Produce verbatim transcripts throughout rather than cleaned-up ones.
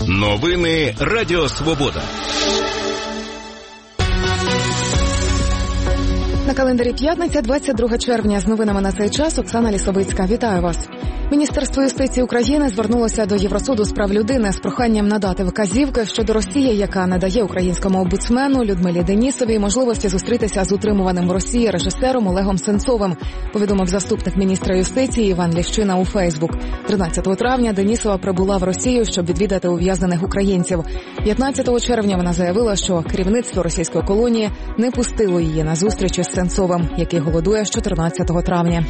Новини Радіо Свобода. На календарі п'ятниця, двадцять друге червня. З новинами на цей час Оксана Лісовицька. Вітаю вас. Міністерство юстиції України звернулося до Євросуду з прав людини з проханням надати вказівки щодо Росії, яка надає українському омбудсмену Людмилі Денісовій можливості зустрітися з утримуваним в Росії режисером Олегом Сенцовим, повідомив заступник міністра юстиції Іван Ліщина у Фейсбук. тринадцятого травня Денісова прибула в Росію, щоб відвідати ув'язнених українців. п'ятнадцятого червня вона заявила, що керівництво російської колонії не пустило її на зустріч із Сенцовим, який голодує з чотирнадцятого травня.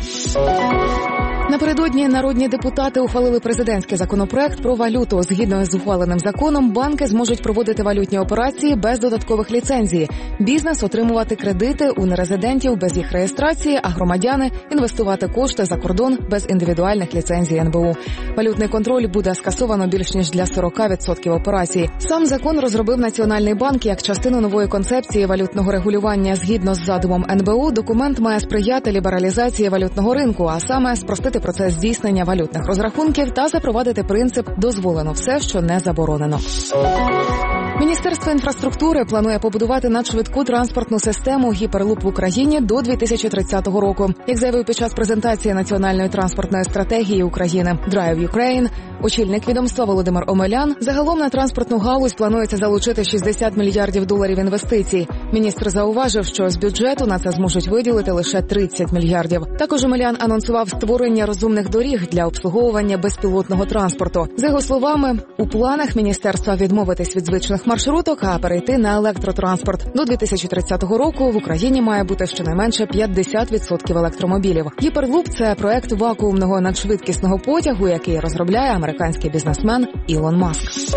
Напередодні народні депутати ухвалили президентський законопроект про валюту. Згідно з ухваленим законом, банки зможуть проводити валютні операції без додаткових ліцензій. Бізнес отримувати кредити у нерезидентів без їх реєстрації, а громадяни інвестувати кошти за кордон без індивідуальних ліцензій ен бе у. Валютний контроль буде скасовано більш ніж для сорок відсотків операцій. Сам закон розробив Національний банк як частину нової концепції валютного регулювання. Згідно з задумом ен бе у, документ має сприяти лібералізації валютного ринку, а саме спростити процес здійснення валютних розрахунків та запровадити принцип «дозволено все, що не заборонено». Міністерство інфраструктури планує побудувати надшвидку транспортну систему «Гіперлуп» в Україні до дві тисячі тридцятого року. Як заявив під час презентації національної транспортної стратегії України Drive Ukraine, очільник відомства Володимир Омелян, загалом на транспортну галузь планується залучити шістдесят мільярдів доларів інвестицій. Міністр зауважив, що з бюджету на це зможуть виділити лише тридцять мільярдів. Також Омелян анонсував створення розумних доріг для обслуговування безпілотного транспорту. За його словами, у планах міністерства відмовитись від звичних маршруток, а перейти на електротранспорт. До дві тисячі тридцятого року в Україні має бути щонайменше п'ятдесят відсотків електромобілів. Гіперлуп – це проект вакуумного надшвидкісного потягу, який розробляє американський бізнесмен Ілон Маск.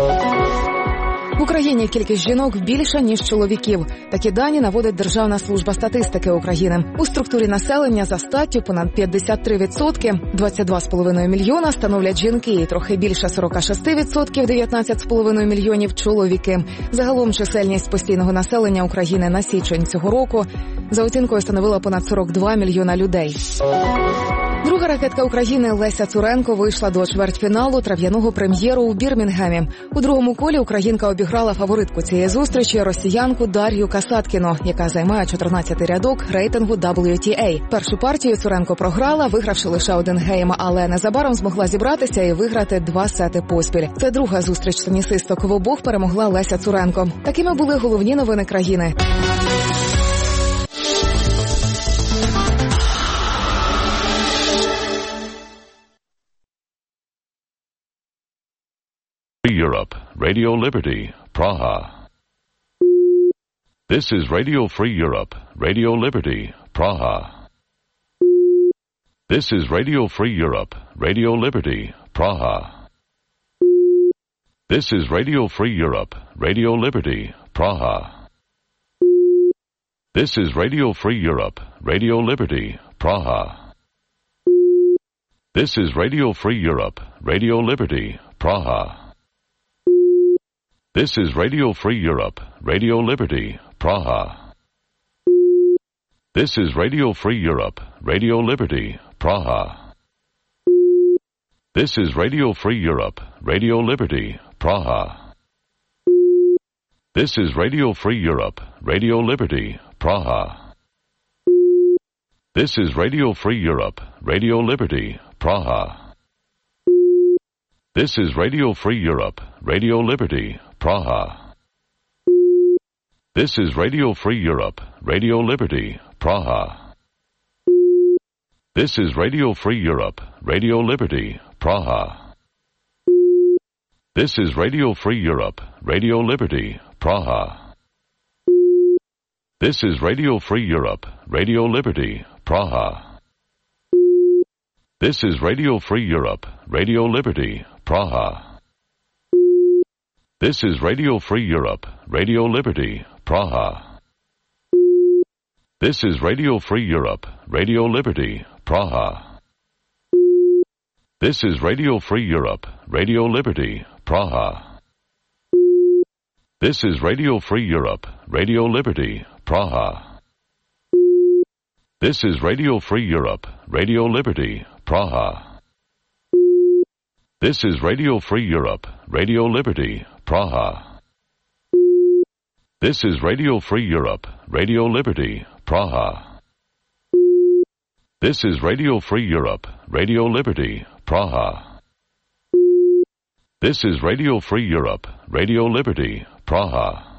В Україні кількість жінок більша, ніж чоловіків. Такі дані наводить Державна служба статистики України. У структурі населення за статтю понад п'ятдесят три відсотки, двадцять два цілих п'ять мільйона становлять жінки і трохи більше сорок шість відсотків, дев'ятнадцять цілих п'ять мільйонів чоловіки. Загалом чисельність постійного населення України на січень цього року за оцінкою становила понад сорок два мільйона людей. Друга ракетка України Леся Цуренко вийшла до чвертьфіналу трав'яного прем'єру у Бірмінгемі. У другому колі українка обіграла фаворитку цієї зустрічі росіянку Дар'ю Касаткіну, яка займає чотирнадцятий рядок рейтингу дабл ю ті ей. Першу партію Цуренко програла, вигравши лише один гейм, але незабаром змогла зібратися і виграти два сети поспіль. Це друга зустріч тенісисток. В обох перемогла Леся Цуренко. Такими були головні новини країни. Europe, Radio Liberty, Praha. This is Radio Free Europe, Radio Liberty, Praha. This is Radio Free Europe, Radio Liberty, Praha. This is Radio Free Europe, Radio Liberty, Praha. This is Radio Free Europe, Radio Liberty, Praha. This is Radio Free Europe, Radio Liberty, Praha. This is Radio Free Europe, Radio Liberty, Praha. This is Radio Free Europe, Radio Liberty, Praha. This is Radio Free Europe, Radio Liberty, Praha. This is Radio Free Europe, Radio Liberty, Praha. This is Radio Free Europe, Radio Liberty, Praha. This is Radio Free Europe, Radio Liberty, Praha. This is Radio Free Europe, Radio Liberty, Praha. This is Radio Free Europe, Radio Liberty, Praha. This is Radio Free Europe, Radio Liberty, Praha. This is Radio Free Europe, Radio Liberty, Praha. This is Radio Free Europe, Radio Liberty, Praha. This is Radio Free Europe, Radio Liberty, Praha. This is Radio Free Europe, Radio Liberty, Praha. This is Radio Free Europe, Radio Liberty, Praha. This is Radio Free Europe, Radio Liberty, Praha. This is Radio Free Europe, Radio Liberty, Praha. This is Radio Free Europe, Radio Liberty, Praha. This is Radio Free Europe, Radio Liberty, Praha. This is Radio Free Europe, Radio Liberty, Praha. This is Radio Free Europe, Radio Liberty, Praha.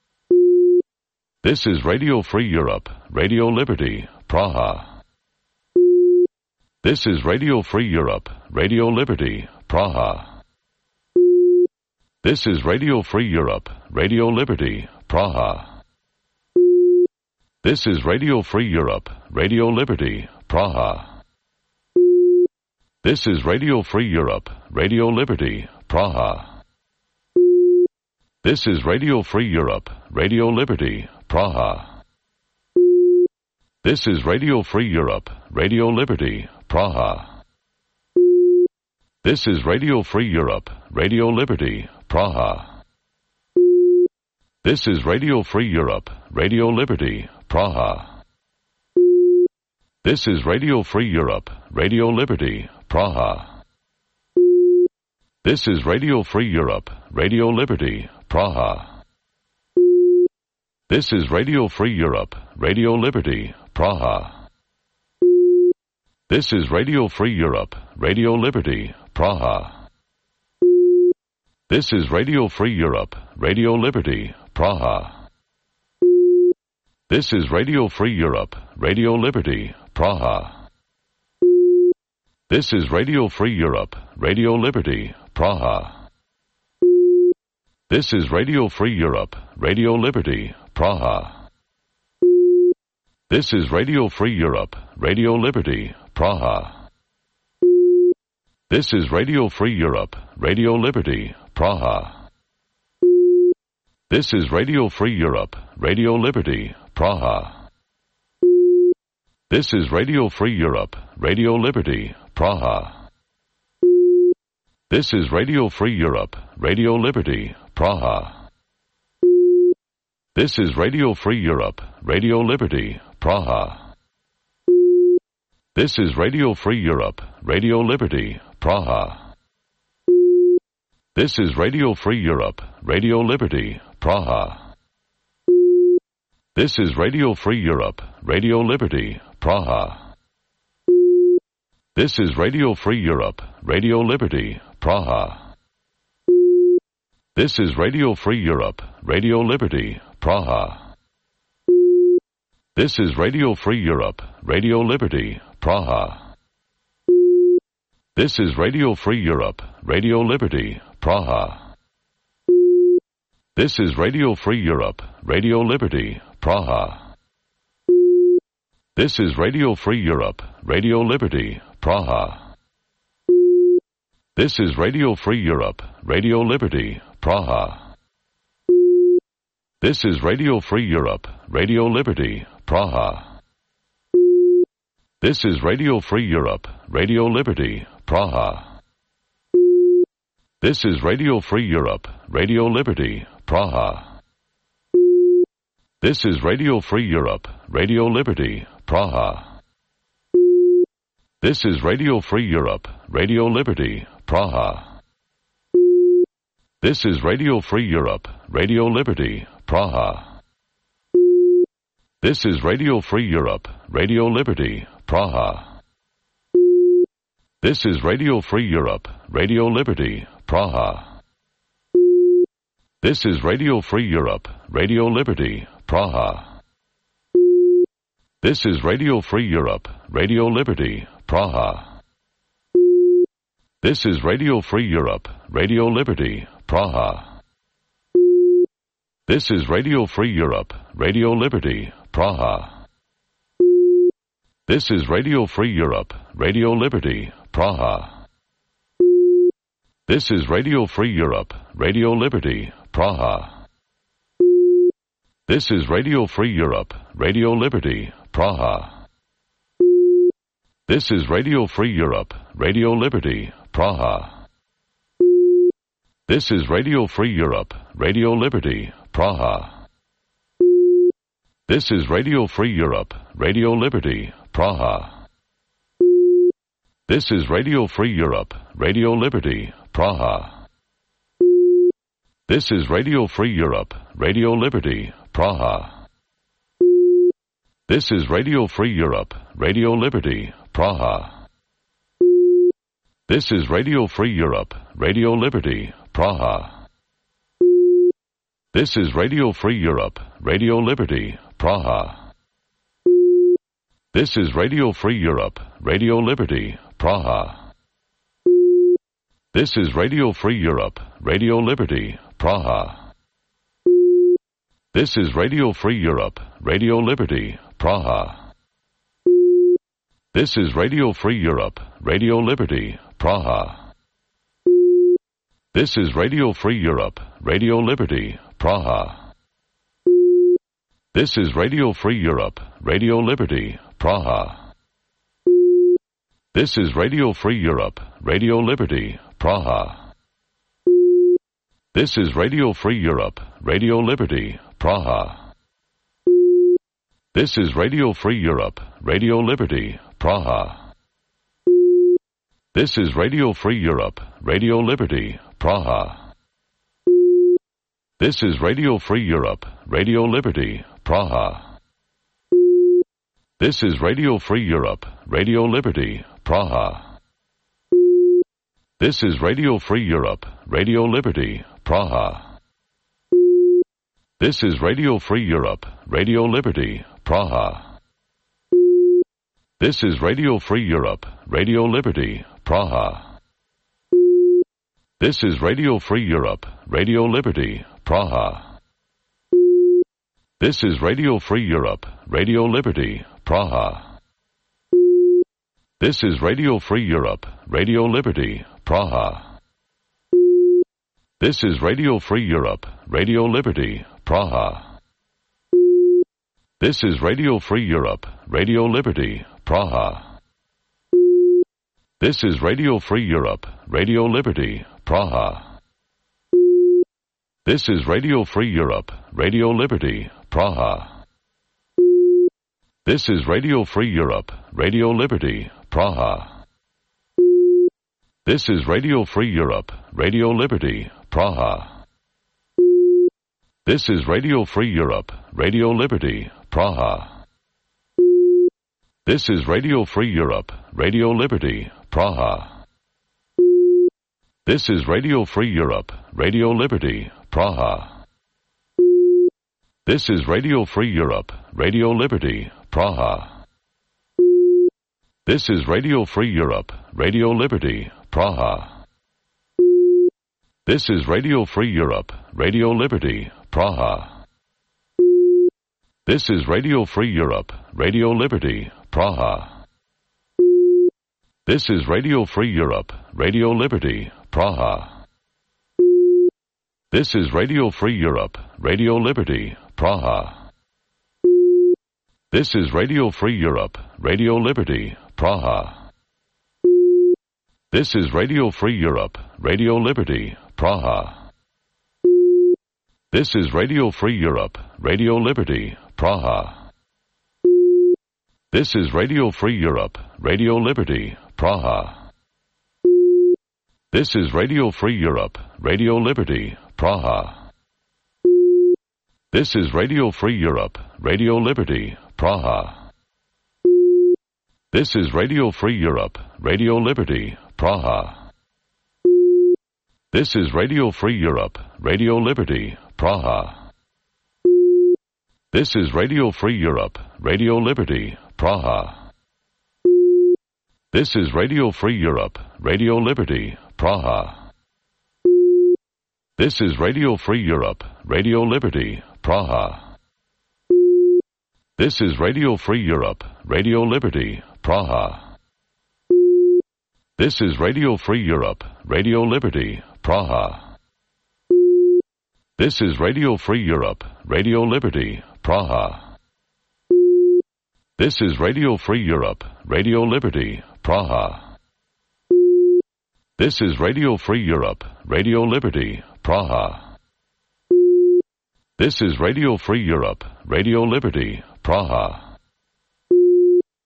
This is Radio Free Europe, Radio Liberty, Praha. This is Radio Free Europe, Radio Liberty, Praha. This is Radio Free Europe, Radio Liberty, Praha. This is Radio Free Europe, Radio Liberty, Praha. This is Radio Free Europe, Radio Liberty, Praha. This is Radio Free Europe, Radio Liberty, Praha. This is Radio Free Europe, Radio Liberty, Praha. This is Radio Free Europe, Radio Liberty, Praha. This is Radio Free Europe, Radio Liberty, Praha. This is Radio Free Europe, Radio Liberty, Praha. This is Radio Free Europe, Radio Liberty, Praha. This is Radio Free Europe, Radio Liberty, Praha. This is Radio Free Europe, Radio Liberty, Praha. This is Radio Free Europe, Radio Liberty, Praha. This is Radio Free Europe, Radio Liberty, Praha. This is Radio Free Europe, Radio Liberty, Praha. This is Radio Free Europe, Radio Liberty, Praha. This is Radio Free Europe, Radio Liberty, Praha. This is Radio Free Europe, Radio Liberty, Praha. This is Radio Free Europe, Radio Liberty, Praha. This is Radio Free Europe, Radio Liberty, Praha. This is Radio Free Europe, Radio Liberty, Praha. This is Radio Free Europe, Radio Liberty, Praha. This is Radio Free Europe, Radio Liberty, Praha. This is Radio Free Europe, Radio Liberty, Praha. This is Radio Free Europe, Radio Liberty, Praha. This is Radio Free Europe, Radio Liberty, Praha. This is Radio Free Europe, Radio Liberty, Praha. This is Radio Free Europe, Radio Liberty, Praha. This is Radio Free Europe, Radio Liberty, Praha. This is Radio Free Europe, Radio Liberty, Praha. This is Radio Free Europe, Radio Liberty, Praha. This is Radio Free Europe, Radio Liberty, Praha. This is Radio Free Europe, Radio Liberty, Praha. This is Radio Free Europe, Radio Liberty, Praha. This is Radio Free Europe, Radio Liberty, Praha. This is Radio Free Europe, Radio Liberty, Praha. This is Radio Free Europe, Radio Liberty, Praha. This is Radio Free Europe, Radio Liberty, Praha. This is Radio Free Europe, Radio Liberty, Praha. This is Radio Free Europe, Radio Liberty, Praha. This is Radio Free Europe, Radio Liberty, Praha. This is Radio Free Europe, Radio Liberty, Praha. This is Radio Free Europe, Radio Liberty, Praha. This is Radio Free Europe, Radio Liberty, Praha. This is Radio Free Europe, Radio Liberty, Praha. This is Radio Free Europe, Radio Liberty, Praha. This is Radio Free Europe, Radio Liberty, Praha. This is Radio Free Europe, Radio Liberty, Praha. This is Radio Free Europe, Radio Liberty, Praha. This is Radio Free Europe, Radio Liberty, Praha. This is Radio Free Europe, Radio Liberty, Praha. This is Radio Free Europe, Radio Liberty, Praha. This is Radio Free Europe, Radio Liberty, Praha. This is Radio Free Europe, Radio Liberty, Praha. This is Radio Free Europe, Radio Liberty, Praha. This is Radio Free Europe, Radio Liberty, Praha. This is Radio Free Europe, Radio Liberty, Praha. This is Radio Free Europe, Radio Liberty, Praha. This is Radio Free Europe, Radio Liberty, Praha. This is Radio Free Europe, Radio Liberty, Praha. This is Radio Free Europe, Radio Liberty, Praha. This is Radio Free Europe, Radio Liberty, Praha. This is Radio Free Europe, Radio Liberty, Praha. This is Radio Free Europe, Radio Liberty, Praha. This is Radio Free Europe, Radio Liberty, Praha. This is Radio Free Europe, Radio Liberty, Praha. This is Radio Free Europe, Radio Liberty, Praha. This is Radio Free Europe, Radio Liberty, Praha. This is Radio Free Europe, Radio Liberty, Praha. This is Radio Free Europe, Radio Liberty, Praha. This is Radio Free Europe, Radio Liberty, Praha. This is Radio Free Europe, Radio Liberty, Praha. This is Radio Free Europe, Radio Liberty, Praha. This is Radio Free Europe, Radio Liberty, Praha. This is Radio Free Europe, Radio Liberty, Praha. This is Radio Free Europe, Radio Liberty, Praha. This is Radio Free Europe, Radio Liberty, Praha. This is Radio Free Europe, Radio Liberty, Praha. This is Radio Free Europe, Radio Liberty, Praha. This is Radio Free Europe, Radio Liberty, Praha. This is Radio Free Europe, Radio Liberty, Praha. This is Radio Free Europe, Radio Liberty, Praha. This is Radio Free Europe, Radio Liberty, Praha. This is Radio Free Europe, Radio Liberty, Praha. This is Radio Free Europe, Radio Liberty, Praha. This is Radio Free Europe, Radio Liberty, Praha. This is Radio Free Europe, Radio Liberty, Praha. This is Radio Free Europe, Radio Liberty, Praha. This is Radio Free Europe, Radio Liberty, Praha. This is Radio Free Europe, Radio Liberty, Praha. This is Radio Free Europe, Radio Liberty, Praha. This is Radio Free Europe, Radio Liberty, Praha. This is Radio Free Europe, Radio Liberty, Praha. This is Radio Free Europe, Radio Liberty, Praha. This is Radio Free Europe, Radio Liberty, Praha. This is Radio Free Europe, Radio Liberty, Praha. This is Radio Free Europe, Radio Liberty, Praha. This is Radio Free Europe, Radio Liberty, Praha. This is Radio Free Europe, Radio Liberty, Praha. This is Radio Free Europe, Radio Liberty, Praha. This is Radio Free Europe, Radio Liberty, Praha. This is Radio Free Europe, Radio Liberty, Praha. This is Radio Free Europe, Radio Liberty, Praha. This is Radio Free Europe, Radio Liberty, Praha. This is Radio Free Europe, Radio Liberty, Praha.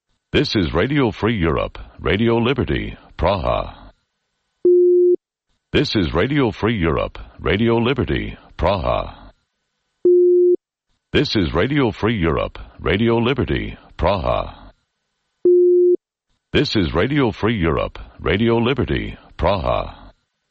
This is Radio Free Europe, Radio Liberty, Praha. This is Radio Free Europe, Radio Liberty, Praha. This is Radio Free Europe, Radio Liberty, Praha. This is Radio Free Europe, Radio Liberty, Praha.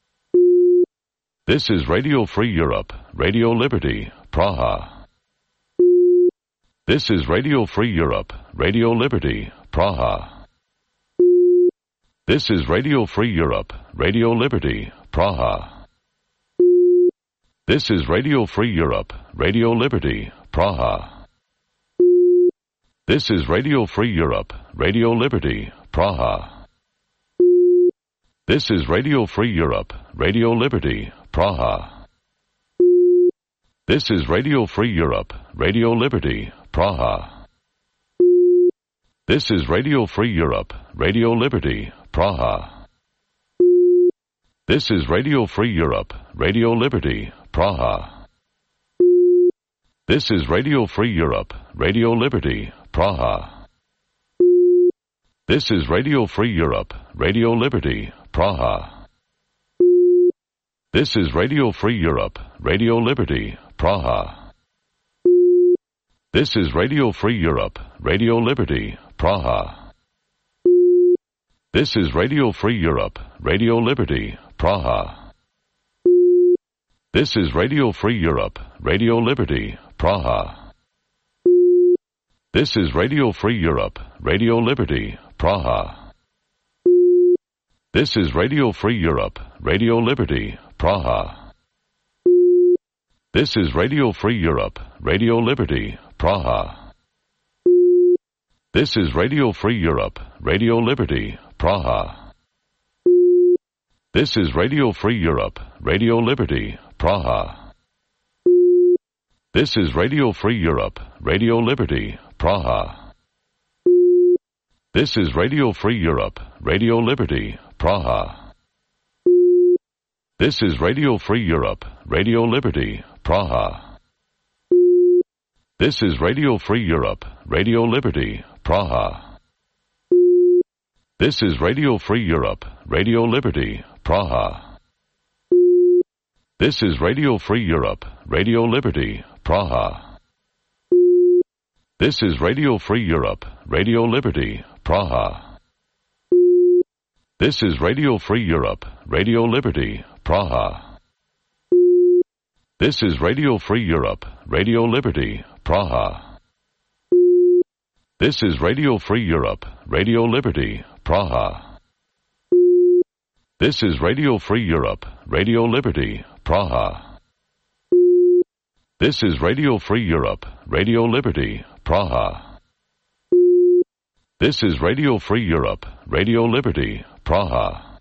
This is Radio Free Europe, Radio Liberty, Praha. This is Radio Free Europe, Radio Liberty, Praha. This is Radio Free Europe, Radio Liberty, Praha. This is Radio Free Europe, Radio Liberty, Praha. This is Radio Free Europe, Radio Liberty, Praha. This is Radio Free Europe, Radio Liberty, Praha. This is Radio Free Europe, Radio Liberty, Praha. This is Radio Free Europe, Radio Liberty, Praha. This is Radio Free Europe, Radio Liberty, Praha. This is Radio Free Europe, Radio Liberty, Praha. This is Radio Free Europe, Radio Liberty, Praha. This is Radio Free Europe, Radio Liberty, Praha. This is Radio Free Europe, Radio Liberty, Praha. This is Radio Free Europe, Radio Liberty, Praha. This is Radio Free Europe, Radio Liberty, Praha. This is Radio Free Europe, Radio Liberty, Praha. This is Radio Free Europe, Radio Liberty, Praha. This is Radio Free Europe, Radio Liberty, Praha. This is Radio Free Europe, Radio Liberty, Praha. This is Radio Free Europe, Radio Liberty, Praha. This is Radio Free Europe, Radio Liberty, Praha. This is Radio Free Europe, Radio Liberty, Praha. This is Radio Free Europe, Radio Liberty, Praha. This is Radio Free Europe, Radio Liberty, Praha. This is Radio Free Europe, Radio Liberty, Praha. This is Radio Free Europe, Radio Liberty, Praha. This is Radio Free Europe, Radio Liberty, Praha. This is Radio Free Europe, Radio Liberty, Praha. This is Radio Free Europe, Radio Liberty, Praha. This is Radio Free Europe, Radio Liberty, Praha. This is Radio Free Europe, Radio Liberty, Praha. This is Radio Free Europe, Radio Liberty, Praha. This is Radio Free Europe, Radio Liberty, Praha.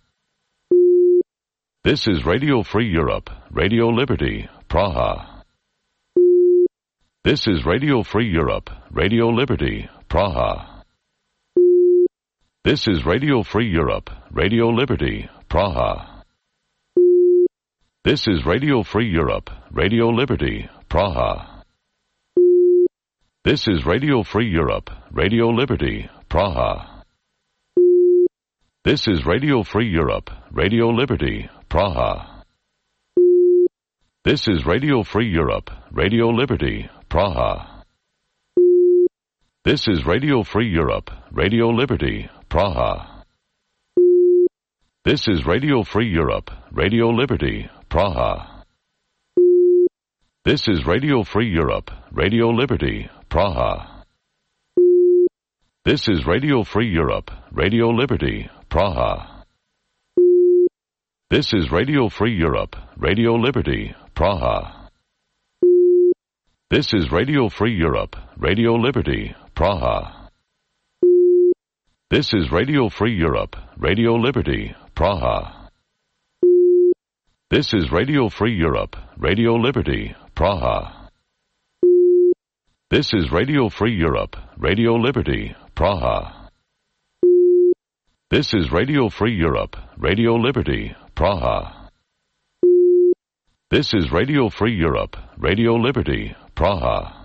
This is Radio Free Europe, Radio Liberty, Praha. This is Radio Free Europe, Radio Liberty, Praha. This is Radio Free Europe, Radio Liberty, Praha. This is Radio Free Europe, Radio Liberty, Praha. This is Radio Free Europe, Radio Liberty, Praha. This is Radio Free Europe, Radio Liberty, Praha. This is Radio Free Europe, Radio Liberty, Praha. This is Radio Free Europe, Radio Liberty, Praha. This is Radio Free Europe, Radio Liberty, Praha. This is Radio Free Europe, Radio Liberty, Praha. This is Radio Free Europe, Radio Liberty, Praha. This is Radio Free Europe, Radio Liberty, Praha. This is Radio Free Europe, Radio Liberty, Praha. This is Radio Free Europe, Radio Liberty, Praha. This is Radio Free Europe, Radio Liberty, Praha. This is Radio Free Europe, Radio Liberty, Praha. This is Radio Free Europe, Radio Liberty, Praha. This is Radio Free Europe, Radio Liberty, Praha.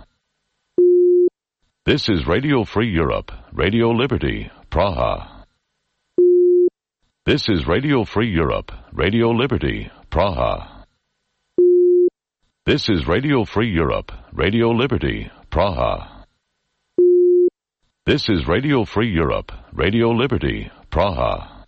This is Radio Free Europe, Radio Liberty, Praha. This is Radio Free Europe, Radio Liberty, Praha. This is Radio Free Europe, Radio Liberty, Praha. This is Radio Free Europe, Radio Liberty, Praha.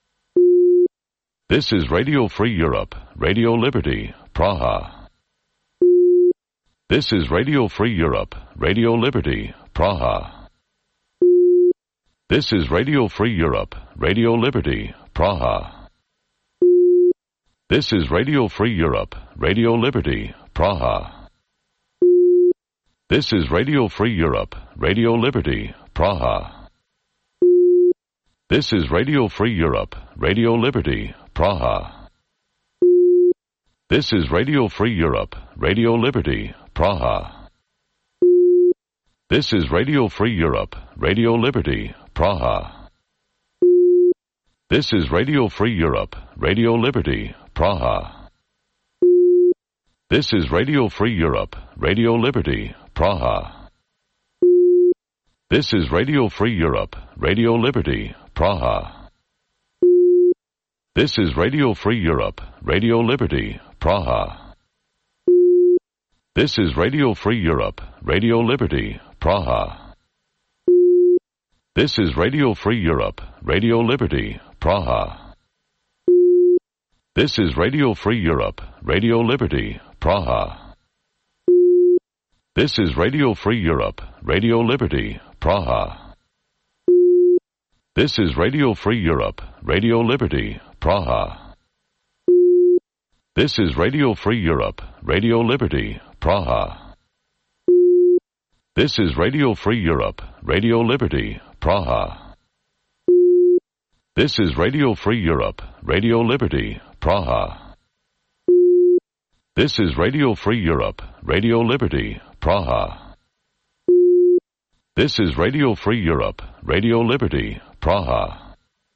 This is Radio Free Europe, Radio Liberty, Praha. This is Radio Free Europe, Radio Liberty, Praha. This is Radio Free Europe, Radio Liberty, Praha. This is Radio Free Europe, Radio Liberty, Praha. This is Radio Free Europe, Radio Liberty, Praha. This is Radio Free Europe, Radio Liberty, Praha. This is Radio Free Europe, Radio Liberty, Praha. This is Radio Free Europe, Radio Liberty, Praha. This is Radio Free Europe, Radio Liberty, Praha. This is Radio Free Europe, Radio Liberty, Praha. This is Radio Free Europe, Radio Liberty, Praha. This is Radio Free Europe, Radio Liberty, Praha. This is Radio Free Europe, Radio Liberty, Praha. This is Radio Free Europe, Radio Liberty, Praha. This is Radio Free Europe, Radio Liberty, Praha. This is Radio Free Europe, Radio Liberty, Praha. This is Radio Free Europe, Radio Liberty, Praha. This is Radio Free Europe, Radio Liberty, Praha. This is Radio Free Europe, Radio Liberty, Praha. This is Radio Free Europe, Radio Liberty, Praha. This is Radio Free Europe, Radio Liberty, Praha. This is Radio Free Europe, Radio Liberty, Praha.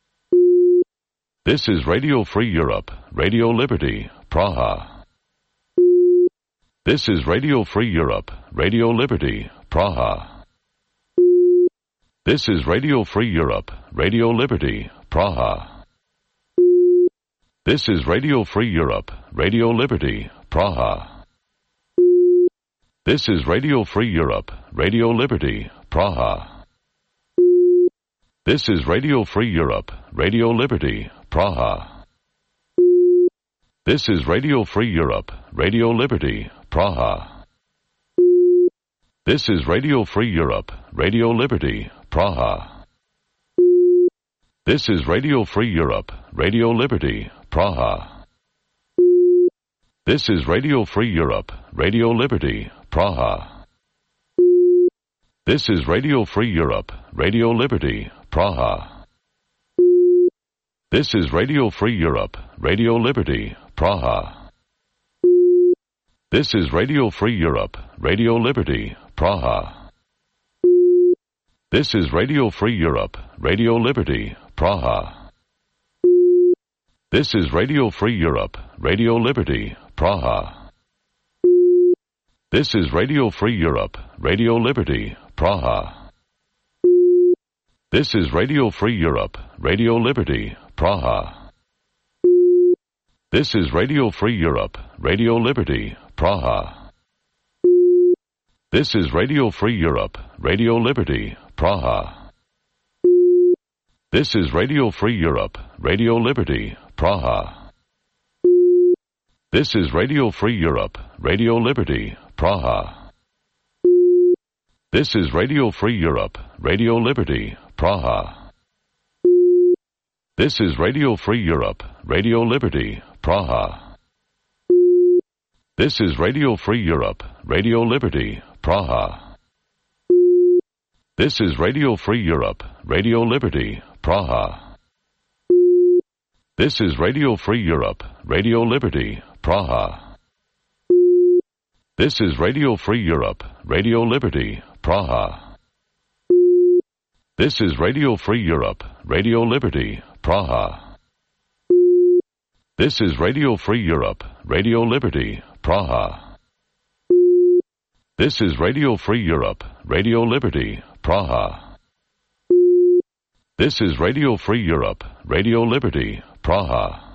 This is Radio Free Europe, Radio Liberty, Praha. This is Radio Free Europe, Radio Liberty, Praha. This is Radio Free Europe, Radio Liberty, Praha. This is Radio Free Europe, Radio Liberty, Praha. This is Radio Free Europe, Radio Liberty, Praha. This is Radio Free Europe, Radio Liberty, Praha. This is Radio Free Europe, Radio Liberty, Praha. This is Radio Free Europe, Radio Liberty, Praha. This is Radio Free Europe, Radio Liberty, Praha. This is Radio Free Europe, Radio Liberty, Praha. This is Radio Free Europe, Radio Liberty, Praha. This is Radio Free Europe, Radio Liberty, Praha. This is Radio Free Europe, Radio Liberty, Praha. This is Radio Free Europe, Radio Liberty, Praha. This is Radio Free Europe, Radio Liberty, Praha. This is Radio Free Europe, Radio Liberty, Praha. This is Radio Free Europe, Radio Liberty, Praha. This is Radio Free Europe, Radio Liberty, Praha. This is Radio Free Europe, Radio Liberty, Praha. This is Radio Free Europe, Radio Liberty, Praha. This is Radio Free Europe, Radio Liberty, Praha. This is Radio Free Europe, Radio Liberty, Praha. This is Radio Free Europe, Radio Liberty, Praha. This is Radio Free Europe, Radio Liberty, Praha. This is Radio Free Europe, Radio Liberty, Praha. This is Radio Free Europe, Radio Liberty, Praha. This is Radio Free Europe, Radio Liberty, Praha. This is Radio Free Europe, Radio Liberty, Praha. This is Radio Free Europe, Radio Liberty, Praha. This is Radio Free Europe, Radio Liberty, Praha. This is Radio Free Europe, Radio Liberty, Praha.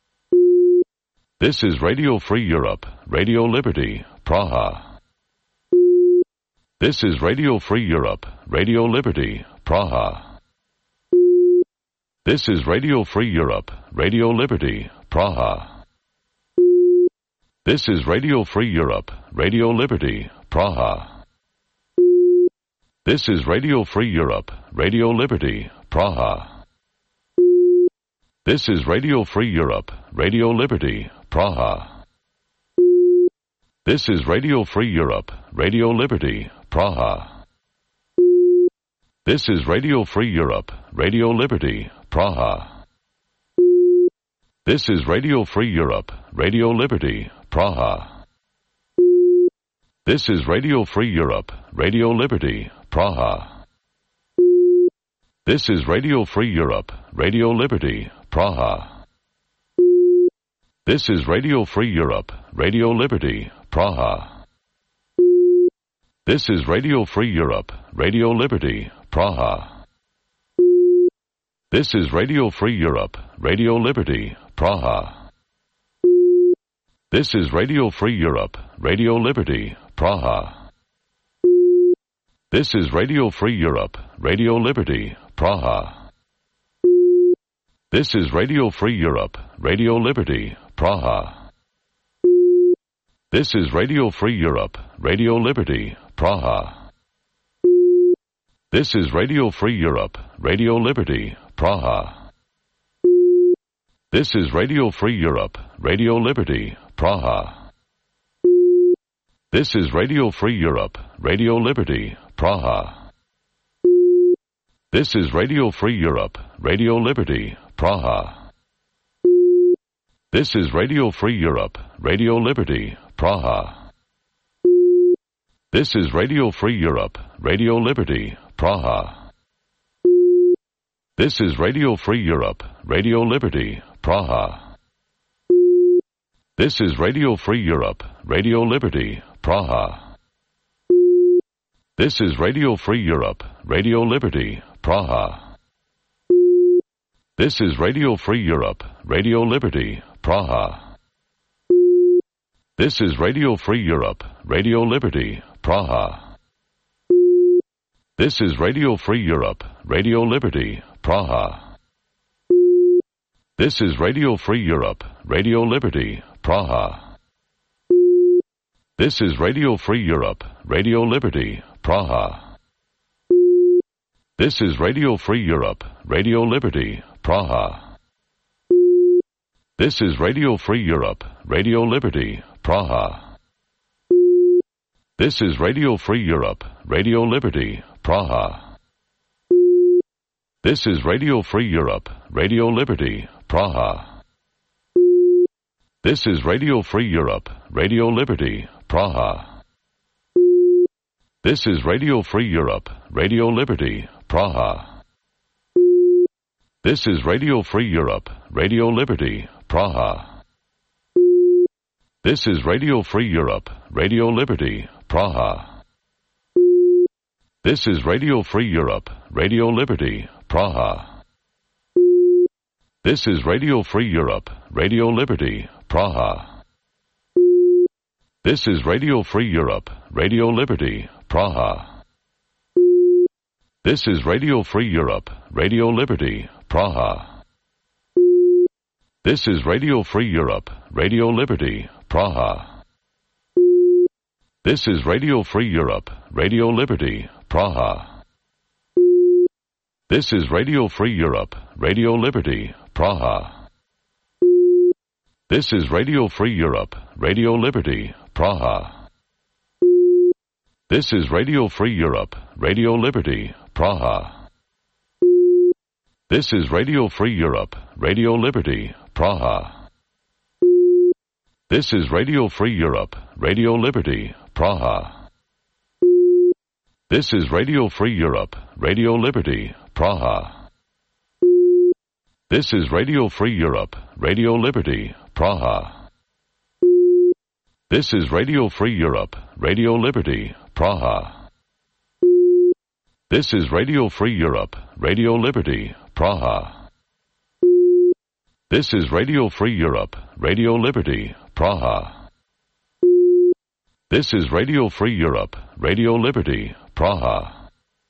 This is Radio Free Europe, Radio Liberty, Praha. This is Radio Free Europe, Radio Liberty, Praha. This is Radio Free Europe, Radio Liberty, Praha. This is Radio Free Europe, Radio Liberty, Praha. This is Radio Free Europe, Radio Liberty, Praha. This is Radio Free Europe, Radio Liberty, Praha. This is Radio Free Europe, Radio Liberty, Praha. This is Radio Free Europe, Radio Liberty, Praha. This is Radio Free Europe, Radio Liberty, Praha. This is Radio Free Europe, Radio Liberty, Praha. This is Radio Free Europe, Radio Liberty, Praha. This is Radio Free Europe, Radio Liberty, Praha. This is Radio Free Europe, Radio Liberty, Praha. This is Radio Free Europe, Radio Liberty, Praha. This is Radio Free Europe, Radio Liberty, Praha. This is Radio Free Europe, Radio Liberty, Praha. This is Radio Free Europe, Radio Liberty, Praha. This is Radio Free Europe, Radio Liberty, Praha. This is Radio Free Europe, Radio Liberty, Praha. This is Radio Free Europe, Radio Liberty, Praha. This is Radio Free Europe, Radio Liberty, Praha. This is Radio Free Europe, Radio Liberty, Praha. This is Radio Free Europe, Radio Liberty, Praha. This is Radio Free Europe, Radio Liberty, Praha. This is Radio Free Europe, Radio Liberty, Praha. This is Radio Free Europe, Radio Liberty, Praha. This is Radio Free Europe, Radio Liberty, Praha. This is Radio Free Europe, Radio Liberty, Praha. This is Radio Free Europe, Radio Liberty, Praha. This is Radio Free Europe, Radio Liberty, Praha. This is Radio Free Europe, Radio Liberty, Praha. This is Radio Free Europe, Radio Liberty, Praha. This is Radio Free Europe, Radio Liberty, Praha. This is Radio Free Europe, Radio Liberty, Praha. This is Radio Free Europe, Radio Liberty, Praha. This is Radio Free Europe, Radio Liberty, Praha. This is Radio Free Europe, Radio Liberty, Praha. This is Radio Free Europe, Radio Liberty, Praha. This is Radio Free Europe, Radio Liberty, Praha. This is Radio Free Europe, Radio Liberty, Praha. This is Radio Free Europe, Radio Liberty, Praha. This is Radio Free Europe, Radio Liberty, Praha. This is Radio Free Europe, Radio Liberty, Praha. This is Radio Free Europe, Radio Liberty, Praha. This is Radio Free Europe, Radio Liberty, Praha. This is Radio Free Europe, Radio Liberty, Praha. This is Radio Free Europe, Radio Liberty, Praha. This is Radio Free Europe, Radio Liberty, Praha. This is Radio Free Europe, Radio Liberty, Praha. This is Radio Free Europe, Radio Liberty, Praha. This is Radio Free Europe, Radio Liberty, Praha. This is Radio Free Europe, Radio Liberty, Praha. This is Radio Free Europe, Radio Liberty, Praha. This is Radio Free Europe, Radio Liberty, Praha. This is Radio Free Europe, Radio Liberty, Praha. This is Radio Free Europe, Radio Liberty, Praha. This is Radio Free Europe, Radio Liberty, Praha.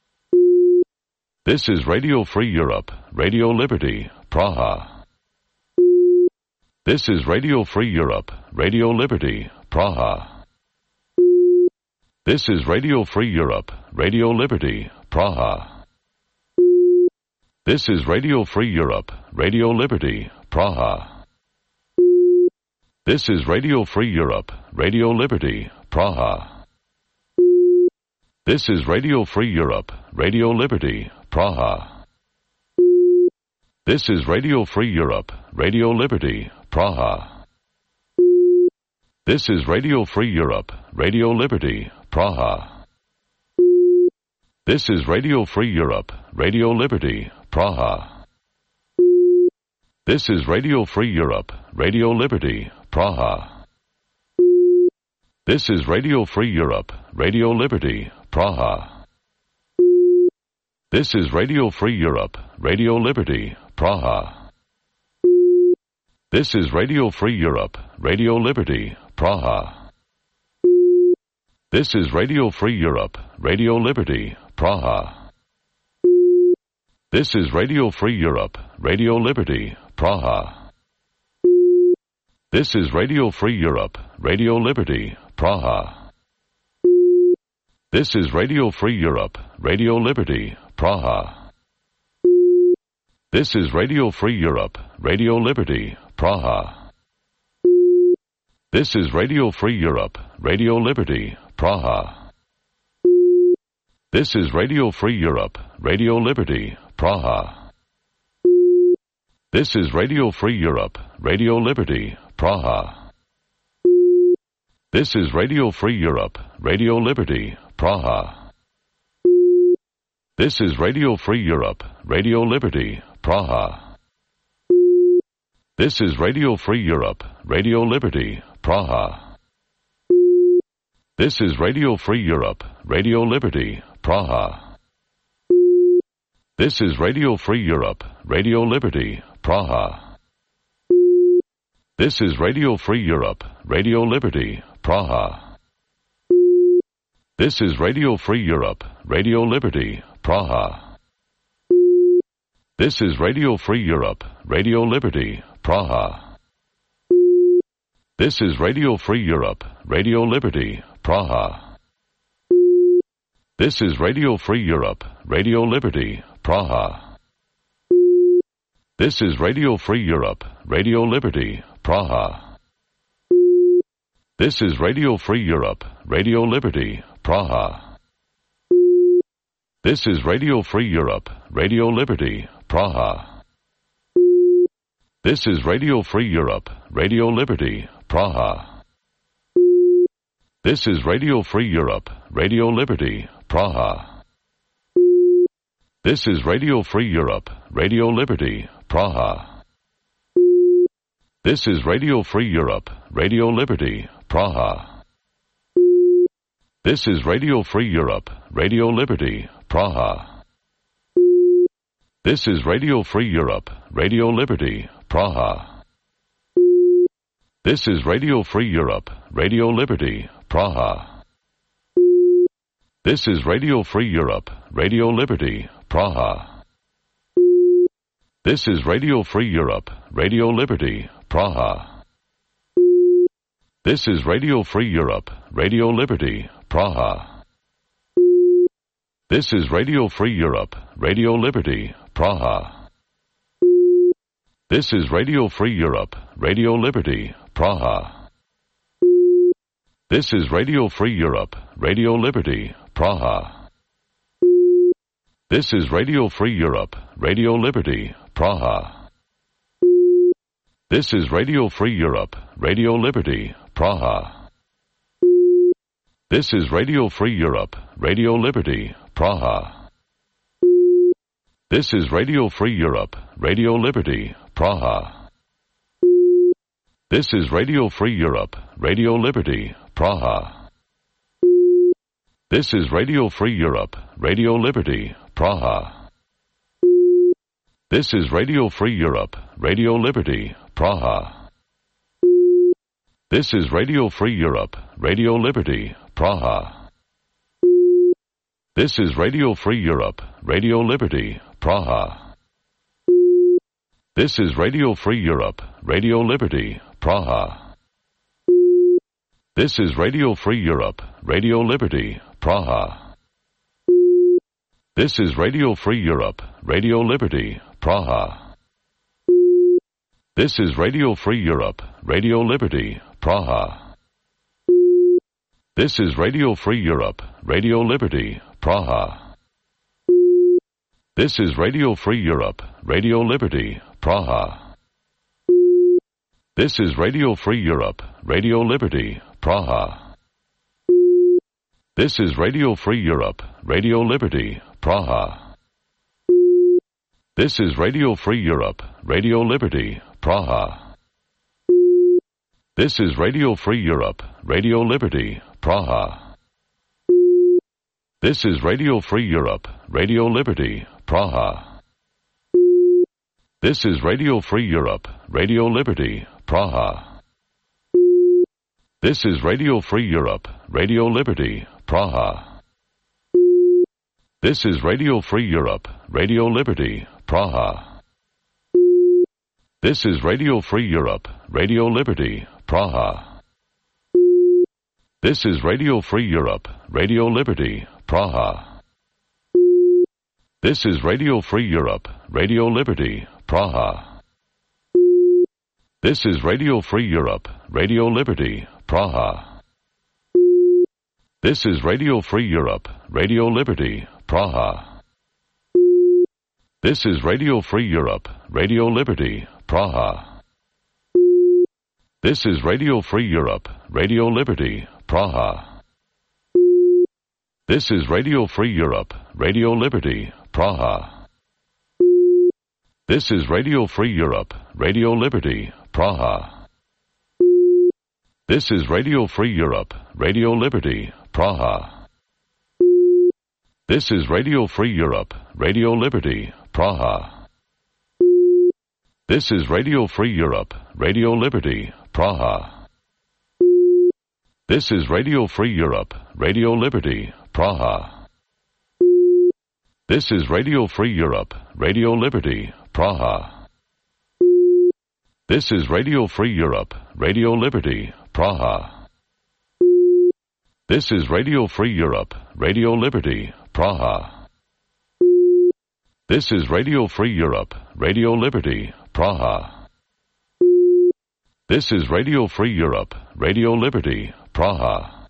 This is Radio Free Europe, Radio Liberty, Praha. This is Radio Free Europe, Radio Liberty, Praha. This is Radio Free Europe, Radio Liberty, Praha. This is Radio Free Europe, Radio Liberty, Praha. This is Radio Free Europe, Radio Liberty, Praha. This is Radio Free Europe, Radio Liberty, Praha. This is Radio Free Europe, Radio Liberty, Praha. This is Radio Free Europe, Radio Liberty, Praha. This is Radio Free Europe, Radio Liberty, Praha. This is Radio Free Europe, Radio Liberty, Praha. This is Radio Free Europe, Radio Liberty, Praha. This is Radio Free Europe, Radio Liberty, Praha. This is Radio Free Europe, Radio Liberty, Praha. This is Radio Free Europe, Radio Liberty, Praha. This is Radio Free Europe, Radio Liberty, Praha. This is Radio Free Europe, Radio Liberty, Praha. This is Radio Free Europe, Radio Liberty, Praha. This is Radio Free Europe, Radio Liberty, Praha. This is Radio Free Europe, Radio Liberty, Praha. This is Radio Free Europe, Radio Liberty, Praha. This is Radio Free Europe, Radio Liberty, Praha. This is Radio Free Europe, Radio Liberty, Praha. This is Radio Free Europe, Radio Liberty, Praha. This is Radio Free Europe, Radio Liberty, Praha. This is Radio Free Europe, Radio Liberty, Praha. This is Radio Free Europe, Radio Liberty, Praha. This is Radio Free Europe, Radio Liberty, Praha. This is Radio Free Europe, Radio Liberty, Praha. This is Radio Free Europe, Radio Liberty, Praha. This is Radio Free Europe, Radio Liberty, Praha. This is Radio Free Europe, Radio Liberty, Praha. This is Radio Free Europe, Radio Liberty, Praha. This is Radio Free Europe, Radio Liberty, Praha. This is Radio Free Europe, Radio Liberty, Praha. This is Radio Free Europe, Radio Liberty, Praha. This is Radio Free Europe, Radio Liberty, Praha. This is Radio Free Europe, Radio Liberty, Praha. This is Radio Free Europe, Radio Liberty, Praha. This is Radio Free Europe, Radio Liberty, Praha. This is Radio Free Europe, Radio Liberty, Praha. This is Radio Free Europe, Radio Liberty, Praha. This is Radio Free Europe, Radio Liberty, Praha. This is Radio Free Europe, Radio Liberty, Praha. This is Radio Free Europe, Radio Liberty, Praha. This is Radio Free Europe, Radio Liberty, Praha. This is Radio Free Europe, Radio Liberty, Praha. This is Radio Free Europe, Radio Liberty, Praha. This is Radio Free Europe, Radio Liberty, Praha. This is Radio Free Europe, Radio Liberty, Praha. This is Radio Free Europe, Radio Liberty, Praha. This is Radio Free Europe, Radio Liberty, Praha. This is Radio Free Europe, Radio Liberty, Praha. This is Radio Free Europe, Radio Liberty, Praha. This is Radio Free Europe, Radio Liberty, Praha. This is Radio Free Europe, Radio Liberty, Praha. This is Radio Free Europe, Radio Liberty, Praha. This is Radio Free Europe, Radio Liberty, Praha. This is Radio Free Europe, Radio Liberty, Praha. This is Radio Free Europe, Radio Liberty, Praha. This is Radio Free Europe, Radio Liberty, Praha. This is Radio Free Europe, Radio Liberty, Praha. This is Radio Free Europe, Radio Liberty, Praha. This is Radio Free Europe, Radio Liberty, Praha. This is Radio Free Europe, Radio Liberty, Praha. This is Radio Free Europe, Radio Liberty, Praha. This is Radio Free Europe, Radio Liberty, Praha. This is Radio Free Europe, Radio Liberty, Praha. This is Radio Free Europe, Radio Liberty, Praha. This is Radio Free Europe, Radio Liberty, Praha. This is Radio Free Europe, Radio Liberty, Praha. This is Radio Free Europe, Radio Liberty, Praha. This is Radio Free Europe, Radio Liberty, Praha. This is Radio Free Europe, Radio Liberty, Praha. This is Radio Free Europe, Radio Liberty, Praha. This is Radio Free Europe, Radio Liberty, Praha. This is Radio Free Europe, Radio Liberty, Praha. This is Radio Free Europe, Radio Liberty, Praha. This is Radio Free Europe, Radio Liberty, Praha. This is Radio Free Europe, Radio Liberty, Praha. This is Radio Free Europe, Radio Liberty, Praha. This is Radio Free Europe, Radio Liberty, Praha. This is Radio Free Europe, Radio Liberty, Praha. This is Radio Free Europe, Radio Liberty, Praha. This is Radio Free Europe, Radio Liberty, Praha. This is Radio Free Europe, Radio Liberty, Praha. This is Radio Free Europe, Radio Liberty, Praha. This is Radio Free Europe, Radio Liberty, Praha. This is Radio Free Europe, Radio Liberty, Praha.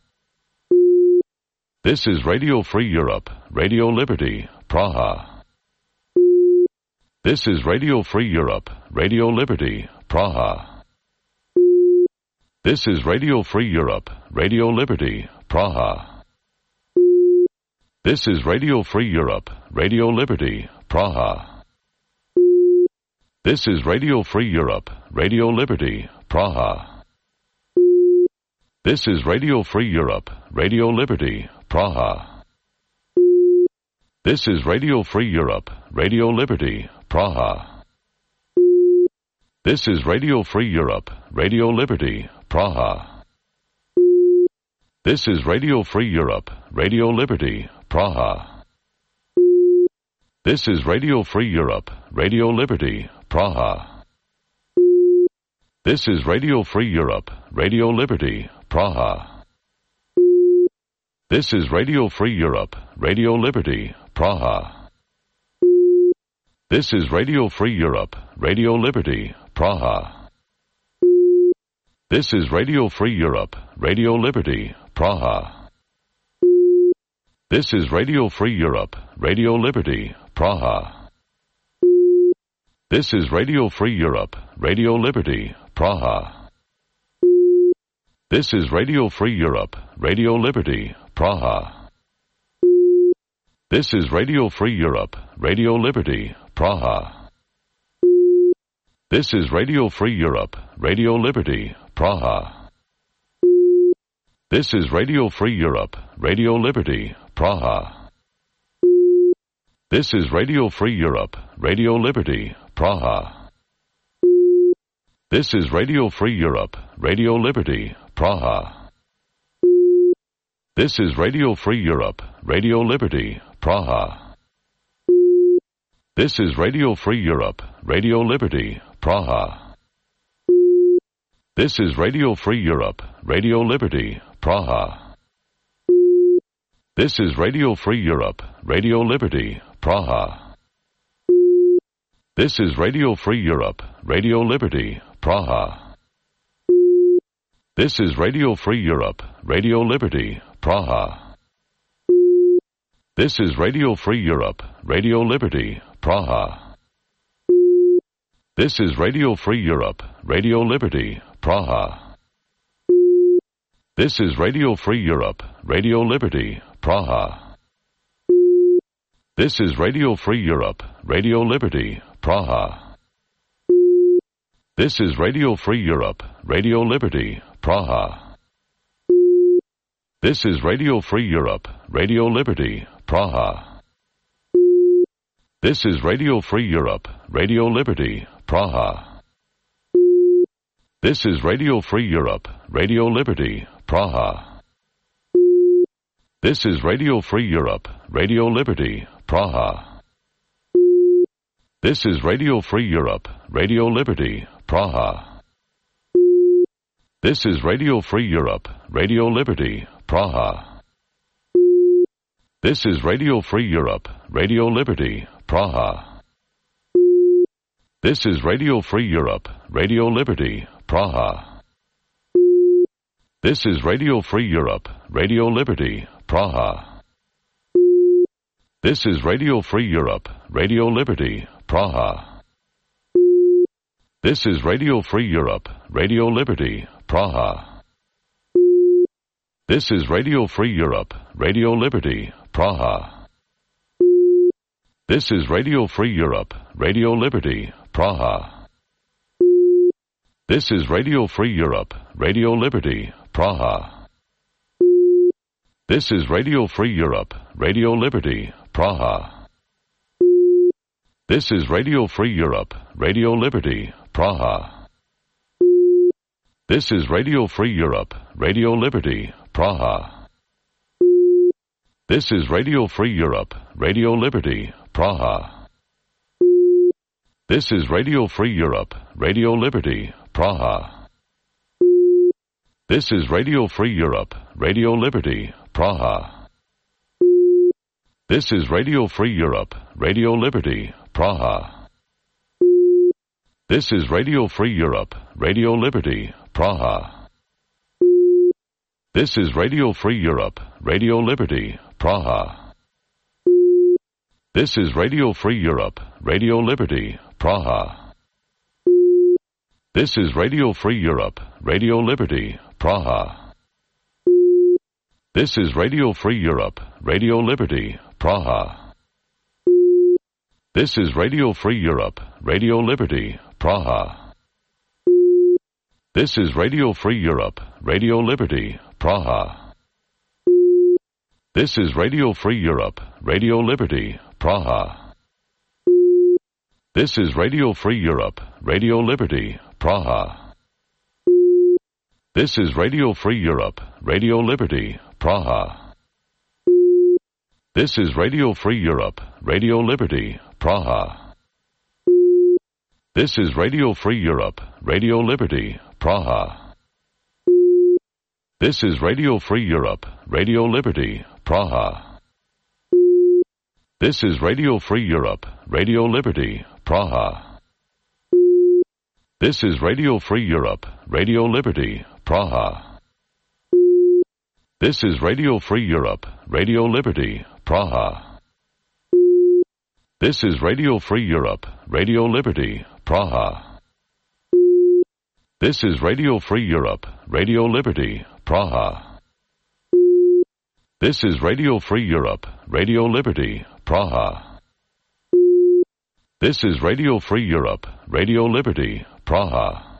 This is Radio Free Europe, Radio Liberty, Praha. This is Radio Free Europe, Radio Liberty, Praha. This is Radio Free Europe, Radio Liberty, Praha. This is Radio Free Europe, Radio Liberty, Praha. This is Radio Free Europe, Radio Liberty, Praha. This is Radio Free Europe, Radio Liberty, Praha. This is Radio Free Europe, Radio Liberty, Praha. This is Radio Free Europe, Radio Liberty, Praha. This is Radio Free Europe, Radio Liberty, Praha. This is Radio Free Europe, Radio Liberty, Praha. This is Radio Free Europe, Radio Liberty, Praha. This is Radio Free Europe, Radio Liberty, Praha. This is Radio Free Europe, Radio Liberty, Praha. This is Radio Free Europe, Radio Liberty, Praha. This is Radio Free Europe, Radio Liberty, Praha. This is Radio Free Europe, Radio Liberty, Praha. This is Radio Free Europe, Radio Liberty, Praha. This is Radio Free Europe, Radio Liberty, Praha. This is Radio Free Europe, Radio Liberty, Praha. This is Radio Free Europe, Radio Liberty, Praha. This is Radio Free Europe, Radio Liberty, Praha. This is Radio Free Europe, Radio Liberty, Praha. This is Radio Free Europe, Radio Liberty, Praha. This is Radio Free Europe, Radio Liberty, Praha. This is Radio Free Europe, Radio Liberty, Praha. This is Radio Free Europe, Radio Liberty, Praha. This is Radio Free Europe, Radio Liberty, Praha. This is Radio Free Europe, Radio Liberty, Praha. This is Radio Free Europe, Radio Liberty, Praha. This is Radio Free Europe, Radio Liberty, Praha. This is Radio Free Europe, Radio Liberty, Praha. This is Radio Free Europe, Radio Liberty, Praha. This is Radio Free Europe, Radio Liberty, Praha. This is Radio Free Europe, Radio Liberty, Praha. This is Radio Free Europe, Radio Liberty, Praha. This is Radio Free Europe, Radio Liberty, Praha. This is Radio Free Europe, Radio Liberty, Praha. This is Radio Free Europe, Radio Liberty, Praha. This is Radio Free Europe, Radio Liberty, Praha. This is Radio Free Europe, Radio Liberty, Praha. This is Radio Free Europe, Radio Liberty, Praha. This is Radio Free Europe, Radio Liberty, Praha. This is Radio Free Europe, Radio Liberty, Praha. This is Radio Free Europe, Radio Liberty, Praha. This is Radio Free Europe, Radio Liberty, Praha. This is Radio Free Europe, Radio Liberty, Praha. This is Radio Free Europe, Radio Liberty, Praha. This is Radio Free Europe, Radio Liberty, Praha. This is Radio Free Europe, Radio Liberty, Praha. This is Radio Free Europe, Radio Liberty, Praha. This is Radio Free Europe, Radio Liberty, Praha. This is Radio Free Europe, Radio Liberty, Praha. This is Radio Free Europe, Radio Liberty, Praha. This is Radio Free Europe, Radio Liberty, Praha. This is Radio Free Europe, Radio Liberty, Praha. This is Radio Free Europe, Radio Liberty, Praha. This is Radio Free Europe, Radio Liberty, Praha. This is Radio Free Europe, Radio Liberty, Praha. This is Radio Free Europe, Radio Liberty, Praha. This is Radio Free Europe, Radio Liberty, Praha. This is Radio Free Europe, Radio Liberty, Praha. This is Radio Free Europe, Radio Liberty, Praha. This is Radio Free Europe, Radio Liberty, Praha. This is Radio Free Europe, Radio Liberty, Praha. This is Radio Free Europe, Radio Liberty, Praha. This is Radio Free Europe, Radio Liberty, Praha. This is Radio Free Europe, Radio Liberty, Praha. This is Radio Free Europe, Radio Liberty, Praha. This is Radio Free Europe, Radio Liberty, Praha. This is Radio Free Europe, Radio Liberty, Praha. This is Radio Free Europe, Radio Liberty, Praha. This is Radio Free Europe, Radio Liberty, Praha. This is Radio Free Europe, Radio Liberty, Praha. This is Radio Free Europe, Radio Liberty, Praha.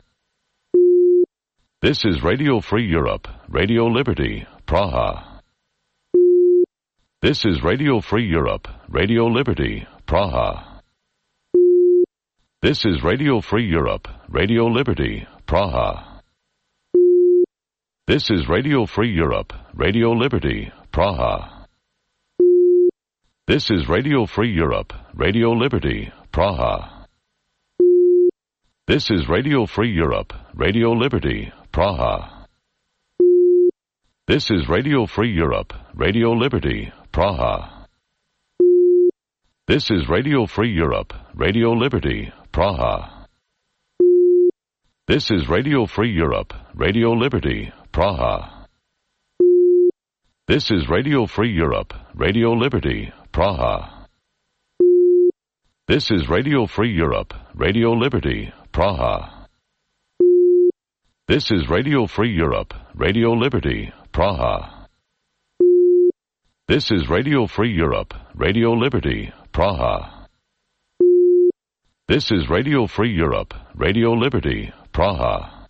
This is Radio Free Europe, Radio Liberty, Praha. This is Radio Free Europe, Radio Liberty, Praha. This is Radio Free Europe, Radio Liberty, Praha. This is Radio Free Europe, Radio Liberty, Praha. This is Radio Free Europe, Radio Liberty, Praha. This is Radio Free Europe, Radio Liberty, Praha. This is Radio Free Europe, Radio Liberty, Praha. This is Radio Free Europe, Radio Liberty, Praha. This is Radio Free Europe, Radio Liberty, Praha. This is Radio Free Europe, Radio Liberty, Praha. This is Radio Free Europe, Radio Liberty, Praha. This is Radio Free Europe, Radio Liberty, Praha. This is Radio Free Europe, Radio Liberty, Praha. This is Radio Free Europe, Radio Liberty, Praha.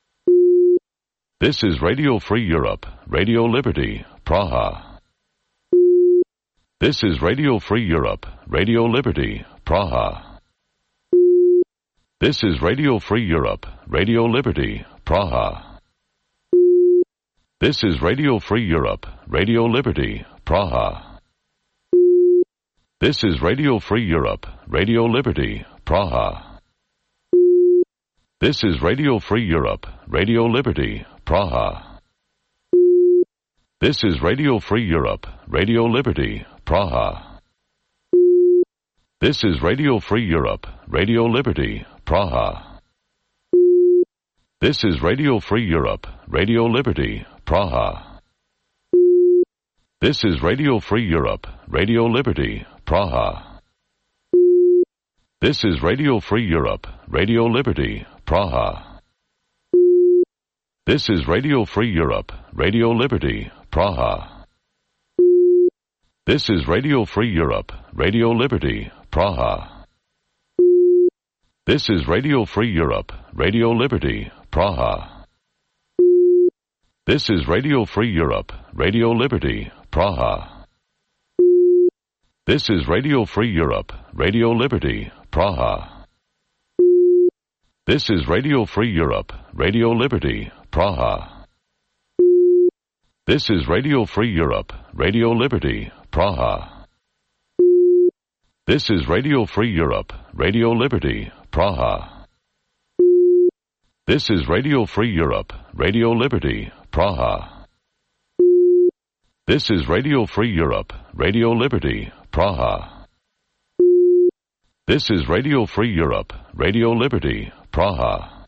This is Radio Free Europe, Radio Liberty, Praha. This is Radio Free Europe, Radio Liberty, Praha. This is Radio Free Europe, Radio Liberty, Praha. This is Radio Free Europe, Radio Liberty, Praha. This is Radio Free Europe, Radio Liberty, Praha. This is Radio Free Europe, Radio Liberty, Praha. This is Radio Free Europe, Radio Liberty, Praha. This is Radio Free Europe, Radio Liberty, Praha. This is Radio Free Europe, Radio Liberty, Praha. This is Radio Free Europe, Radio Liberty, Praha. This is Radio Free Europe, Radio Liberty, Praha. This is Radio Free Europe, Radio Liberty, Praha. This is Radio Free Europe, Radio Liberty, Praha. This is Radio Free Europe, Radio Liberty, Praha. This is Radio Free Europe, Radio Liberty, Praha. This is Radio Free Europe, Radio Liberty, Praha. This is Radio Free Europe, Radio Liberty, Praha. This is Radio Free Europe, Radio Liberty, Praha. This is Radio Free Europe, Radio Liberty, Praha. This is Radio Free Europe, Radio Liberty, Praha. This is Radio Free Europe, Radio Liberty, Praha. This is Radio Free Europe, Radio Liberty, Praha.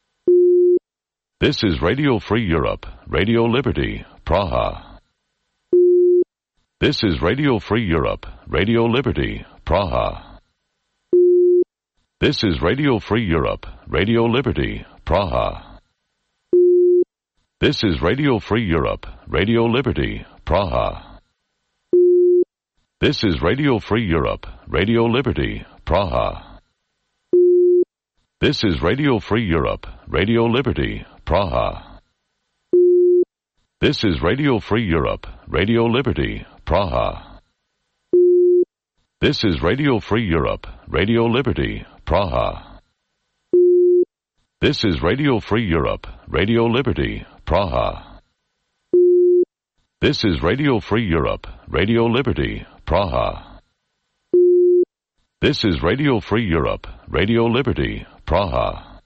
This is Radio Free Europe, Radio Liberty, Praha. This is Radio Free Europe, Radio Liberty, Praha. This is Radio Free Europe, Radio Liberty, Praha. This is Radio Free Europe, Radio Liberty, Praha. This is Radio Free Europe, Radio Liberty, Praha. This is Radio Free Europe, Radio Liberty, Praha. This is Radio Free Europe, Radio Liberty, Praha. This is Radio Free Europe, Radio Liberty, Praha. This is Radio Free Europe, Radio Liberty, Praha. This is Radio Free Europe, Radio Liberty, Praha. This is Radio Free Europe, Radio Liberty, Praha.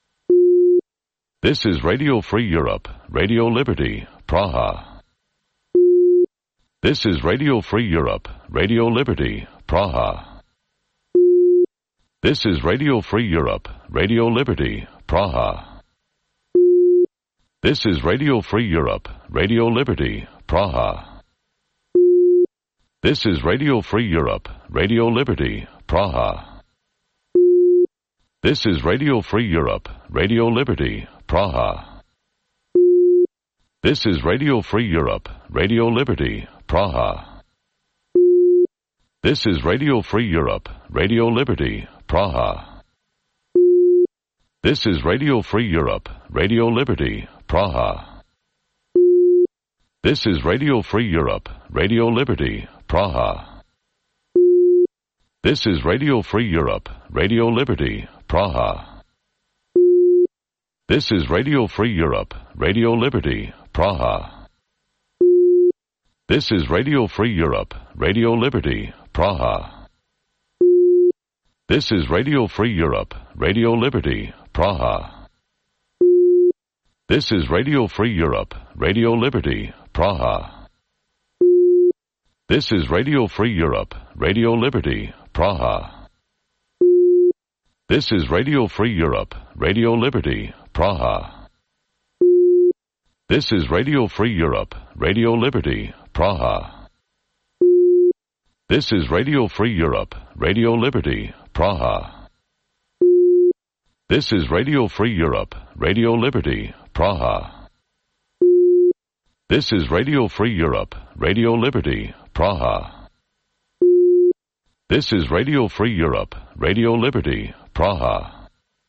This is Radio Free Europe, Radio Liberty, Praha. This is Radio Free Europe, Radio Liberty, Praha. This is Radio Free Europe, Radio Liberty, Praha. This is Radio Free Europe, Radio Liberty, Praha. This is Radio Free Europe, Radio Liberty, Praha. This is Radio Free Europe, Radio Liberty, Praha. This is Radio Free Europe, Radio Liberty, Praha. This is Radio Free Europe, Radio Liberty, Praha. This is Radio Free Europe, Radio Liberty, Praha. This is Radio Free Europe, Radio Liberty, Praha. This is Radio Free Europe, Radio Liberty, Praha. This is Radio Free Europe, Radio Liberty, Praha. This is Radio Free Europe, Radio Liberty, Praha. This is Radio Free Europe, Radio Liberty, Praha. This is Radio Free Europe, Radio Liberty, Praha. This is Radio Free Europe, Radio Liberty, Praha. This is Radio Free Europe, Radio Liberty, Praha. This is Radio Free Europe, Radio Liberty, Praha. This is Radio Free Europe, Radio Liberty, Praha. This is Radio Free Europe, Radio Liberty, Praha. This is Radio Free Europe, Radio Liberty, Praha. This is Radio Free Europe, Radio Liberty, Praha.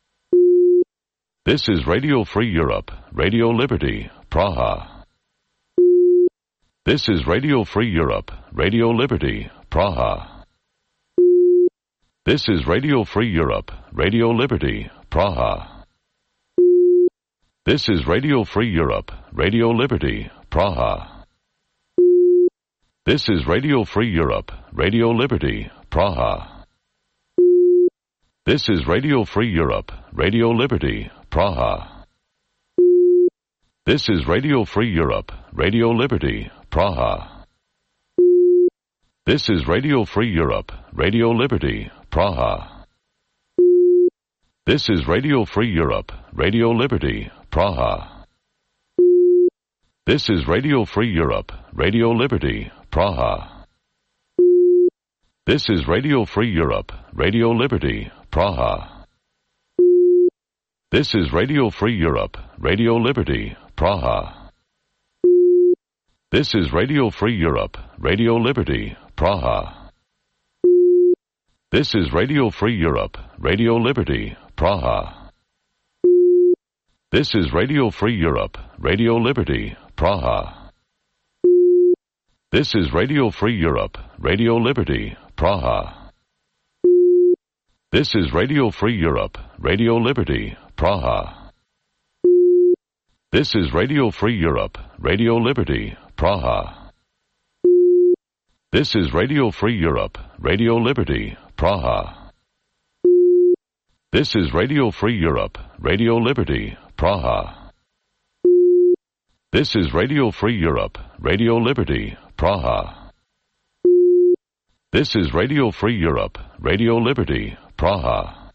This is Radio Free Europe, Radio Liberty, Praha. This is Radio Free Europe, Radio Liberty, Praha. This is Radio Free Europe, Radio Liberty, Praha. This is Radio Free Europe, Radio Liberty, Praha. This is Radio Free Europe, Radio Liberty, Praha. This is Radio Free Europe, Radio Liberty, Praha. This is Radio Free Europe, Radio Liberty, Praha. This is Radio Free Europe, Radio Liberty, Praha. This is Radio Free Europe, Radio Liberty, Praha. This is Radio Free Europe, Radio Liberty, Praha. This is Radio Free Europe, Radio Liberty, Praha. This is Radio Free Europe, Radio Liberty, Praha. This is Radio Free Europe, Radio Liberty, Praha. This is Radio Free Europe, Radio Liberty, Praha. This is Radio Free Europe, Radio Liberty, Praha. This is Radio Free Europe, Radio Liberty, Praha. This is Radio Free Europe, Radio Liberty, Praha. This is Radio Free Europe, Radio Liberty, Praha. This is Radio Free Europe, Radio Liberty, Praha. This is Radio Free Europe, Radio Liberty, Praha. This is Radio Free Europe, Radio Liberty, Praha. This is Radio Free Europe, Radio Liberty, Praha.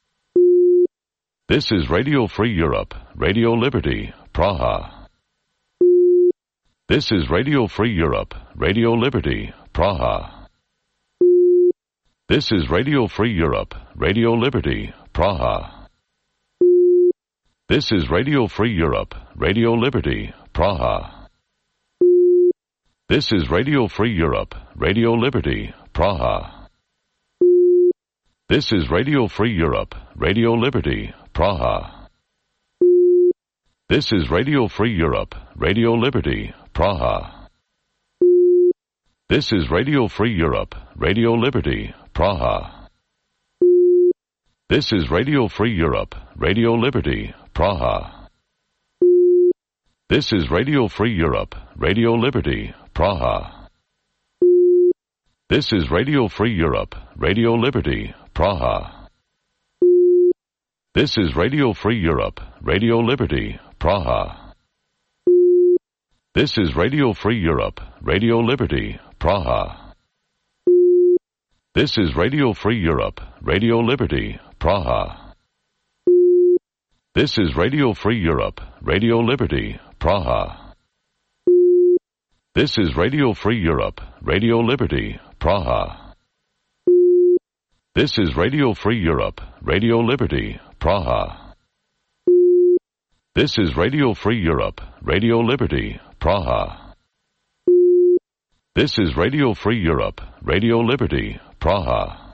This is Radio Free Europe, Radio Liberty, Praha. This is Radio Free Europe, Radio Liberty, Praha. This is Radio Free Europe, Radio Liberty, Praha. This is Radio Free Europe, Radio Liberty, Praha. This is Radio Free Europe, Radio Liberty, Praha. This is Radio Free Europe, Radio Liberty, Praha. This is Radio Free Europe, Radio Liberty, Praha. This is Radio Free Europe, Radio Liberty, Praha. This is Radio Free Europe, Radio Liberty, Praha. This is Radio Free Europe, Radio Liberty, Praha. This is Radio Free Europe, Radio Liberty, Praha. This is Radio Free Europe, Radio Liberty, Praha. This is Radio Free Europe, Radio Liberty, Praha. This is Radio Free Europe, Radio Liberty, Praha. This is Radio Free Europe, Radio Liberty, Praha. This is Radio Free Europe, Radio Liberty, Praha. This is Radio Free Europe, Radio Liberty, Praha. This is Radio Free Europe, Radio Liberty, Praha. This is Radio Free Europe, Radio Liberty, Praha.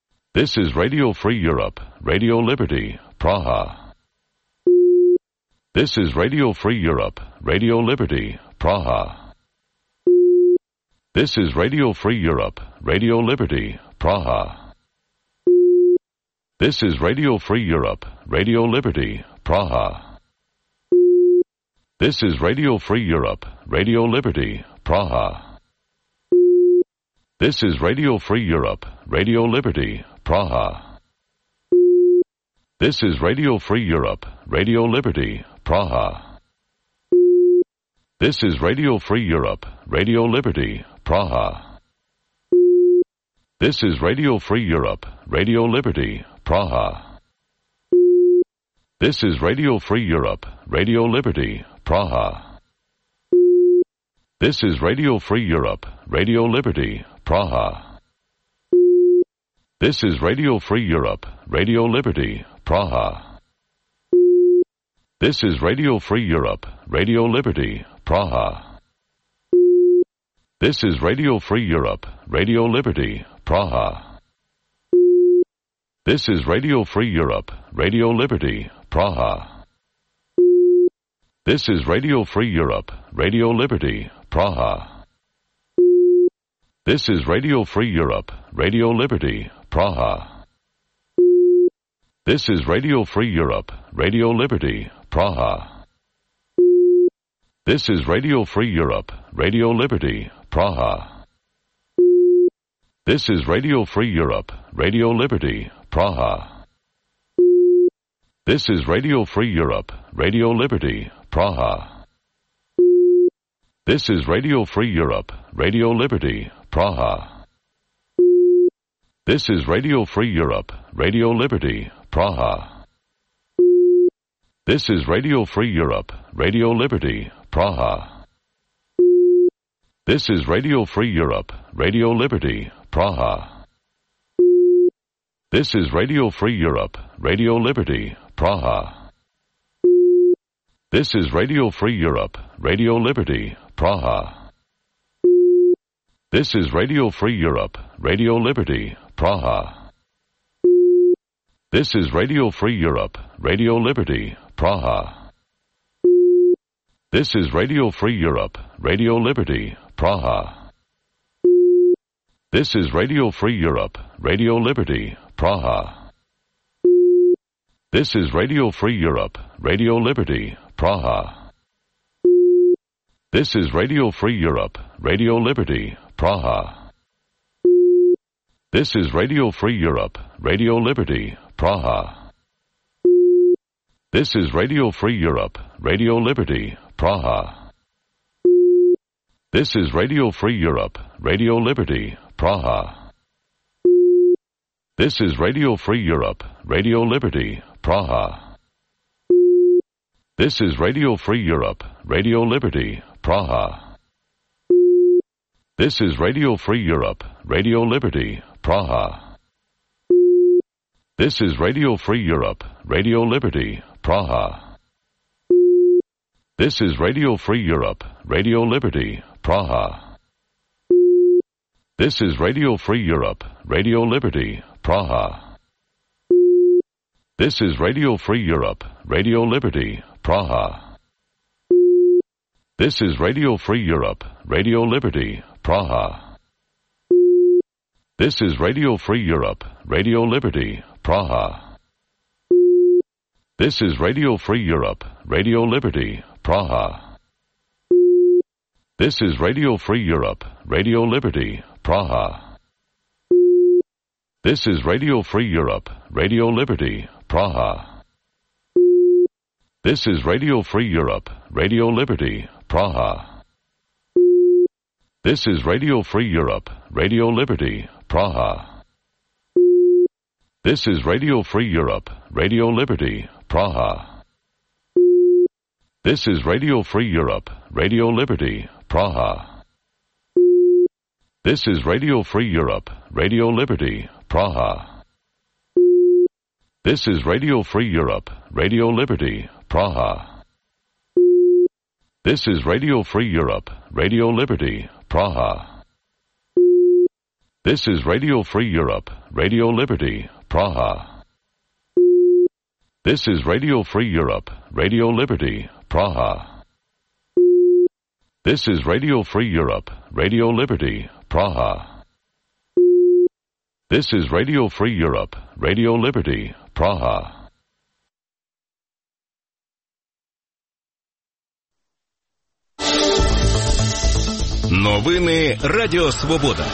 This is Radio Free Europe, Radio Liberty, Praha. This is Radio Free Europe, Radio Liberty, Praha. This is Radio Free Europe, Radio Liberty, Praha. This is Radio Free Europe, Radio Liberty, Praha. This is Radio Free Europe, Radio Liberty, Praha. This is Radio Free Europe, Radio Liberty, Praha. This is Radio Free Europe, Radio Liberty, Praha. This is Radio Free Europe, Radio Liberty, Praha. This is Radio Free Europe, Radio Liberty, Praha. This is Radio Free Europe, Radio Liberty, Praha. This is Radio Free Europe, Radio Liberty, Praha. This is Radio Free Europe, Radio Liberty, Praha. This is Radio Free Europe, Radio Liberty, Praha. This is Radio Free Europe, Radio Liberty, Praha. This is Radio Free Europe, Radio Liberty, Praha. This is Radio Free Europe, Radio Liberty, Praha. This is Radio Free Europe, Radio Liberty, Praha. This is Radio Free Europe, Radio Liberty, Praha. This is Radio Free Europe, Radio Liberty, Praha. This is Radio Free Europe, Radio Liberty, Praha. This is Radio Free Europe, Radio Liberty, Praha. This is Radio Free Europe, Radio Liberty, Praha. This is Radio Free Europe, Radio Liberty, Praha. This is Radio Free Europe, Radio Liberty, Praha. This is Radio Free Europe, Radio Liberty, Praha. This is Radio Free Europe, Radio Liberty, Praha. This is Radio Free Europe, Radio Liberty, Praha. This is Radio Free Europe, Radio Liberty, Praha. This is Radio Free Europe, Radio Liberty, Praha. This is Radio Free Europe, Radio Liberty, Praha. This is Radio Free Europe, Radio Liberty, Praha. This is Radio Free Europe, Radio Liberty, Praha. This is Radio Free Europe, Radio Liberty, Praha. This is Radio Free Europe, Radio Liberty, Praha. This is Radio Free Europe, Radio Liberty, Praha. This is Radio Free Europe, Radio Liberty, Praha. This is Radio Free Europe, Radio Liberty, Praha. This is Radio Free Europe, Radio Liberty, Praha. This is Radio Free Europe, Radio Liberty, Praha. This is Radio Free Europe, Radio Liberty, Praha. This is Radio Free Europe, Radio Liberty, Praha. This is Radio Free Europe, Radio Liberty, Praha. This is Radio Free Europe, Radio Liberty, Praha. This is Radio Free Europe, Radio Liberty, Praha. This is Radio Free Europe, Radio Liberty, Praha. This is Radio Free Europe, Radio Liberty, Praha. This is Radio Free Europe, Radio Liberty, Praha. This is Radio Free Europe, Radio Liberty, Praha. This is Radio Free Europe, Radio Liberty, Praha. This is Radio Free Europe, Radio Liberty, Praha. This is Radio Free Europe, Radio Liberty, Praha. This is Radio Free Europe, Radio Liberty, Praha. This is Radio Free Europe, Radio Liberty, Praha. This is Radio Free Europe, Radio Liberty, Praha. This is Radio Free Europe, Radio Liberty, Praha. This is Radio Free Europe, Radio Liberty, Praha. This is Radio Free Europe, Radio Liberty, Praha. This is Radio Free Europe, Radio Liberty, Praha. This is Radio Free Europe, Radio Liberty, Praha. Новини Радіо Свобода.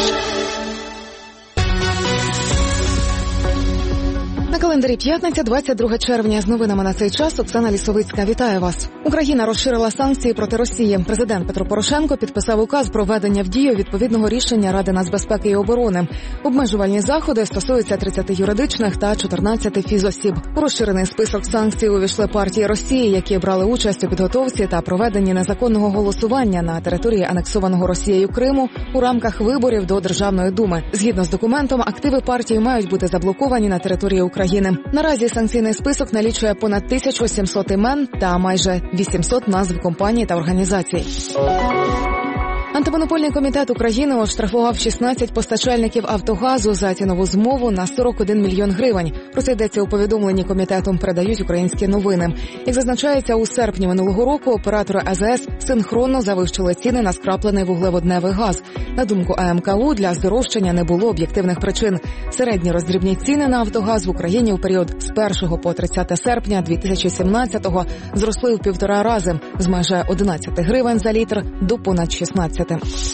На календарі п'ятниця, двадцять друге червня. З новинами на цей час Оксана Лісовицька. Вітаю вас. Україна розширила санкції проти Росії. Президент Петро Порошенко підписав указ про введення в дію відповідного рішення Ради нацбезпеки і оборони. Обмежувальні заходи стосуються тридцяти юридичних та чотирнадцяти фізосіб. У розширений список санкцій увійшли партії Росії, які брали участь у підготовці та проведенні незаконного голосування на території анексованого Росією Криму у рамках виборів до Державної думи. Згідно з документом, активи партії мають бути заблоковані на території України. Наразі санкційний список налічує понад тисячу сімсот імен та майже вісімсот назв компаній та організацій. Антимонопольний комітет України оштрафував шістнадцять постачальників «Автогазу» за цінову змову на сорок один мільйон гривень. Про це йдеться у повідомленні комітету, передають українські новини. Як зазначається, у серпні минулого року оператори А З С синхронно завищили ціни на скраплений вуглеводневий газ. На думку А М К У, для здорожчання не було об'єктивних причин. Середні роздрібні ціни на «Автогаз» в Україні у період з першого по тридцяте серпня дві тисячі сімнадцятого зросли в півтора рази – з майже одинадцяти гривень за літр до понад шістнадцяти.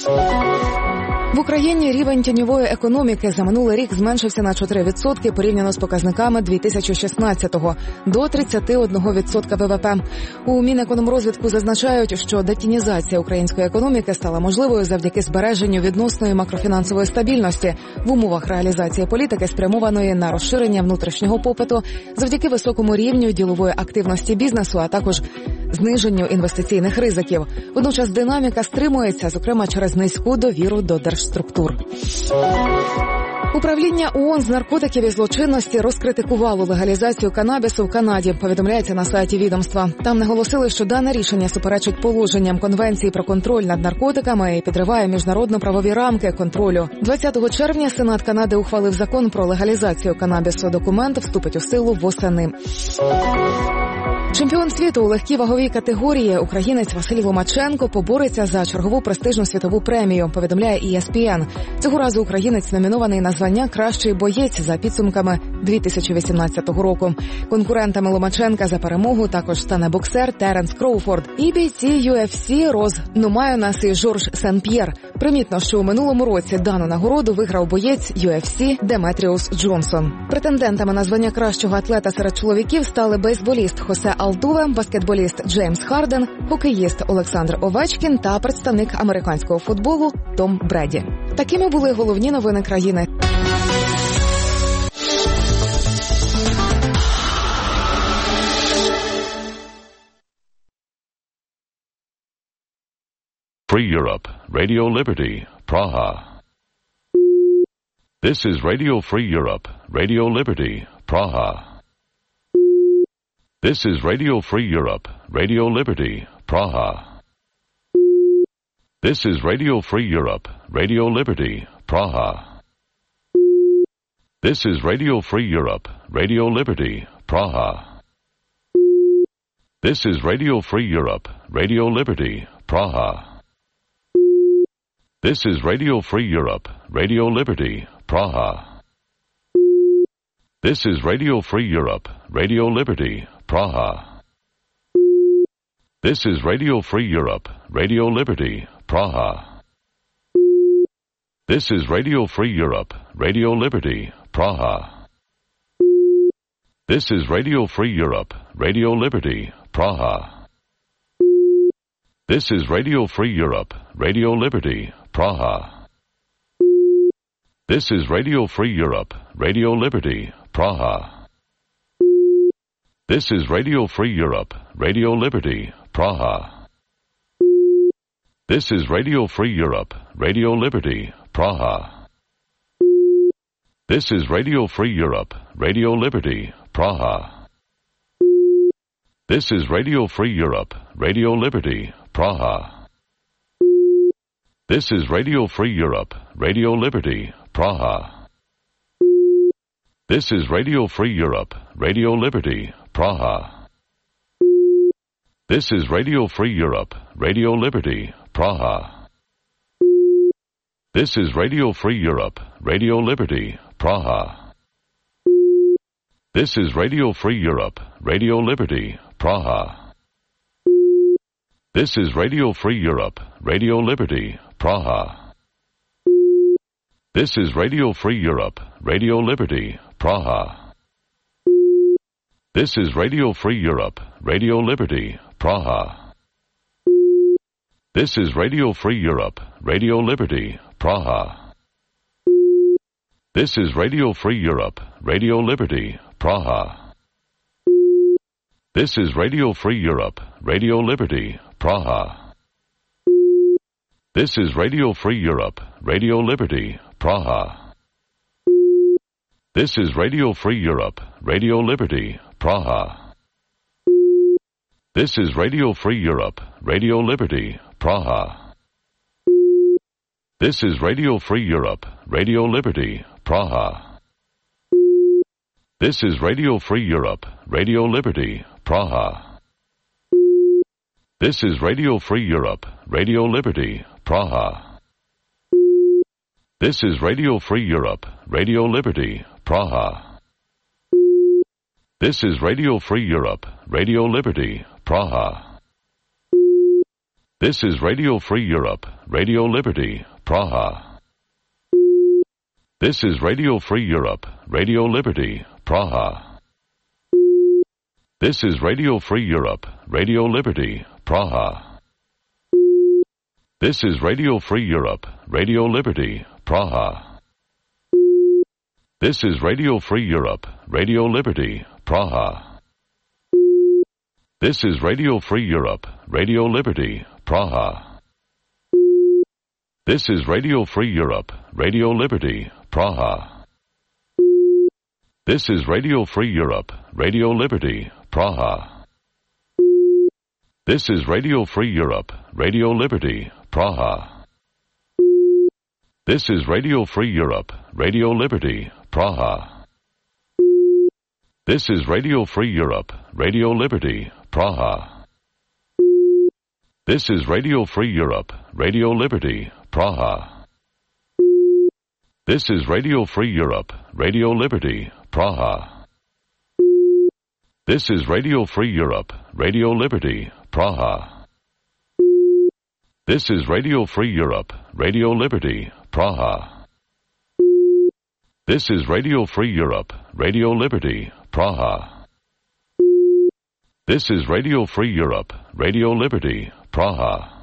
В Україні рівень тіньової економіки за минулий рік зменшився на чотири відсотки порівняно з показниками дві тисячі шістнадцятого до тридцять один відсоток В В П. У Мінекономрозвитку зазначають, що детінізація української економіки стала можливою завдяки збереженню відносної макрофінансової стабільності в умовах реалізації політики, спрямованої на розширення внутрішнього попиту, завдяки високому рівню ділової активності бізнесу, а також зниженню інвестиційних ризиків. Водночас динаміка стримується, зокрема через низьку довіру до держструктур. Управління О О Н з наркотиків і злочинності розкритикувало легалізацію канабісу в Канаді, повідомляється на сайті відомства. Там наголосили, що дане рішення суперечить положенням Конвенції про контроль над наркотиками і підриває міжнародно-правові рамки контролю. двадцятого червня Сенат Канади ухвалив закон про легалізацію канабісу. Документ вступить у силу восени. Чемпіон світу у легкій ваговій категорії українець Василь Ломаченко побореться за чергову престижну світову премію, повідомляє І С Пі Ен. Цього разу українець номінований на звання «Кращий боєць» за підсумками дві тисячі вісімнадцятого року. Конкурентами Ломаченка за перемогу також стане боксер Теренс Кроуфорд і бійці Ю Еф Сі Роз Нумайонас і Жорж Сен-П'єр. Примітно, що у минулому році дану нагороду виграв боєць Ю Еф Сі Деметріус Джонсон. Претендентами на звання кращого атлета серед чоловіків стали бейсболіст Хосе Алтуве, баскетболіст Джеймс Харден, хокеїст Олександр Овечкін та представник американського футболу Том Бреді. Такими були головні новини країни. Free Europe, Radio Liberty, Praha. This is Radio Free Europe, Radio Liberty, Praha. This is Radio Free Europe, Radio Liberty, Praha. This is Radio Free Europe, Radio Liberty, Praha. This is Radio Free Europe, Radio Liberty, Praha. This is Radio Free Europe, Radio Liberty, Praha. This is Radio Free Europe, Radio Liberty, Praha. This is Radio Free Europe, Radio Liberty, Praha. This is Radio Free Europe, Radio Liberty, Praha. This is Radio Free Europe, Radio Liberty, Praha. This is Radio Free Europe, Radio Liberty, Praha. This is Radio Free Europe, Radio Liberty, Praha. This is Radio Free Europe, Radio Liberty, Praha. This is Radio Free Europe, Radio Liberty, Praha. This is Radio Free Europe, Radio Liberty, Praha. This is Radio Free Europe, Radio Liberty, Praha. This is Radio Free Europe, Radio Liberty, Praha. This is Radio Free Europe, Radio Liberty, Praha. This is Radio Free Europe, Radio Liberty, Praha. This is Radio Free Europe, Radio Liberty, Praha. This is Radio Free Europe, Radio Liberty, Praha. This is Radio Free Europe, Radio Liberty, Praha. This is Radio Free Europe, Radio Liberty, Praha. This is Radio Free Europe, Radio Liberty, Praha. This is Radio Free Europe, Radio Liberty, Praha. This is Radio Free Europe, Radio Liberty, Praha. This is Radio Free Europe, Radio Liberty, Praha. This is Radio Free Europe, Radio Liberty, Praha. This is Radio Free Europe, Radio Liberty, Praha. This is Radio Free Europe, Radio Liberty, Praha. This is Radio Free Europe, Radio Liberty, Praha. This is Radio Free Europe, Radio Liberty, Praha. This is Radio Free Europe, Radio Liberty, Praha. This is Radio Free Europe, Radio Liberty, Praha. This is Radio Free Europe, Radio Liberty, Praha. This is Radio Free Europe, Radio Liberty, Praha. This is Radio Free Europe, Radio Liberty, Praha. This is Radio Free Europe, Radio Liberty, Praha. This is Radio Free Europe, Radio Liberty, Praha. This is Radio Free Europe, Radio Liberty, Praha. This is Radio Free Europe, Radio Liberty, Praha. This is Radio Free Europe, Radio Liberty, Praha. This is Radio Free Europe, Radio Liberty, Praha. This is Radio Free Europe, Radio Liberty, Praha. This is Radio Free Europe, Radio Liberty, Praha. This is Radio Free Europe, Radio Liberty, Praha. This is Radio Free Europe, Radio Liberty, Praha. This is Radio Free Europe, Radio Liberty, Praha. This is Radio Free Europe, Radio Liberty, Praha. This is Radio Free Europe, Radio Liberty, Praha. This is Radio Free Europe, Radio Liberty, Praha. This is Radio Free Europe, Radio Liberty, Praha. This is Radio Free Europe, Radio Liberty, Praha.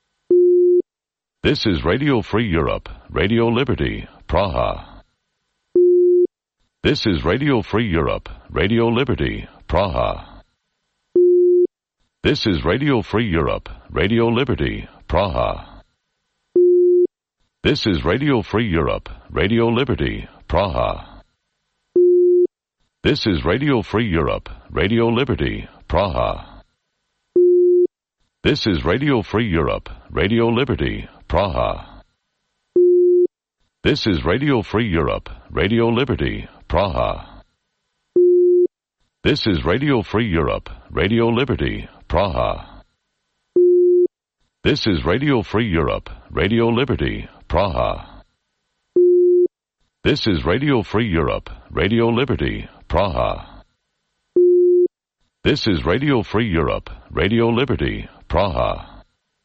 This is Radio Free Europe, Radio Liberty, Praha. This is Radio Free Europe, Radio Liberty, Praha. This is Radio Free Europe, Radio Liberty, Praha. This is Radio Free Europe, Radio Liberty, Praha. This is Radio Free Europe, Radio Liberty, Praha. This is Radio Free Europe, Radio Liberty, Praha. This is Radio Free Europe, Radio Liberty, Praha. This is Radio Free Europe, Radio Liberty, Praha. This is Radio Free Europe, Radio Liberty, Praha. This is Radio Free Europe, Radio Liberty, Praha. This is Radio Free Europe, Radio Liberty, Praha.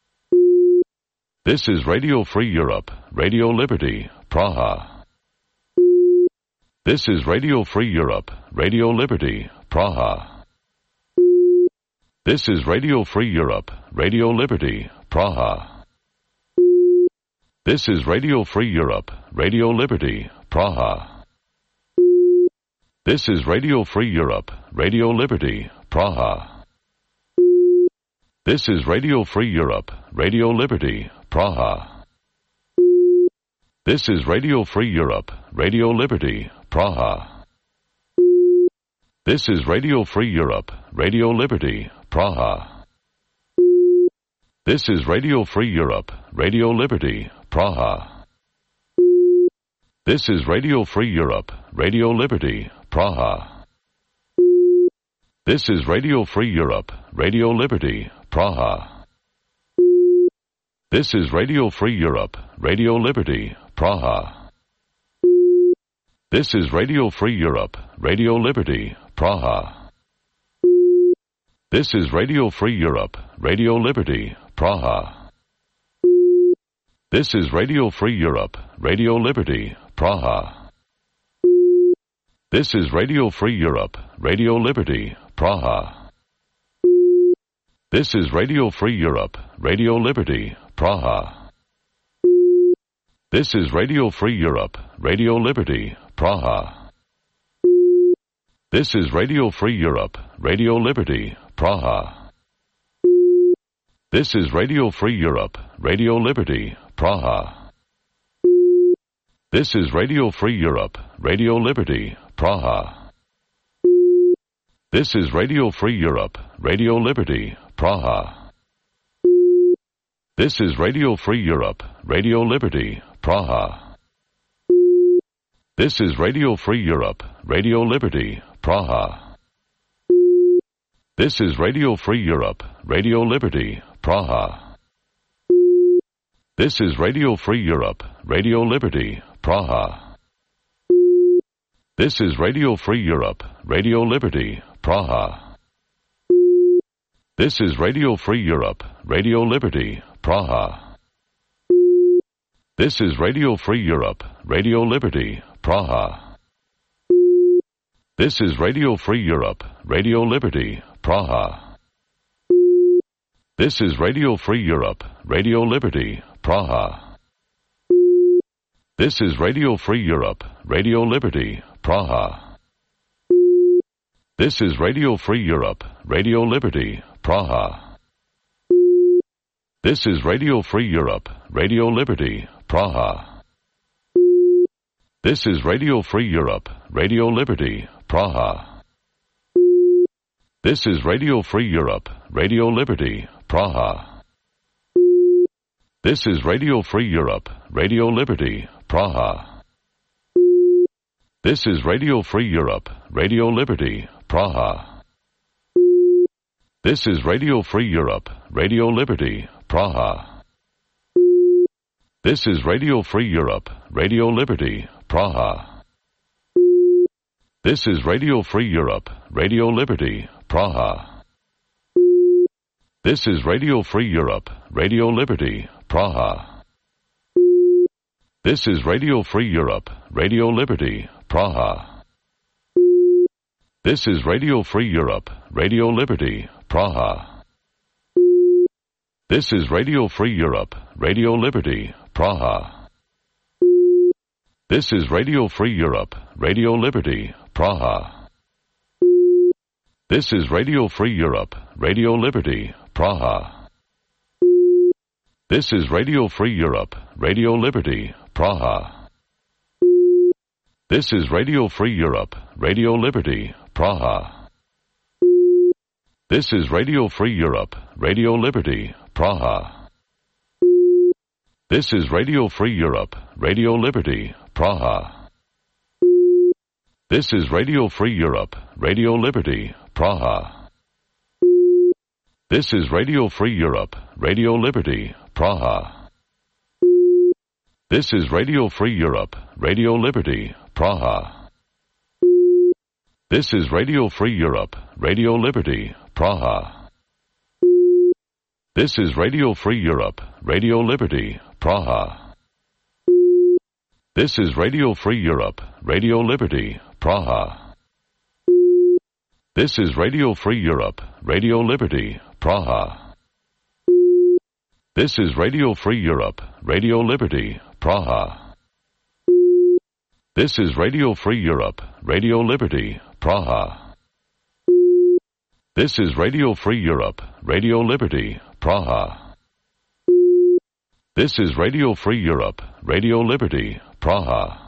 This is Radio Free Europe, Radio Liberty, Praha. This is Radio Free Europe, Radio Liberty, Praha. This is Radio Free Europe, Radio Liberty, Praha. This is Radio Free Europe, Radio Liberty, Praha. This is Radio Free Europe, Radio Liberty, Praha. This is Radio Free Europe, Radio Liberty, Praha. This is Radio Free Europe, Radio Liberty, Praha. This is Radio Free Europe, Radio Liberty, Praha. This is Radio Free Europe, Radio Liberty, Praha. This is Radio Free Europe, Radio Liberty, Praha. This is Radio Free Europe, Radio Liberty, Praha. This is Radio Free Europe, Radio Liberty, Praha. This is Radio Free Europe, Radio Liberty, Praha. This is Radio Free Europe, Radio Liberty, Praha. This is Radio Free Europe, Radio Liberty, Praha. This is Radio Free Europe, Radio Liberty, Praha. This is Radio Free Europe, Radio Liberty, Praha. This is Radio Free Europe, Radio Liberty, Praha. This is Radio Free Europe, Radio Liberty, Praha. This is Radio Free Europe, Radio Liberty, Praha. This is Radio Free Europe, Radio Liberty, Praha. This is Radio Free Europe, Radio Liberty, Praha. This is Radio Free Europe, Radio Liberty, Praha. This is Radio Free Europe, Radio Liberty, Praha. This is Radio Free Europe, Radio Liberty, Praha. This is Radio Free Europe, Radio Liberty, Praha. This is Radio Free Europe, Radio Liberty, Praha. This is Radio Free Europe, Radio Liberty, Praha. This is Radio Free Europe, Radio Liberty, Praha. This is Radio Free Europe, Radio Liberty, Praha. This is Radio Free Europe, Radio Liberty, Praha. This is Radio Free Europe, Radio Liberty, Praha. This is Radio Free Europe, Radio Liberty, Praha. This is Radio Free Europe, Radio Liberty, Praha. This is Radio Free Europe, Radio Liberty, Praha. This is Radio Free Europe, Radio Liberty, Praha. This is Radio Free Europe, Radio Liberty, Praha. This is Radio Free Europe, Radio Liberty, Praha. This is Radio Free Europe, Radio Liberty, Praha. This is Radio Free Europe, Radio Liberty, Praha. This is Radio Free Europe, Radio Liberty, Praha. This is Radio Free Europe, Radio Liberty, Praha. This is Radio Free Europe, Radio Liberty, Praha. This is Radio Free Europe, Radio Liberty, Praha. This is Radio Free Europe, Radio Liberty, Praha. This is Radio Free Europe, Radio Liberty, Praha. This is Radio Free Europe, Radio Liberty, Praha. This is Radio Free Europe, Radio Liberty, Praha. This is Radio Free Europe, Radio Liberty, Praha. This is Radio Free Europe, Radio Liberty, Praha. This is Radio Free Europe, Radio Liberty, Praha. This is Radio Free Europe, Radio Liberty, Praha. This is Radio Free Europe, Radio Liberty, Praha. This is Radio Free Europe, Radio Liberty, Praha. This is Radio Free Europe, Radio Liberty, Praha. This is Radio Free Europe, Radio Liberty, Praha. This is Radio Free Europe, Radio Liberty, Praha. This is Radio Free Europe, Radio Liberty, Praha. This is Radio Free Europe, Radio Liberty, Praha. This is Radio Free Europe, Radio Liberty, Praha. This is Radio Free Europe, Radio Liberty, Praha. This is Radio Free Europe, Radio Liberty, Praha.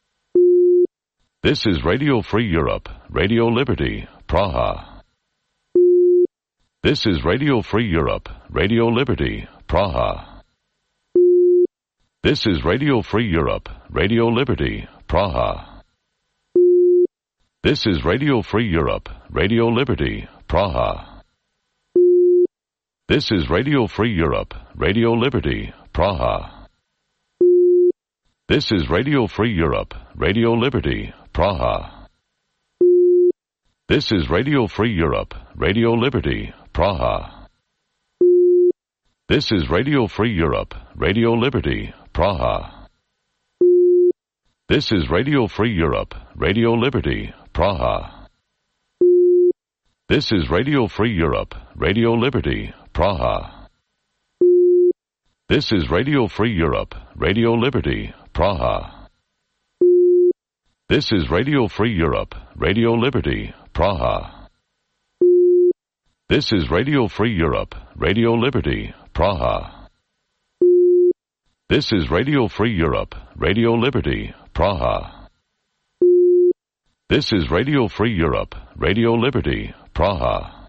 This is Radio Free Europe, Radio Liberty, Praha. This is Radio Free Europe, Radio Liberty, Praha. This is Radio Free Europe, Radio Liberty, Praha. This is Radio Free Europe, Radio Liberty, Praha. This is Radio Free Europe, Radio Liberty, Praha. This is Radio Free Europe, Radio Liberty, Praha. This is Radio Free Europe, Radio Liberty, Praha. This is Radio Free Europe, Radio Liberty, Praha. This is Radio Free Europe, Radio Liberty, Praha. This is Radio Free Europe, Radio Liberty, Praha. This is Radio Free Europe, Radio Liberty, Praha. This is Radio Free Europe, Radio Liberty, Praha. This is Radio Free Europe, Radio Liberty, Praha. This is Radio Free Europe, Radio Liberty, Praha. This is Radio Free Europe, Radio Liberty, Praha.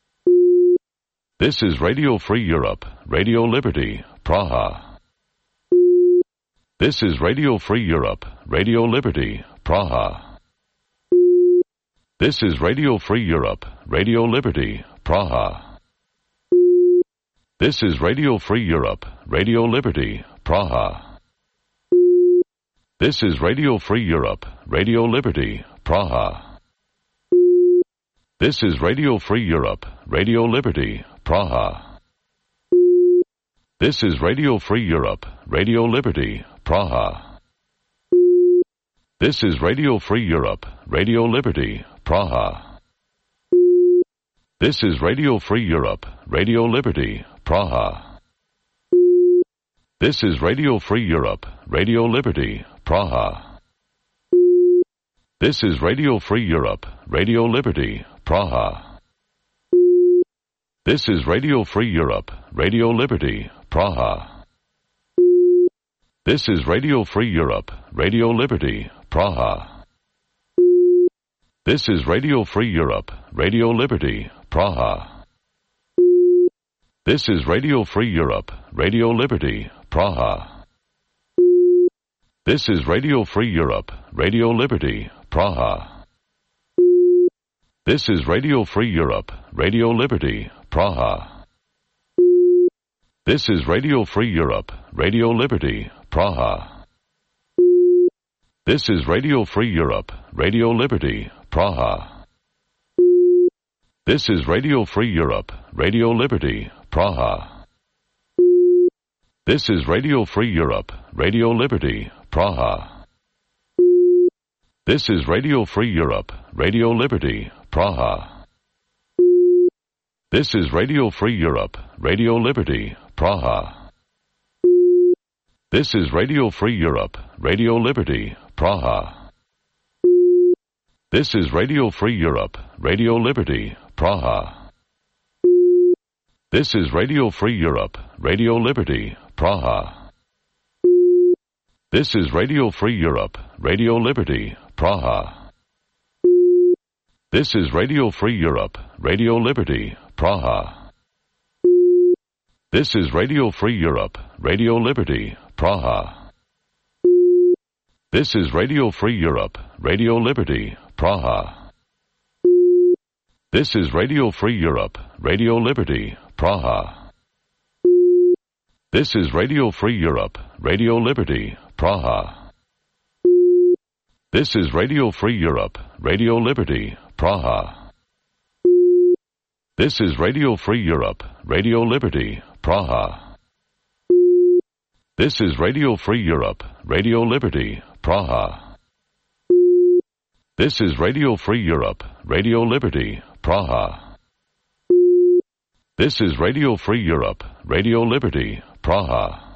This is Radio Free Europe, Radio Liberty, Praha. This is Radio Free Europe, Radio Liberty, Praha. This is Radio Free Europe, Radio Liberty, Praha. This is Radio Free Europe, Radio Liberty, Praha. This is Radio Free Europe, Radio Liberty, Praha. This is Radio Free Europe, Radio Liberty, Praha. This is Radio Free Europe, Radio Liberty, Praha. This is Radio Free Europe, Radio Liberty, Praha. This is Radio Free Europe, Radio Liberty, Praha. This is Radio Free Europe, Radio Liberty, Praha. This is Radio Free Europe, Radio Liberty, Praha. This is Radio Free Europe, Radio Liberty, Praha. This is Radio Free Europe, Radio Liberty, Praha. This is Radio Free Europe, Radio Liberty, Praha. This is Radio Free Europe, Radio Liberty, Praha. This is Radio Free Europe, Radio Liberty, Praha. This is Radio Free Europe, Radio Liberty, Praha. This is Radio Free Europe, Radio Liberty, Praha. This is Radio Free Europe, Radio Liberty, Praha. This is Radio Free Europe, Radio Liberty, Praha. This is Radio Free Europe, Radio Liberty, Praha. This is Radio Free Europe, Radio Liberty, Praha. This is Radio Free Europe, Radio Liberty, Praha. This is Radio Free Europe, Radio Liberty, Praha. This is Radio Free Europe, Radio Liberty, Praha. This is Radio Free Europe, Radio Liberty, Praha. This is Radio Free Europe, Radio Liberty, Praha. This is Radio Free Europe, Radio Liberty, Praha. This is Radio Free Europe, Radio Liberty, Praha. This is Radio Free Europe, Radio Liberty, Praha. This is Radio Free Europe, Radio Liberty, Praha. This is Radio Free Europe, Radio Liberty, Praha. This is Radio Free Europe, Radio Liberty, Praha. This is Radio Free Europe, Radio Liberty, Praha. This is Radio Free Europe, Radio Liberty, Praha. This is Radio Free Europe, Radio Liberty, Praha. This is Radio Free Europe, Radio Liberty, Praha.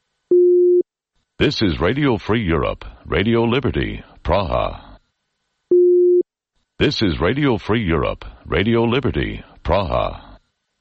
This is Radio Free Europe, Radio Liberty, Praha. This is Radio Free Europe, Radio Liberty, Praha.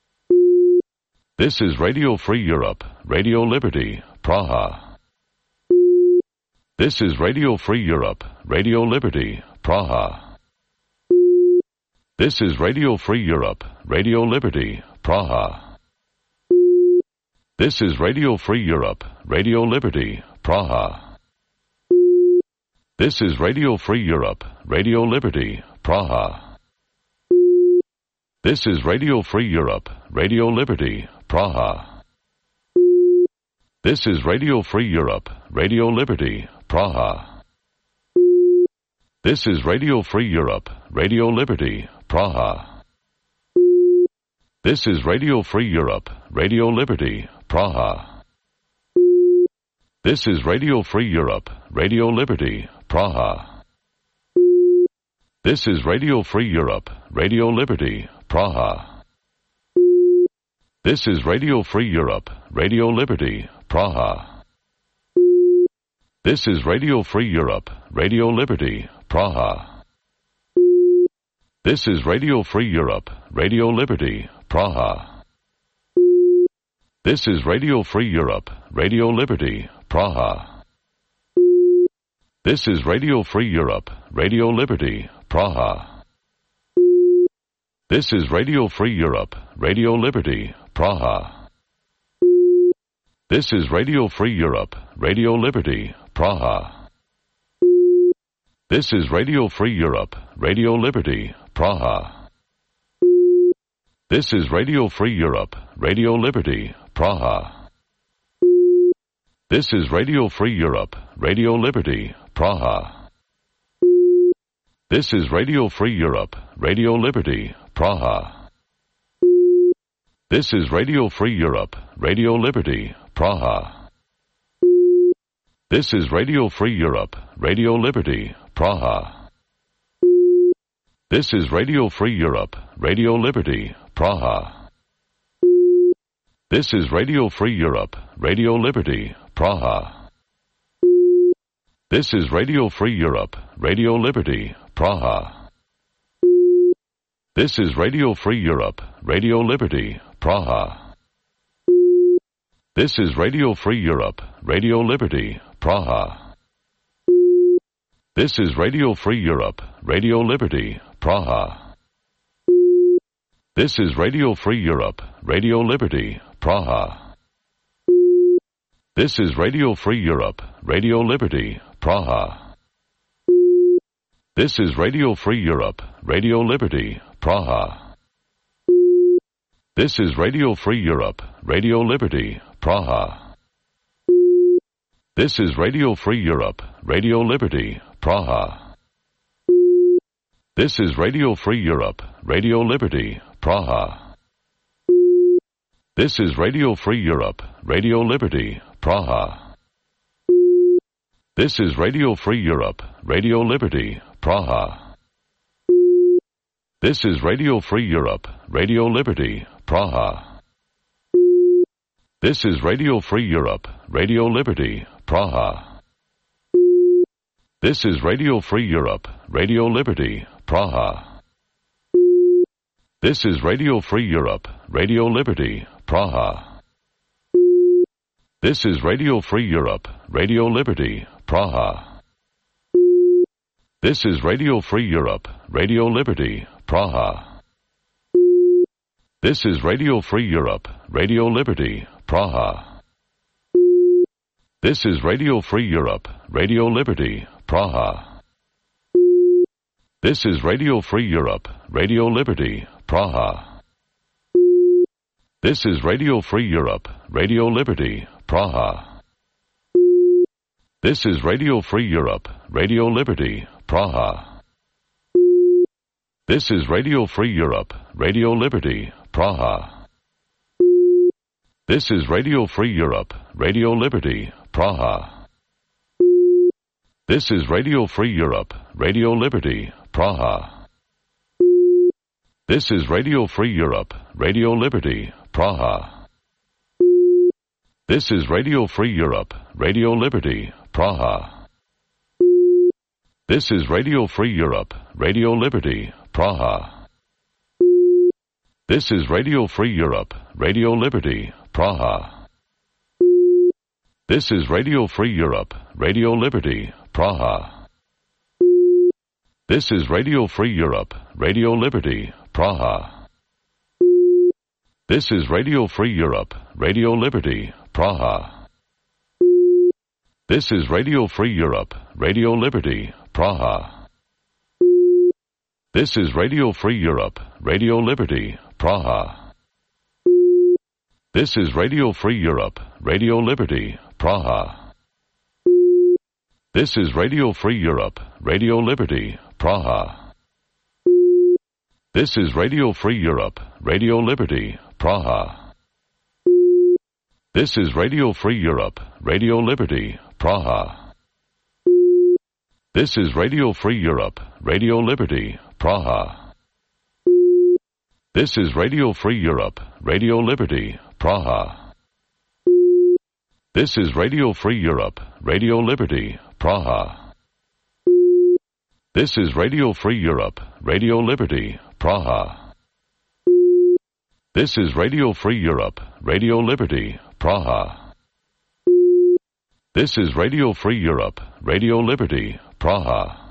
This is Radio Free Europe, Radio Liberty, Praha. This is Radio Free Europe, Radio Liberty, Praha. This is Radio Free Europe, Radio Liberty, Praha. This is Radio Free Europe, Radio Liberty, Praha. This is Radio Free Europe, Radio Liberty, Praha. This is Radio Free Europe, Radio Liberty, Praha. This is Radio Free Europe, Radio Liberty, Praha. This is Radio Free Europe, Radio Liberty, Praha. This is Radio Free Europe, Radio Liberty, Praha. This is Radio Free Europe, Radio Liberty, Praha. This is Radio Free Europe, Radio Liberty, Praha. This is Radio Free Europe, Radio Liberty, Praha. This is Radio Free Europe, Radio Liberty, Praha. This is Radio Free Europe, Radio Liberty, Praha. This is Radio Free Europe, Radio Liberty, Praha. This is Radio Free Europe, Radio Liberty, Praha. This is Radio Free Europe, Radio Liberty, Praha. This is Radio Free Europe, Radio Liberty, Praha. This is Radio Free Europe, Radio Liberty, Praha. This is Radio Free Europe, Radio Liberty, Praha. This is Radio Free Europe, Radio Liberty, Praha. This is Radio Free Europe, Radio Liberty, Praha. This is Radio Free Europe, Radio Liberty, Praha. This is Radio Free Europe, Radio Liberty, Praha. This is Radio Free Europe, Radio Liberty, Praha. This is Radio Free Europe, Radio Liberty, Praha. This is Radio Free Europe, Radio Liberty, Praha. This is Radio Free Europe, Radio Liberty, Praha. This is Radio Free Europe, Radio Liberty, Praha. This is Radio Free Europe, Radio Liberty, Praha. This is Radio Free Europe, Radio Liberty, Praha. This is Radio Free Europe, Radio Liberty, Praha. This is Radio Free Europe, Radio Liberty, Praha. This is Radio Free Europe, Radio Liberty, Praha. This is Radio Free Europe, Radio Liberty, Praha. This is Radio Free Europe, Radio Liberty, Praha. This is Radio Free Europe, Radio Liberty, Praha. This is Radio Free Europe, Radio Liberty, Praha. This is Radio Free Europe, Radio Liberty, Praha. This is Radio Free Europe, Radio Liberty, Praha. This is Radio Free Europe, Radio Liberty, Praha. This is Radio Free Europe, Radio Liberty, Praha. This is Radio Free Europe, Radio Liberty, Praha. This is Radio Free Europe, Radio Liberty, Praha. This is Radio Free Europe, Radio Liberty, Praha. This is Radio Free Europe, Radio Liberty, Praha. This is Radio Free Europe, Radio Liberty, Praha. This is Radio Free Europe, Radio Liberty, Praha. This is Radio Free Europe, Radio Liberty, Praha. This is Radio Free Europe, Radio Liberty, Praha. This is Radio Free Europe, Radio Liberty, Praha. This is Radio Free Europe, Radio Liberty, Praha. This is Radio Free Europe, Radio Liberty, Praha. This is Radio Free Europe, Radio Liberty, Praha. This is Radio Free Europe, Radio Liberty, Praha. This is Radio Free Europe, Radio Liberty, Praha. This is Radio Free Europe, Radio Liberty, Praha. This is Radio Free Europe, Radio Liberty, Praha. This is Radio Free Europe, Radio Liberty, Praha. This is Radio Free Europe, Radio Liberty, Praha. This is Radio Free Europe, Radio Liberty, Praha. This is Radio Free Europe, Radio Liberty, Praha. This is Radio Free Europe, Radio Liberty, Praha. This is Radio Free Europe, Radio Liberty, Praha. This is Radio Free Europe, Radio Liberty, Praha. This is Radio Free Europe, Radio Liberty, Praha. This is Radio Free Europe, Radio Liberty, Praha. This is Radio Free Europe, Radio Liberty, Praha. This is Radio Free Europe, Radio Liberty, Praha. This is Radio Free Europe, Radio Liberty, Praha. This is Radio Free Europe, Radio Liberty, Praha.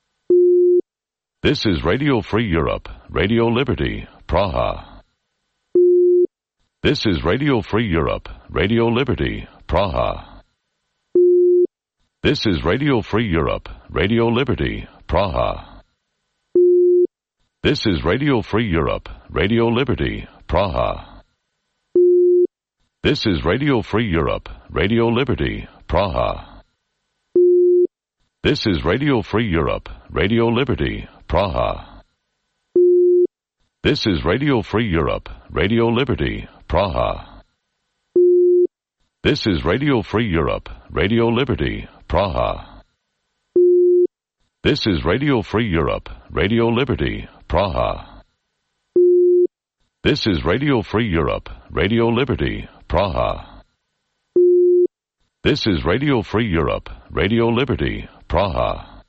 This is Radio Free Europe, Radio Liberty, Praha. This is Radio Free Europe, Radio Liberty, Praha. This is Radio Free Europe, Radio Liberty, Praha. This is Radio Free Europe, Radio Liberty, Praha. This is Radio Free Europe, Radio Liberty, Praha. This is Radio Free Europe, Radio Liberty, Praha. This is Radio Free Europe, Radio Liberty, Praha. This is Radio Free Europe, Radio Liberty, Praha. This is Radio Free Europe, Radio Liberty, Praha. This is Radio Free Europe, Radio Liberty, Praha. This is Radio Free Europe, Radio Liberty, Praha.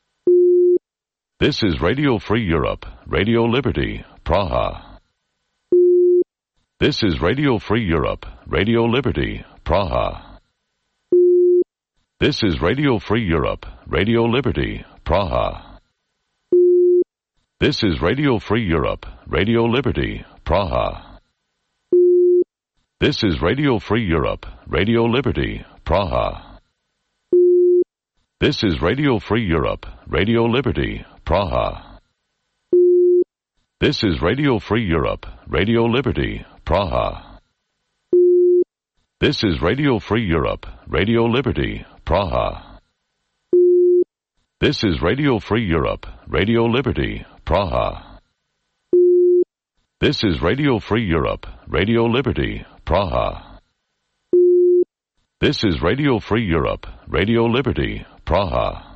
This is Radio Free Europe, Radio Liberty, Praha. This is Radio Free Europe, Radio Liberty, Praha. This is Radio Free Europe, Radio Liberty, Praha. This is Radio Free Europe, Radio Liberty, Praha. This is Radio Free Europe, Radio Liberty, Praha. This is Radio Free Europe, Radio Liberty, Praha. This is Radio Free Europe, Radio Liberty, Praha. This is Radio Free Europe, Radio Liberty, Praha. This is Radio Free Europe, Radio Liberty, Praha. This is Radio Free Europe, Radio Liberty, Praha. This is Radio Free Europe, Radio Liberty, Praha.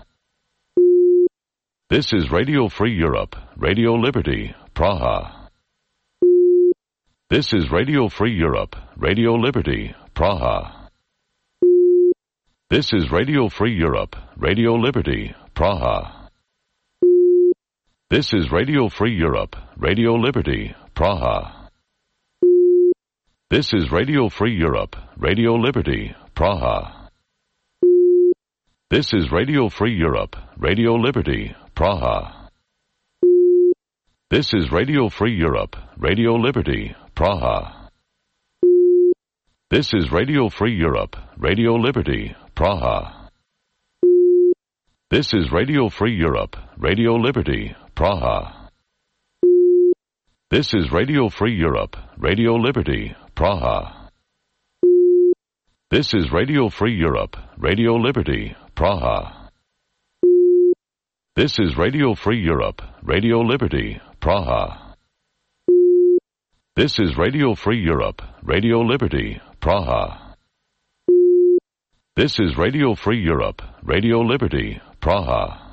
This is Radio Free Europe, Radio Liberty, Praha. This is Radio Free Europe, Radio Liberty, Praha. This is Radio Free Europe, Radio Liberty, Praha. This is Radio Free Europe, Radio Liberty, Praha. This is Radio Free Europe, Radio Liberty, Praha. This is Radio Free Europe, Radio Liberty, Praha. This is Radio Free Europe, Radio Liberty, Praha. This is Radio Free Europe, Radio Liberty, Praha. This is Radio Free Europe, Radio Liberty, Praha. This is Radio Free Europe, Radio Liberty, Praha. This is Radio Free Europe, Radio Liberty, Praha. This is Radio Free Europe, Radio Liberty, Praha. This is Radio Free Europe, Radio Liberty, Praha. This is Radio Free Europe, Radio Liberty, Praha.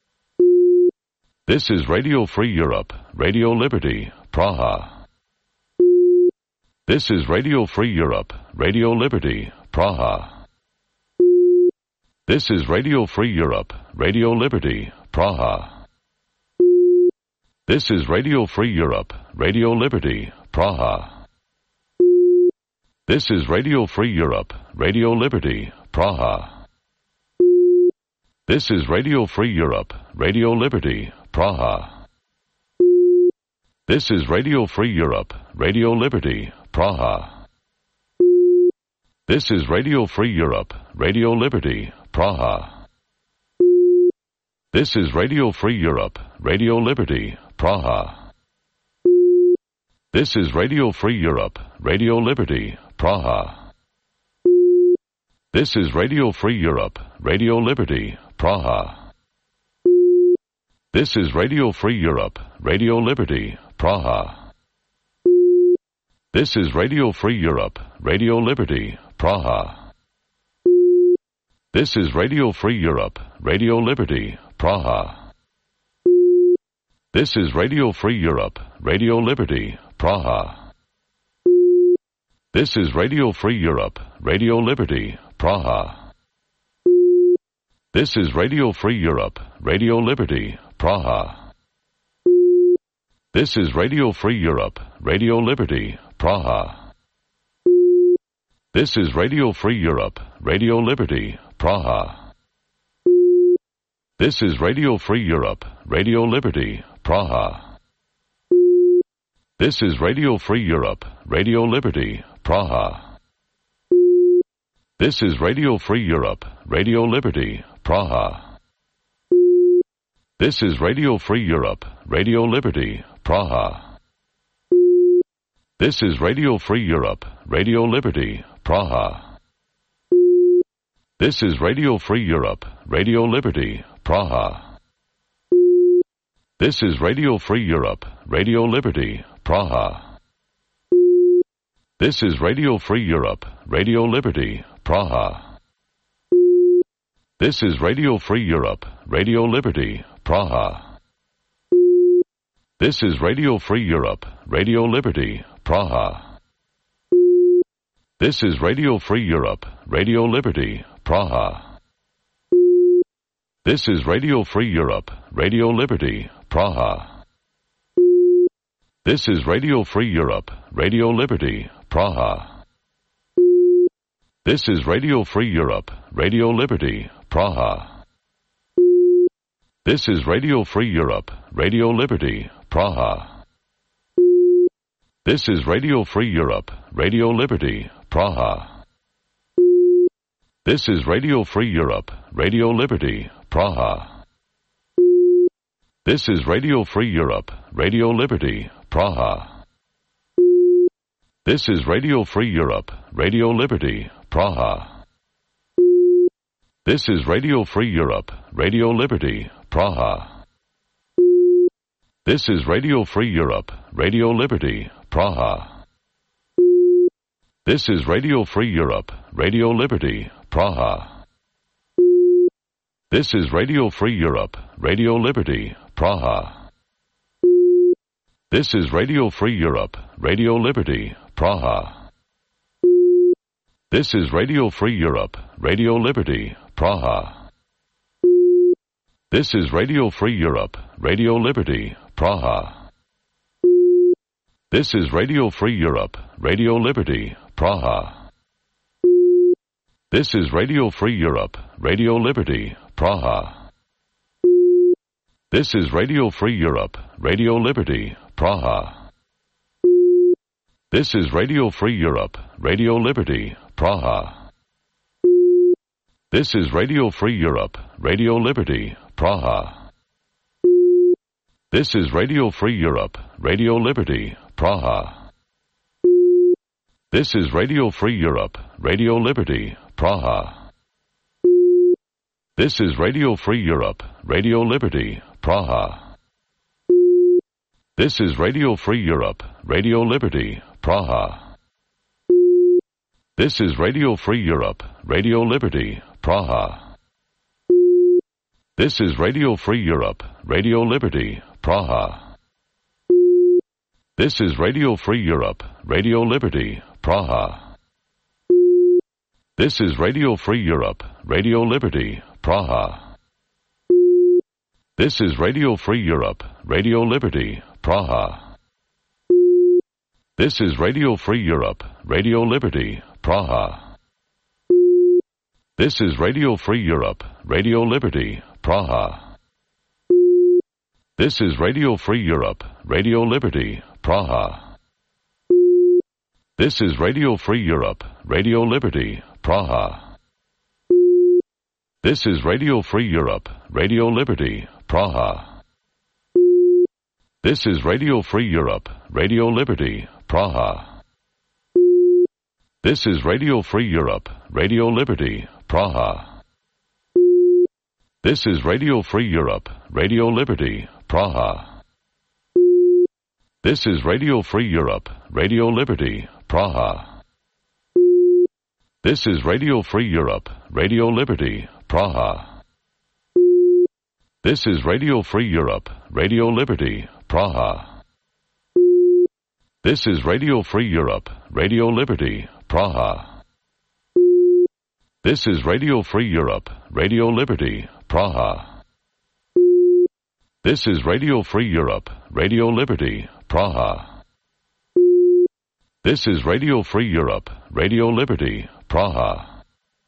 This is Radio Free Europe, Radio Liberty, Praha. This is Radio Free Europe, Radio Liberty, Praha. This is Radio Free Europe, Radio Liberty, Praha. This is Radio Free Europe, Radio Liberty, Praha. This is Radio Free Europe, Radio Liberty, Praha. This is Radio Free Europe, Radio Liberty, Praha. This is Radio Free Europe, Radio Liberty, Praha. This is Radio Free Europe, Radio Liberty, Praha. This is Radio Free Europe, Radio Liberty, Praha. This is Radio Free Europe, Radio Liberty, Praha. This is Radio Free Europe, Radio Liberty, Praha. This is Radio Free Europe, Radio Liberty, Praha. This is Radio Free Europe, Radio Liberty, Praha. This is Radio Free Europe, Radio Liberty, Praha. This is Radio Free Europe, Radio Liberty, Praha. This is Radio Free Europe, Radio Liberty, Praha. This is Radio Free Europe, Radio Liberty, Praha. This is Radio Free Europe, Radio Liberty, Praha. This is Radio Free Europe, Radio Liberty, Praha. This is Radio Free Europe, Radio Liberty, Praha. This is Radio Free Europe, Radio Liberty, Praha. This is Radio Free Europe, Radio Liberty, Praha. This is Radio Free Europe, Radio Liberty, Praha. This is Radio Free Europe, Radio Liberty, Praha. This is Radio Free Europe, Radio Liberty, Praha. This is Radio Free Europe, Radio Liberty, Praha. This is Radio Free Europe, Radio Liberty, Praha. This is Radio Free Europe, Radio Liberty, Praha. This is Radio Free Europe, Radio Liberty, Praha. This is Radio Free Europe, Radio Liberty, Praha. This is Radio Free Europe, Radio Liberty, Praha. This is Radio Free Europe, Radio Liberty, Praha. This is Radio Free Europe, Radio Liberty, Praha. This is Radio Free Europe, Radio Liberty, Praha. This is Radio Free Europe, Radio Liberty, Praha. This is Radio Free Europe, Radio Liberty, Praha. This is Radio Free Europe, Radio Liberty, Praha. This is Radio Free Europe, Radio Liberty, Praha. This is Radio Free Europe, Radio Liberty, Praha. This is Radio Free Europe, Radio Liberty, Praha. This is Radio Free Europe, Radio Liberty, Praha. This is Radio Free Europe, Radio Liberty, Praha. This is Radio Free Europe, Radio Liberty, Praha. This is Radio Free Europe, Radio Liberty, Praha. This is Radio Free Europe, Radio Liberty, Praha. This is Radio Free Europe, Radio Liberty, Praha. This is Radio Free Europe, Radio Liberty, Praha. This is Radio Free Europe, Radio Liberty, Praha. This is Radio Free Europe, Radio Liberty, Praha. This is Radio Free Europe, Radio Liberty, Praha. This is Radio Free Europe, Radio Liberty, Praha. This is Radio Free Europe, Radio Liberty, Praha. This is Radio Free Europe, Radio Liberty, Praha. This is Radio Free Europe, Radio Liberty, Praha. This is Radio Free Europe, Radio Liberty, Praha. This is Radio Free Europe, Radio Liberty, Praha. This is Radio Free Europe, Radio Liberty, Praha. This is Radio Free Europe, Radio Liberty, Praha. This is Radio Free Europe, Radio Liberty, Praha. This is Radio Free Europe, Radio Liberty, Praha. This is Radio Free Europe, Radio Liberty, Praha. This is Radio Free Europe, Radio Liberty, Praha. This is Radio Free Europe, Radio Liberty, Praha. This is Radio Free Europe, Radio Liberty, Praha. This is Radio Free Europe, Radio Liberty, Praha. This is Radio Free Europe, Radio Liberty, Praha. This is Radio Free Europe, Radio Liberty, Praha. This is Radio Free Europe, Radio Liberty, Praha. This is Radio Free Europe, Radio Liberty, Praha. This is Radio Free Europe, Radio Liberty, Praha. This is Radio Free Europe, Radio Liberty, Praha. This is Radio Free Europe, Radio Liberty, Praha. This is Radio Free Europe, Radio Liberty, Praha. This is Radio Free Europe, Radio Liberty, Praha.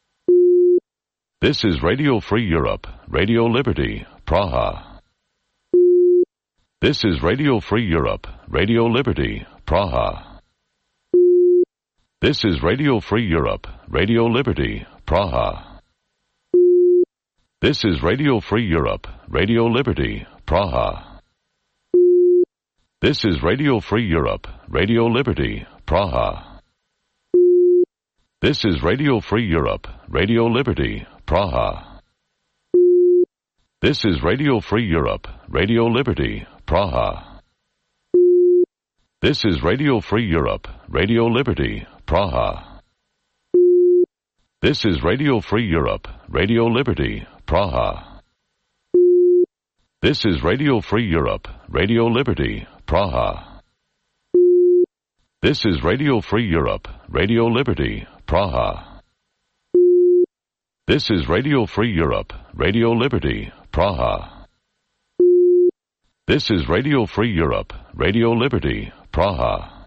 This is Radio Free Europe, Radio Liberty, Praha. This is Radio Free Europe, Radio Liberty, Praha. This is Radio Free Europe, Radio Liberty, Praha. This is Radio Free Europe, Radio Liberty, Praha. This is Radio Free Europe, Radio Liberty, Praha. This is Radio Free Europe, Radio Liberty, Praha. This is Radio Free Europe, Radio Liberty, Praha. This is Radio Free Europe, Radio Liberty, Praha. This is Radio Free Europe, Radio Liberty, Praha. This is Radio Free Europe, Radio Liberty, Praha. This is Radio Free Europe, Radio Liberty, Praha. This is Radio Free Europe, Radio Liberty, Praha. This is Radio Free Europe, Radio Liberty, Praha.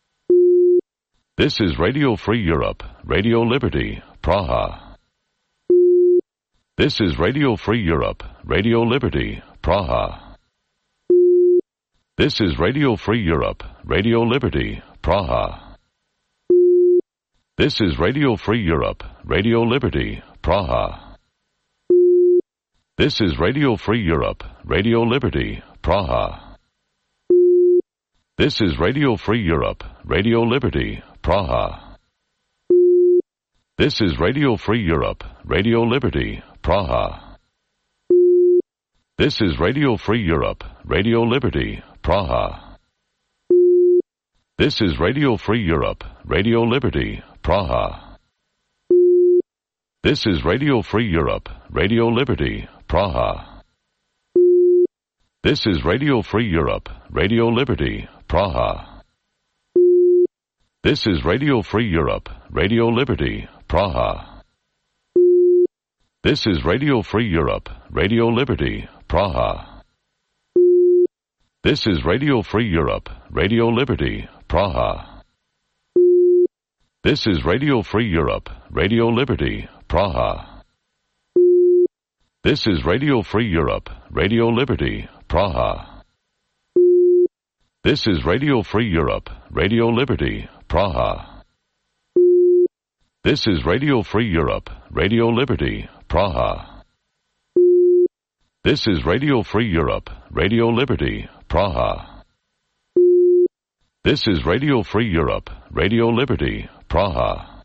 This is Radio Free Europe, Radio Liberty, Praha. This is Radio Free Europe, Radio Liberty, Praha. This is Radio Free Europe, Radio Liberty, Praha. This is Radio Free Europe, Radio Liberty, Praha. This is Radio Free Europe, Radio Liberty, Praha. This is Radio Free Europe, Radio Liberty, Praha. This is Radio Free Europe, Radio Liberty, Praha. This is Radio Free Europe, Radio Liberty, Praha. This is Radio Free Europe, Radio Liberty, Praha. This is Radio Free Europe, Radio Liberty, Praha. This is Radio Free Europe, Radio Liberty, Praha. This is Radio Free Europe, Radio Liberty, Praha. This is Radio Free Europe, Radio Liberty, Praha. This is Radio Free Europe, Radio Liberty, Praha. This is Radio Free Europe, Radio Liberty, Praha. This is Radio Free Europe, Radio Liberty, Praha. This is Radio Free Europe, Radio Liberty, Praha. This is Radio Free Europe, Radio Liberty, Praha. This is Radio Free Europe, Radio Liberty, Praha. This is Radio Free Europe, Radio Liberty, Praha.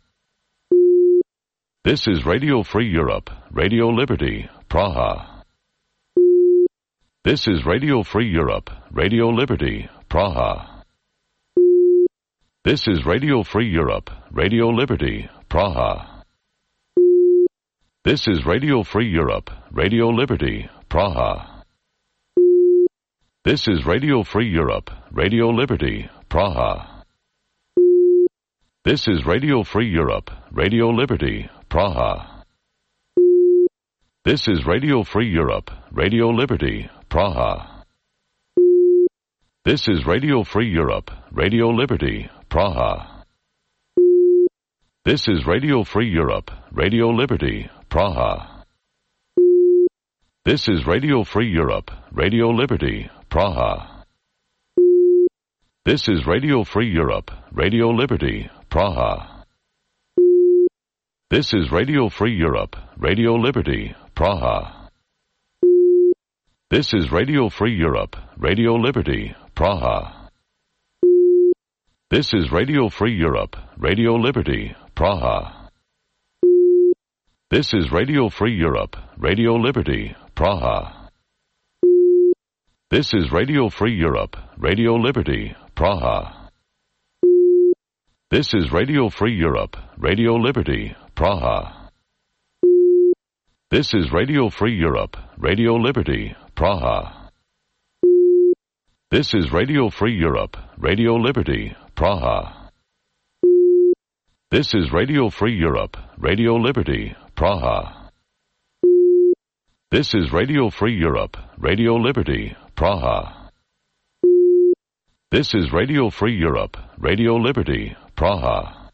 This is Radio Free Europe, Radio Liberty, Praha. This is Radio Free Europe, Radio Liberty, Praha. This is Radio Free Europe, Radio Liberty, Praha. This is Radio Free Europe, Radio Liberty, Praha. This is Radio Free Europe, Radio Liberty, Praha. This is Radio Free Europe, Radio Liberty, Praha. This is Radio Free Europe, Radio Liberty, Praha. This is Radio Free Europe, Radio Liberty, Praha. This is Radio Free Europe, Radio Liberty, Praha. This is Radio Free Europe, Radio Liberty, Praha. This is Radio Free Europe, Radio Liberty, Praha. This is Radio Free Europe, Radio Liberty, Praha. This is Radio Free Europe, Radio Liberty, Praha. This is Radio Free Europe, Radio Liberty, Praha. This is Radio Free Europe, Radio Liberty, Praha. This is Radio Free Europe, Radio Liberty, Praha. This is Radio Free Europe, Radio Liberty, Praha. This is Radio Free Europe, Radio Liberty, Praha. This is Radio Free Europe, Radio Liberty, Praha. This is Radio Free Europe, Radio Liberty, Praha. This is Radio Free Europe, Radio Liberty, Praha. This is Radio Free Europe, Radio Liberty, Praha.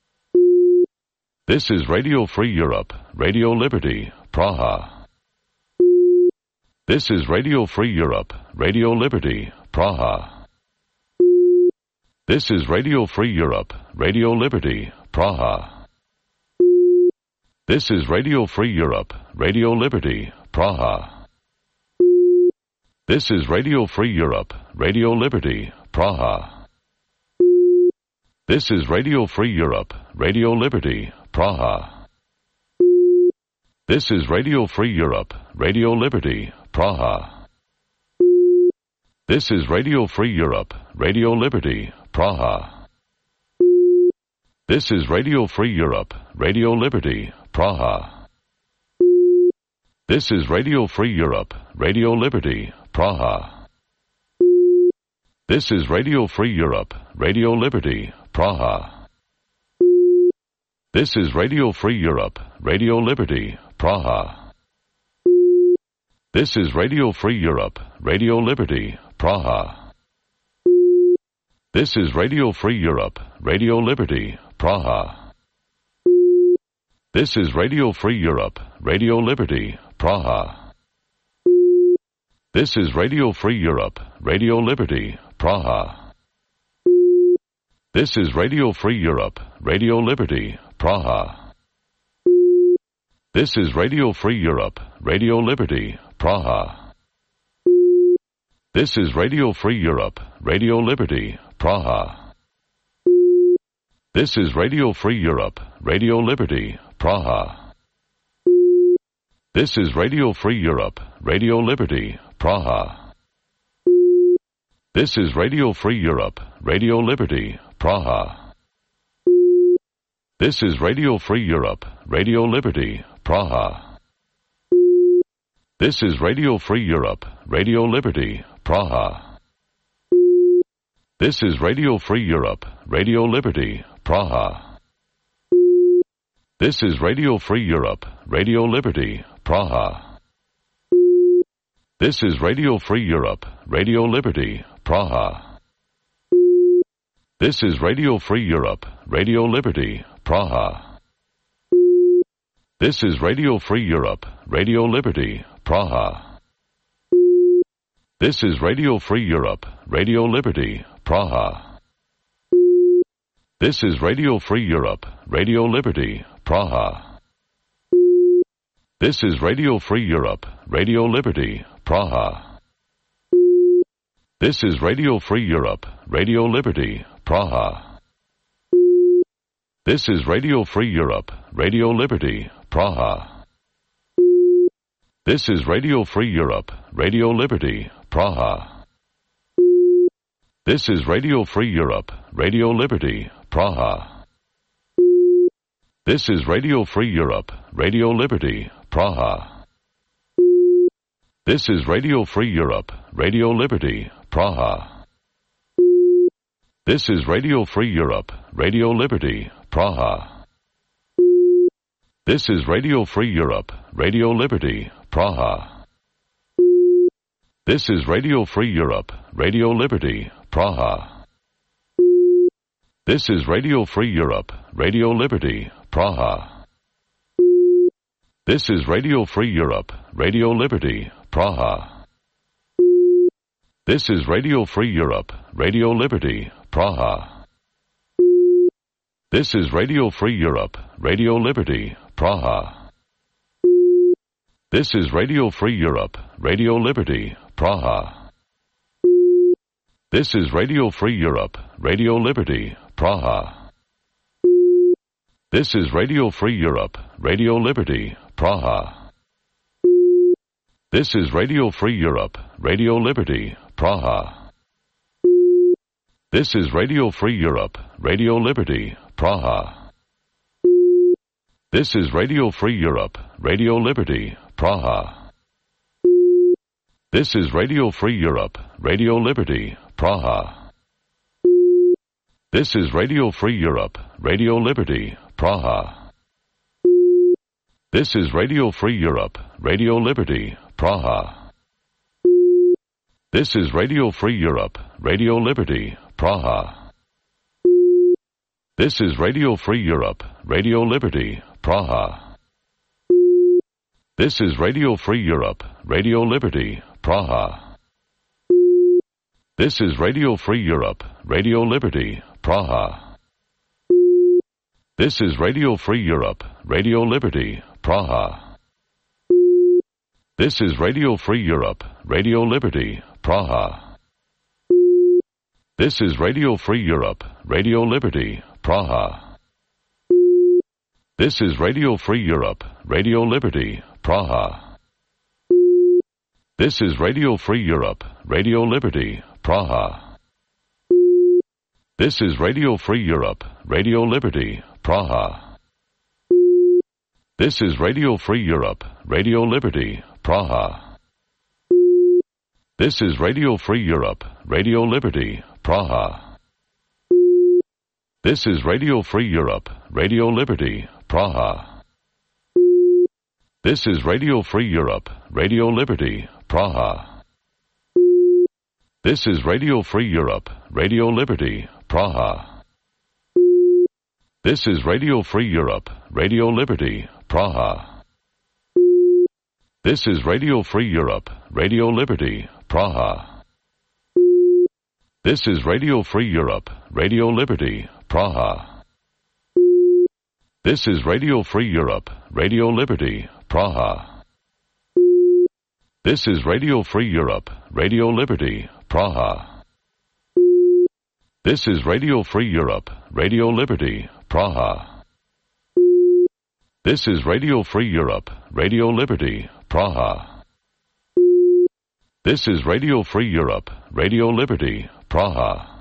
This is Radio Free Europe, Radio Liberty, Praha. This is Radio Free Europe, Radio Liberty, Praha. This is Radio Free Europe, Radio Liberty, Praha. This is Radio Free Europe, Radio Liberty, Praha. This is Radio Free Europe, Radio Liberty, Praha. This is Radio Free Europe, Radio Liberty, Praha. This is Radio Free Europe, Radio Liberty, Praha. This is Radio Free Europe, Radio Liberty, Praha. This is Radio Free Europe, Radio Liberty, Praha. This is Radio Free Europe, Radio Liberty, Praha. This is Radio Free Europe, Radio Liberty, Praha. This is Radio Free Europe, Radio Liberty, Praha. This is Radio Free Europe, Radio Liberty, Praha. This is Radio Free Europe, Radio Liberty, Praha. This is Radio Free Europe, Radio Liberty, Praha. This is Radio Free Europe, Radio Liberty, Praha. This is Radio Free Europe, Radio Liberty, Praha. This is Radio Free Europe, Radio Liberty, Praha. This is Radio Free Europe, Radio Liberty, Praha. This is Radio Free Europe, Radio Liberty, Praha. This is Radio Free Europe, Radio Liberty, Praha. This is Radio Free Europe, Radio Liberty, Praha. This is Radio Free Europe, Radio Liberty, Praha. This is Radio Free Europe, Radio Liberty, Praha. This is Radio Free Europe, Radio Liberty, Praha. This is Radio Free Europe, Radio Liberty, Praha. This is Radio Free Europe, Radio Liberty, Praha. This is Radio Free Europe, Radio Liberty, Praha. This is Radio Free Europe, Radio Liberty, Praha. This is Radio Free Europe, Radio Liberty, Praha. This is Radio Free Europe, Radio Liberty, Praha. This is Radio Free Europe, Radio Liberty, Praha. This is Radio Free Europe, Radio Liberty, Praha. This is Radio Free Europe, Radio Liberty, Praha. This is Radio Free Europe, Radio Liberty, Praha. This is Radio Free Europe, Radio Liberty, Praha. This is Radio Free Europe, Radio Liberty, Praha. This is Radio Free Europe, Radio Liberty, Praha. This is Radio Free Europe, Radio Liberty, Praha. This is Radio Free Europe, Radio Liberty, Praha. This is Radio Free Europe, Radio Liberty, Praha. This is Radio Free Europe, Radio Liberty, Praha. This is Radio Free Europe, Radio Liberty, Praha. This is Radio Free Europe, Radio Liberty, Praha. This is Radio Free Europe, Radio Liberty, Praha. This is Radio Free Europe, Radio Liberty, Praha. This is Radio Free Europe, Radio Liberty, Praha. This is Radio Free Europe, Radio Liberty, Praha. This is Radio Free Europe, Radio Liberty, Praha. This is Radio Free Europe, Radio Liberty, Praha. This is Radio Free Europe, Radio Liberty, Praha. This is Radio Free Europe, Radio Liberty, Praha. This is Radio Free Europe, Radio Liberty, Praha. This is Radio Free Europe, Radio Liberty, Praha. This is Radio Free Europe, Radio Liberty, Praha. This is Radio Free Europe, Radio Liberty, Praha. This is Radio Free Europe, Radio Liberty, Praha. This is Radio Free Europe, Radio Liberty, Praha. This is Radio Free Europe, Radio Liberty, Praha. This is Radio Free Europe, Radio Liberty, Praha. This is Radio Free Europe, Radio Liberty, Praha. This is Radio Free Europe, Radio Liberty, Praha. This is Radio Free Europe, Radio Liberty, Praha. This is Radio Free Europe, Radio Liberty, Praha. This is Radio Free Europe, Radio Liberty, Praha. This is Radio Free Europe, Radio Liberty, Praha. This is Radio Free Europe, Radio Liberty, Praha. This is Radio Free Europe, Radio Liberty, Praha. This is Radio Free Europe, Radio Liberty, Praha. This is Radio Free Europe, Radio Liberty, Praha. This is Radio Free Europe, Radio Liberty, Praha. This is Radio Free Europe, Radio Liberty, Praha. This is Radio Free Europe, Radio Liberty, Praha. This is Radio Free Europe, Radio Liberty, Praha. This is Radio Free Europe, Radio Liberty, Praha. This is Radio Free Europe, Radio Liberty, Praha. This is Radio Free Europe, Radio Liberty, Praha.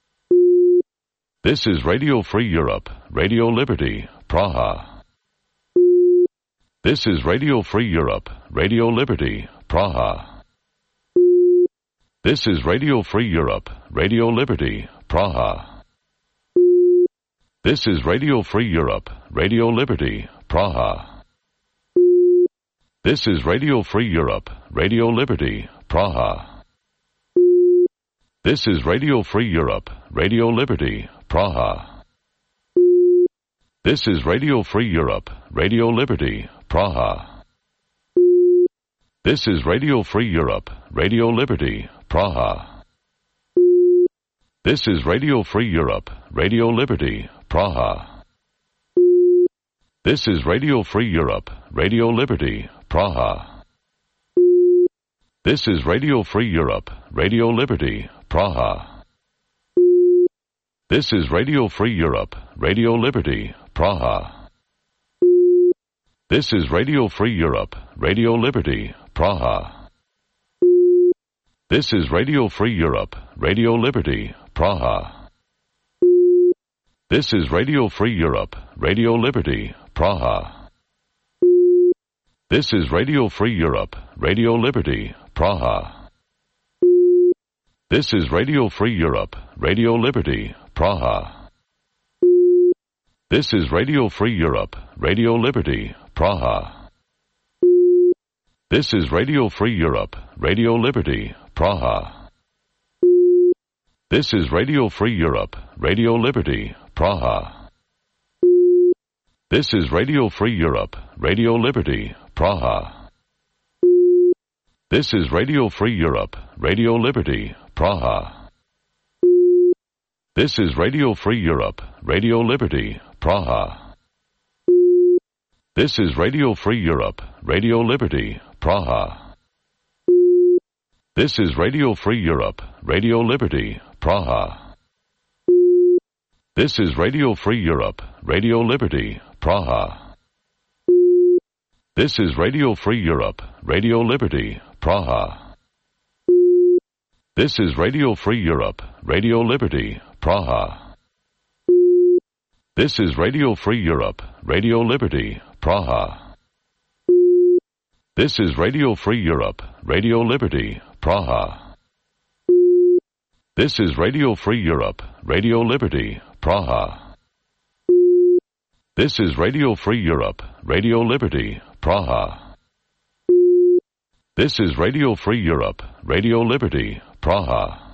This is Radio Free Europe, Radio Liberty, Praha. This is Radio Free Europe, Radio Liberty, Praha. This is Radio Free Europe, Radio Liberty, Praha. This is Radio Free Europe, Radio Liberty, Praha. This is Radio Free Europe, Radio Liberty, Praha. This is Radio Free Europe, Radio Liberty, Praha. This is Radio Free Europe, Radio Liberty, Praha. This is Radio Free Europe, Radio Liberty, Praha. This is Radio Free Europe, Radio Liberty, Praha. This is Radio Free Europe, Radio Liberty, Praha. This is Radio Free Europe, Radio Liberty, Praha. This is Radio Free Europe, Radio Liberty, Praha. This is Radio Free Europe, Radio Liberty, Praha. This is Radio Free Europe, Radio Liberty, Praha. This is Radio Free Europe, Radio Liberty, Praha. This is Radio Free Europe, Radio Liberty, Praha. This is Radio Free Europe, Radio Liberty, Praha. This is Radio Free Europe, Radio Liberty, Praha. This is Radio Free Europe, Radio Liberty, Praha. This is Radio Free Europe, Radio Liberty, Praha. This is Radio Free Europe, Radio Liberty, Praha. This is Radio Free Europe, Radio Liberty, Praha. This is Radio Free Europe, Radio Liberty, Praha. This is Radio Free Europe, Radio Liberty, Praha. This is Radio Free Europe, Radio Liberty, Praha. This is Radio Free Europe, Radio Liberty, Praha. This is Radio Free Europe, Radio Liberty, Praha. This is Radio Free Europe, Radio Liberty, Praha. This is Radio Free Europe, Radio Liberty, Praha. This is Radio Free Europe, Radio Liberty, Praha. This is Radio Free Europe, Radio Liberty, Praha. This is Radio Free Europe, Radio Liberty, Praha. This is Radio Free Europe, Radio Liberty, Praha.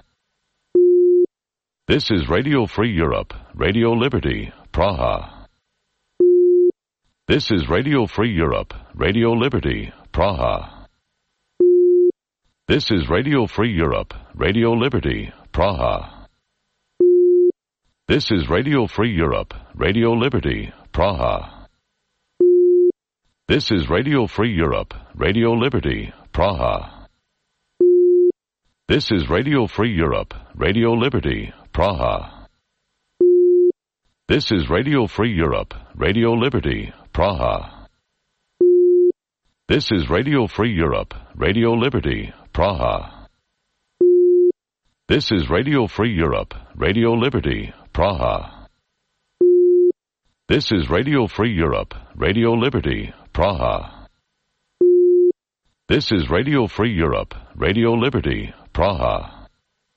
This is Radio Free Europe, Radio Liberty, Praha. This is Radio Free Europe, Radio Liberty, Praha. This is Radio Free Europe, Radio Liberty, Praha. This is Radio Free Europe, Radio Liberty, Praha. This is Radio Free Europe, Radio Liberty, Praha. This is Radio Free Europe, Radio Liberty, Praha. This is Radio Free Europe, Radio Liberty, Praha. This is Radio Free Europe, Radio Liberty, Praha. This is Radio Free Europe, Radio Liberty, Praha. This is Radio Free Europe, Radio Liberty, Praha. This is Radio Free Europe, Radio Liberty, Praha.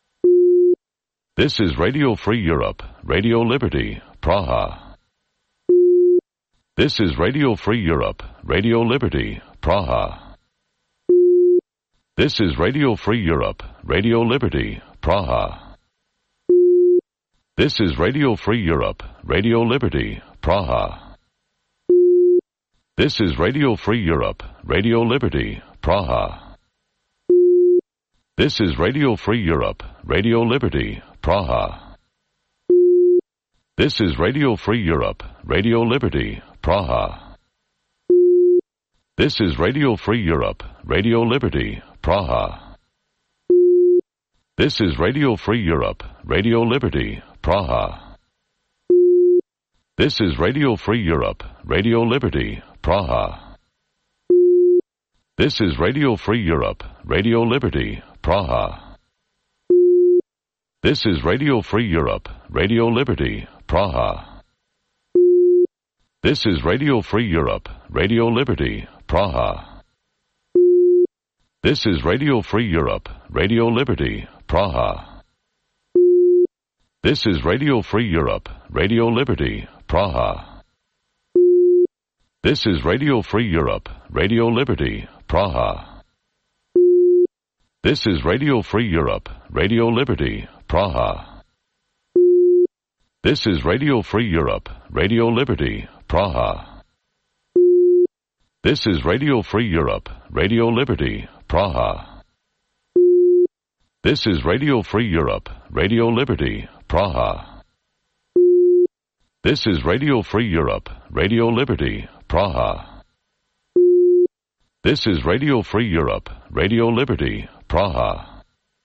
This is Radio Free Europe, Radio Liberty, Praha. This is Radio Free Europe, Radio Liberty, Praha. This is Radio Free Europe, Radio Liberty, Praha. This is Radio Free Europe, Radio Liberty, Praha. This is Radio Free Europe, Radio Liberty, Praha. This is Radio Free Europe, Radio Liberty, Praha. This is Radio Free Europe, Radio Liberty, Praha. This is Radio Free Europe, Radio Liberty, Praha. This is Radio Free Europe, Radio Liberty, Praha. This is Radio Free Europe, Radio Liberty, Praha. This is Radio Free Europe, Radio Liberty, Praha. This is Radio Free Europe, Radio Liberty, Praha. This is Radio Free Europe, Radio Liberty, Praha. This is Radio Free Europe, Radio Liberty, Praha. This is Radio Free Europe, Radio Liberty, Praha. This is Radio Free Europe, Radio Liberty, Praha. This is Radio Free Europe, Radio Liberty, Praha. This is Radio Free Europe, Radio Liberty, Praha. This is Radio Free Europe, Radio Liberty, Praha. This is Radio Free Europe, Radio Liberty, Praha. This is Radio Free Europe, Radio Liberty, Praha. This is Radio Free Europe, Radio Liberty, Praha.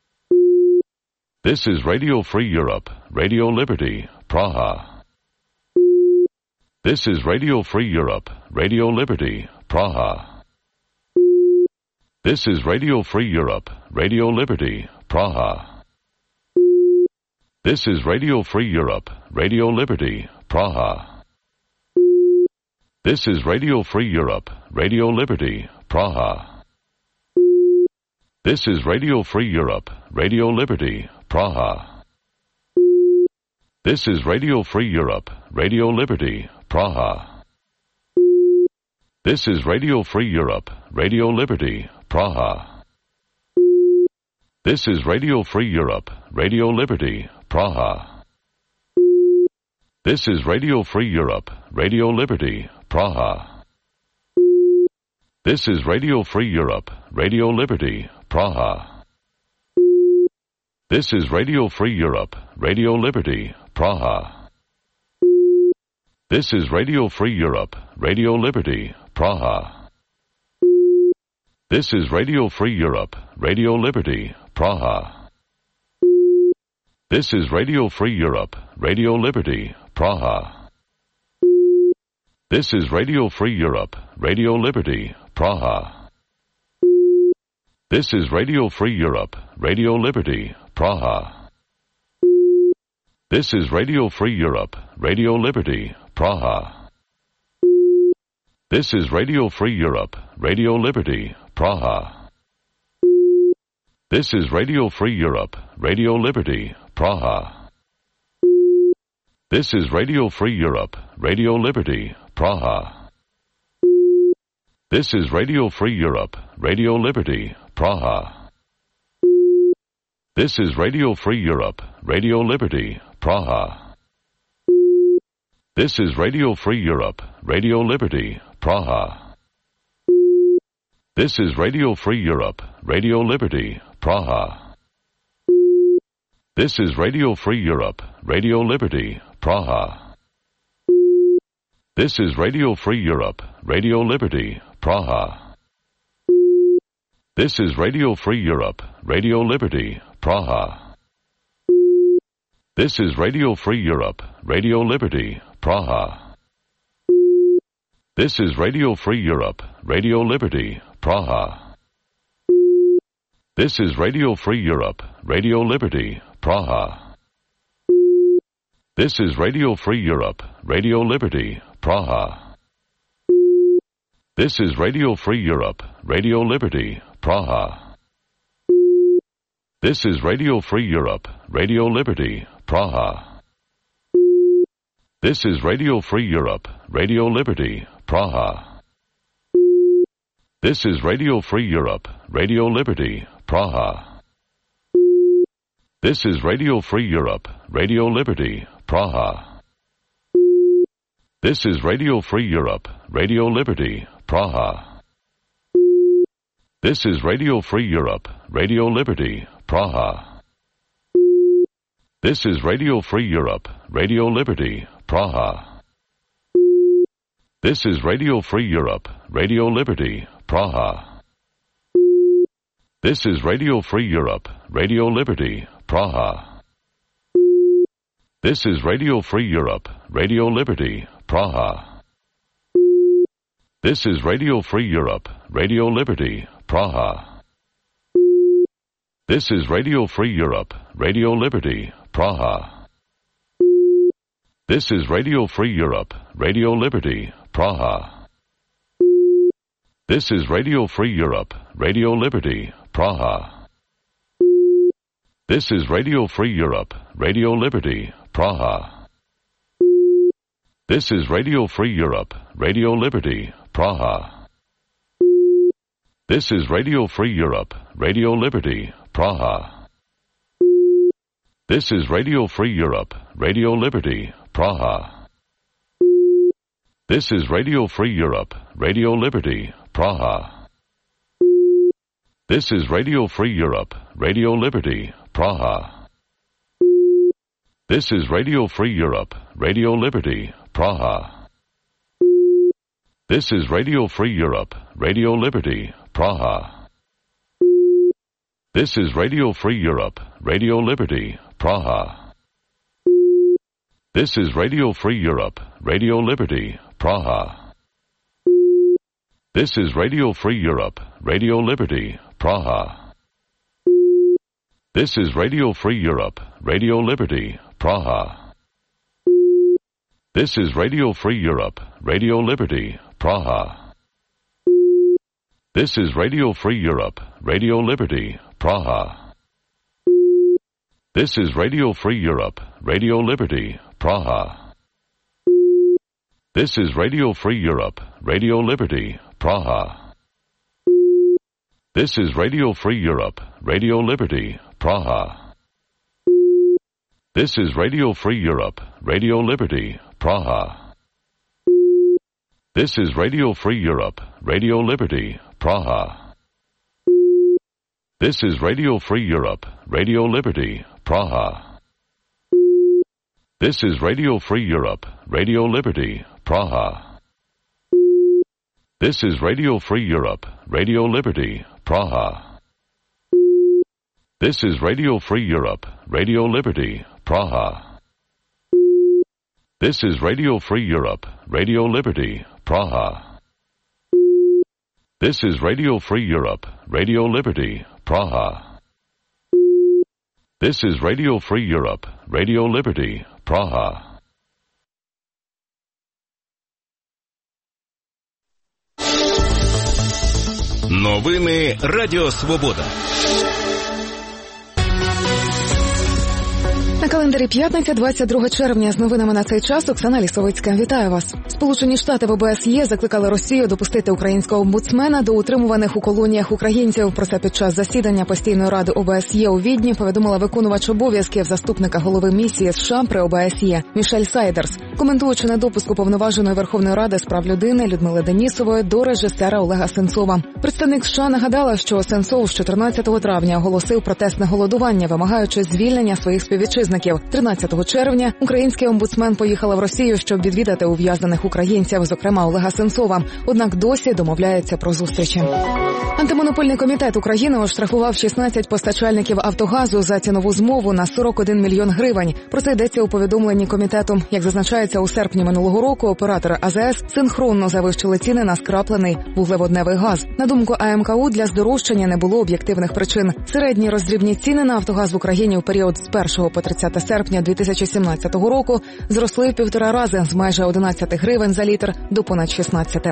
This is Radio Free Europe, Radio Liberty, Praha. This is Radio Free Europe, Radio Liberty, Praha. This is Radio Free Europe, Radio Liberty, Praha. This is Radio Free Europe, Radio Liberty, Praha. This is Radio Free Europe, Radio Liberty, Praha. This is Radio Free Europe, Radio Liberty, Praha. This is Radio Free Europe, Radio Liberty, Praha. This is Radio Free Europe, Radio Liberty, Praha. This is Radio Free Europe, Radio Liberty, Praha. This is Radio Free Europe, Radio Liberty, Praha. This is Radio Free Europe, Radio Liberty, Praha. This is Radio Free Europe, Radio Liberty, Praha. This is Radio Free Europe, Radio Liberty, Praha. This is Radio Free Europe, Radio Liberty, Praha. This is Radio Free Europe, Radio Liberty, Praha. This is Radio Free Europe, Radio Liberty, Praha. This is Radio Free Europe, Radio Liberty, Praha. This is Radio Free Europe, Radio Liberty, Praha. This is Radio Free Europe, Radio Liberty, Praha. This is Radio Free Europe, Radio Liberty, Praha. This is Radio Free Europe, Radio Liberty, Praha. This is Radio Free Europe, Radio Liberty, Praha. This is Radio Free Europe, Radio Liberty, Praha. This is Radio Free Europe, Radio Liberty, Praha. This is Radio Free Europe, Radio Liberty, Praha. This is Radio Free Europe, Radio Liberty, Praha. This is Radio Free Europe, Radio Liberty, Praha. This is Radio Free Europe, Radio Liberty, Praha. This is Radio Free Europe, Radio Liberty, Praha. This is Radio Free Europe, Radio Liberty, Praha. This is Radio Free Europe, Radio Liberty, Praha. This is Radio Free Europe, Radio Liberty, Praha. This is Radio Free Europe, Radio Liberty, Praha. This is Radio Free Europe, Radio Liberty, Praha. This is Radio Free Europe, Radio Liberty, Praha. This is Radio Free Europe, Radio Liberty, Praha. This is Radio Free Europe, Radio Liberty, Praha. This is Radio Free Europe, Radio Liberty, Praha. This is Radio Free Europe, Radio Liberty, Praha. This is Radio Free Europe, Radio Liberty, Praha. This is Radio Free Europe, Radio Liberty, Praha. This is Radio Free Europe, Radio Liberty, Praha. This is Radio Free Europe, Radio Liberty, Praha. This is Radio Free Europe, Radio Liberty, Praha. This is Radio Free Europe, Radio Liberty, Praha. This is Radio Free Europe, Radio Liberty, Praha. This is Radio Free Europe, Radio Liberty, Praha. This is Radio Free Europe, Radio Liberty, Praha. This is Radio Free Europe, Radio Liberty, Praha. This is Radio Free Europe, Radio Liberty, Praha. This is Radio Free Europe, Radio Liberty, Praha. This is Radio Free Europe, Radio Liberty, Praha. This is Radio Free Europe, Radio Liberty, Praha. This is Radio Free Europe, Radio Liberty, Praha. This is Radio Free Europe, Radio Liberty, Praha. This is Radio Free Europe, Radio Liberty, Praha. This is Radio Free Europe, Radio Liberty, Praha. This is Radio Free Europe, Radio Liberty, Praha. This is Radio Free Europe, Radio Liberty, Praha. This is Radio Free Europe, Radio Liberty, Praha. This is Radio Free Europe, Radio Liberty, Praha. This is Radio Free Europe, Radio Liberty, Praha. This is Radio Free Europe, Radio Liberty, Praha. This is Radio Free Europe, Radio Liberty, Praha. This is Radio Free Europe, Radio Liberty, Praha. This is Radio Free Europe, Radio Liberty, Praha. This is Radio Free Europe, Radio Liberty, Praha. This is Radio Free Europe, Radio Liberty, Praha. This is Radio Free Europe, Radio Liberty, Praha. This is Radio Free Europe, Radio Liberty, Praha. This is Radio Free Europe, Radio Liberty, Praha. This is Radio Free Europe, Radio Liberty, Praha. This is Radio Free Europe, Radio Liberty, Praha. Новини Радіо Свобода. На календарі п'ятниця, двадцять другого червня. З новинами на цей час Оксана Лісовицька. Вітаю вас. Сполучені Штати в О Б С Є закликали Росію допустити українського омбудсмена до утримуваних у колоніях українців. Про це під час засідання Постійної ради О Б С Є у Відні повідомила виконувач обов'язків заступника голови місії США при О Б С Є Мішель Сайдерс, коментуючи недопуск уповноваженої Верховної Ради з прав людини Людмили Денісової до режисера Олега Сенцова. Представник США нагадала, що Сенцов з чотирнадцятого травня оголосив протестне голодування, вимагаючи звільнення своїх співвітчизників. тринадцятого червня український омбудсмен поїхала в Росію, щоб відвідати ув'язнених українців, зокрема Олега Сенцова. Однак досі домовляються про зустрічі. Антимонопольний комітет України оштрафував шістнадцять постачальників «Автогазу» за цінову змову на сорок один мільйон гривень. Про це йдеться у повідомленні комітету. Як зазначається, у серпні минулого року оператори А З С синхронно завищили ціни на скраплений вуглеводневий газ. На думку А М К У, для здорожчання не було об'єктивних причин. Середні роздрібні ціни на «Автогаз» в Україні у період з першого по тридцяте серпня дві тисячі сімнадцятого року зросли в півтора рази з майже одинадцять гривень за літр до понад шістнадцять.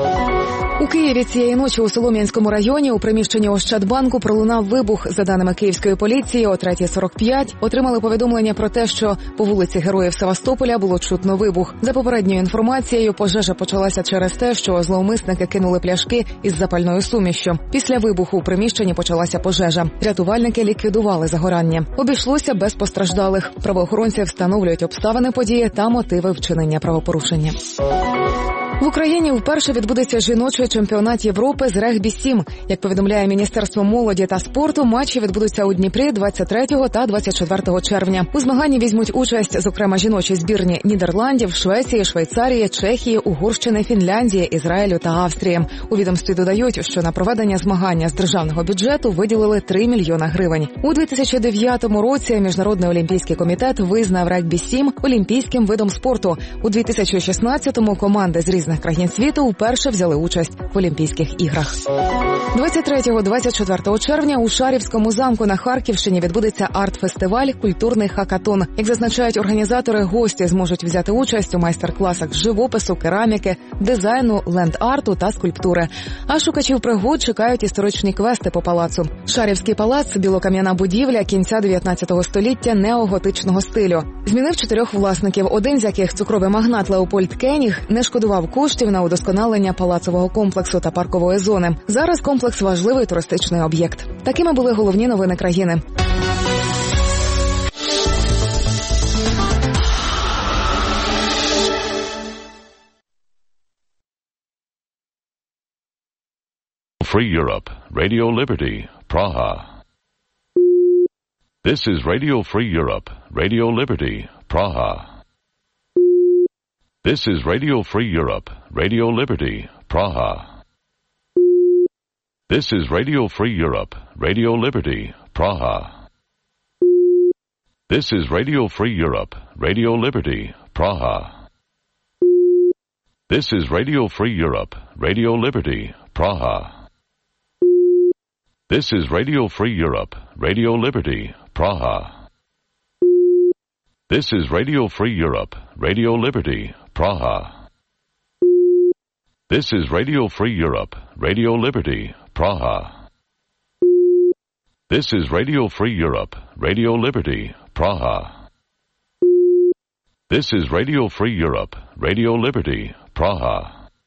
У Києві цієї ночі у Солом'янському районі у приміщенні Ощадбанку пролунав вибух. За даними київської поліції, о третій сорок п'ять отримали повідомлення про те, що по вулиці Героїв Севастополя було чутно вибух. За попередньою інформацією, пожежа почалася через те, що зловмисники кинули пляшки із запальною сумішшю. Після вибуху у приміщенні почалася пожежа. Рятувальники ліквідували загорання. Обійшлося без постраждалих. Правоохоронці встановлюють обставини події та мотиви вчинення правопорушення. В Україні вперше відбудеться жіночий чемпіонат Європи з регбі сім. Як повідомляє Міністерство молоді та спорту, матчі відбудуться у Дніпрі двадцять третього та двадцять четвертого червня. У змаганні візьмуть участь, зокрема, жіночі збірні Нідерландів, Швеції, Швейцарії, Чехії, Угорщини, Фінляндії, Ізраїлю та Австрії. У відомстві додають, що на проведення змагання з державного бюджету виділили три мільйона гривень. У дві тисячі дев'ятому році Міжнародний олімпійський комітет визнав регбі сім олімпійським видом спорту. У дві тисячі шістнадцятому команди з різних країн світу вперше взяли участь в Олімпійських іграх. двадцять третього - двадцять четвертого червня у Шарівському замку на Харківщині відбудеться арт-фестиваль «Культурний хакатон». Як зазначають організатори, гості зможуть взяти участь у майстер-класах з живопису, кераміки, дизайну, ленд-арту та скульптури. А шукачів пригод чекають історичні квести по палацу. Шарівський палац – білокам'яна будівля кінця дев'ятнадцятого століття неоготичного стилю. Змінив чотирьох власників, один з яких, цукровий магнат Леопольд Кеніг, не шкодував коштів на удосконалення палацового комплексу та паркової зони. Зараз комплекс – важливий туристичний об'єкт. Такими були головні новини країни. Free Europe, Radio Liberty, Praha. This is Radio Free Europe, Radio Liberty, Praha. This is Radio Free Europe, Radio Liberty, Praha. This is Radio Free Europe, Radio Liberty, Praha. This is Radio Free Europe, Radio Liberty, Praha. This is Radio Free Europe, Radio Liberty, Praha. This is Radio Free Europe, Radio Liberty, Praha. This is Radio Free Europe, Radio Liberty, Praha. This is Radio Free Europe, Radio Liberty, Praha. This is Radio Free Europe, Radio Liberty, Praha. This is Radio Free Europe, Radio Liberty, Praha.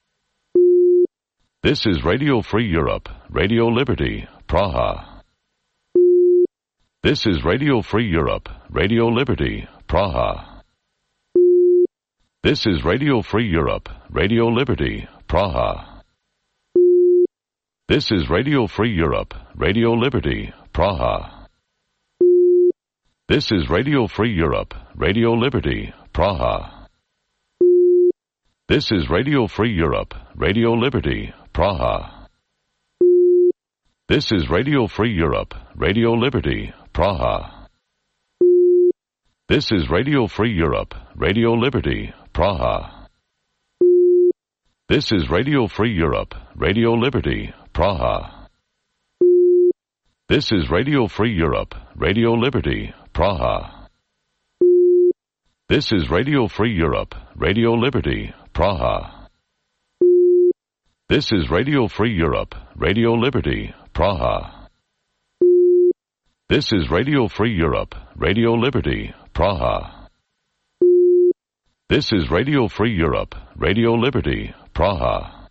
This is Radio Free Europe, Radio Liberty, Praha. This is Radio Free Europe, Radio Liberty, Praha. This is Radio Free Europe, Radio Liberty, Praha. This is Radio Free Europe, Radio Liberty, Praha. This is Radio Free Europe, Radio Liberty, Praha. This is Radio Free Europe, Radio Liberty, Praha. This is Radio Free Europe, Radio Liberty, Praha. This is Radio Free Europe, Radio Liberty, Praha. This is Radio Free Europe, Radio Liberty, Praha. This is Radio Free Europe, Radio Liberty, Praha. This is Radio Free Europe, Radio Liberty, Praha. This is Radio Free Europe, Radio Liberty, Praha. This is Radio Free Europe, Radio Liberty, Praha. This is Radio Free Europe, Radio Liberty, Praha.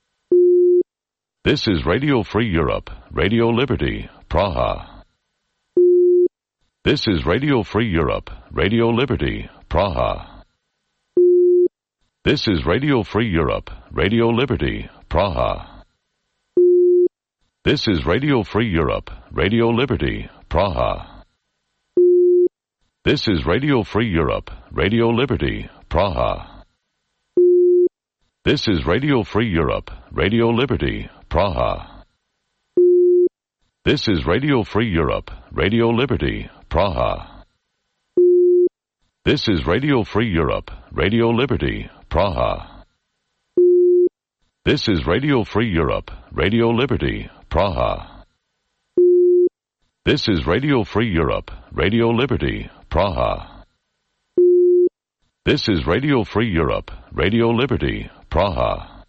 This is Radio Free Europe, Radio Liberty, Praha. This is Radio Free Europe, Radio Liberty, Praha. This is Radio Free Europe, Radio Liberty, Praha. This is Radio Free Europe, Radio Liberty, Praha. This is Radio Free Europe, Radio Liberty, Praha. This is Radio Free Europe, Radio Liberty, Praha. This is Radio Free Europe, Radio Liberty, Praha. This is Radio Free Europe, Radio Liberty, Praha. This is Radio Free Europe, Radio Liberty, Praha. This is Radio Free Europe, Radio Liberty, Praha. This is Radio Free Europe, Radio Liberty, Praha.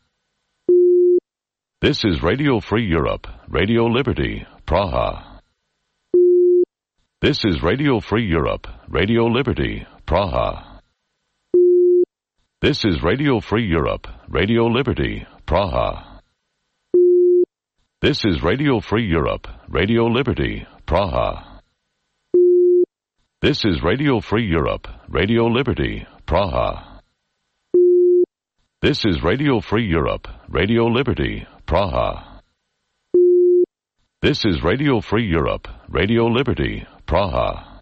This is Radio Free Europe, Radio Liberty, Praha. This is Radio Free Europe, Radio Liberty, Praha. This is Radio Free Europe, Radio Liberty, Praha. This is Radio Free Europe, Radio Liberty, Praha. This is Radio Free Europe, Radio Liberty, Praha. This is Radio Free Europe, Radio Liberty, Praha. This is Radio Free Europe, Radio Liberty, Praha.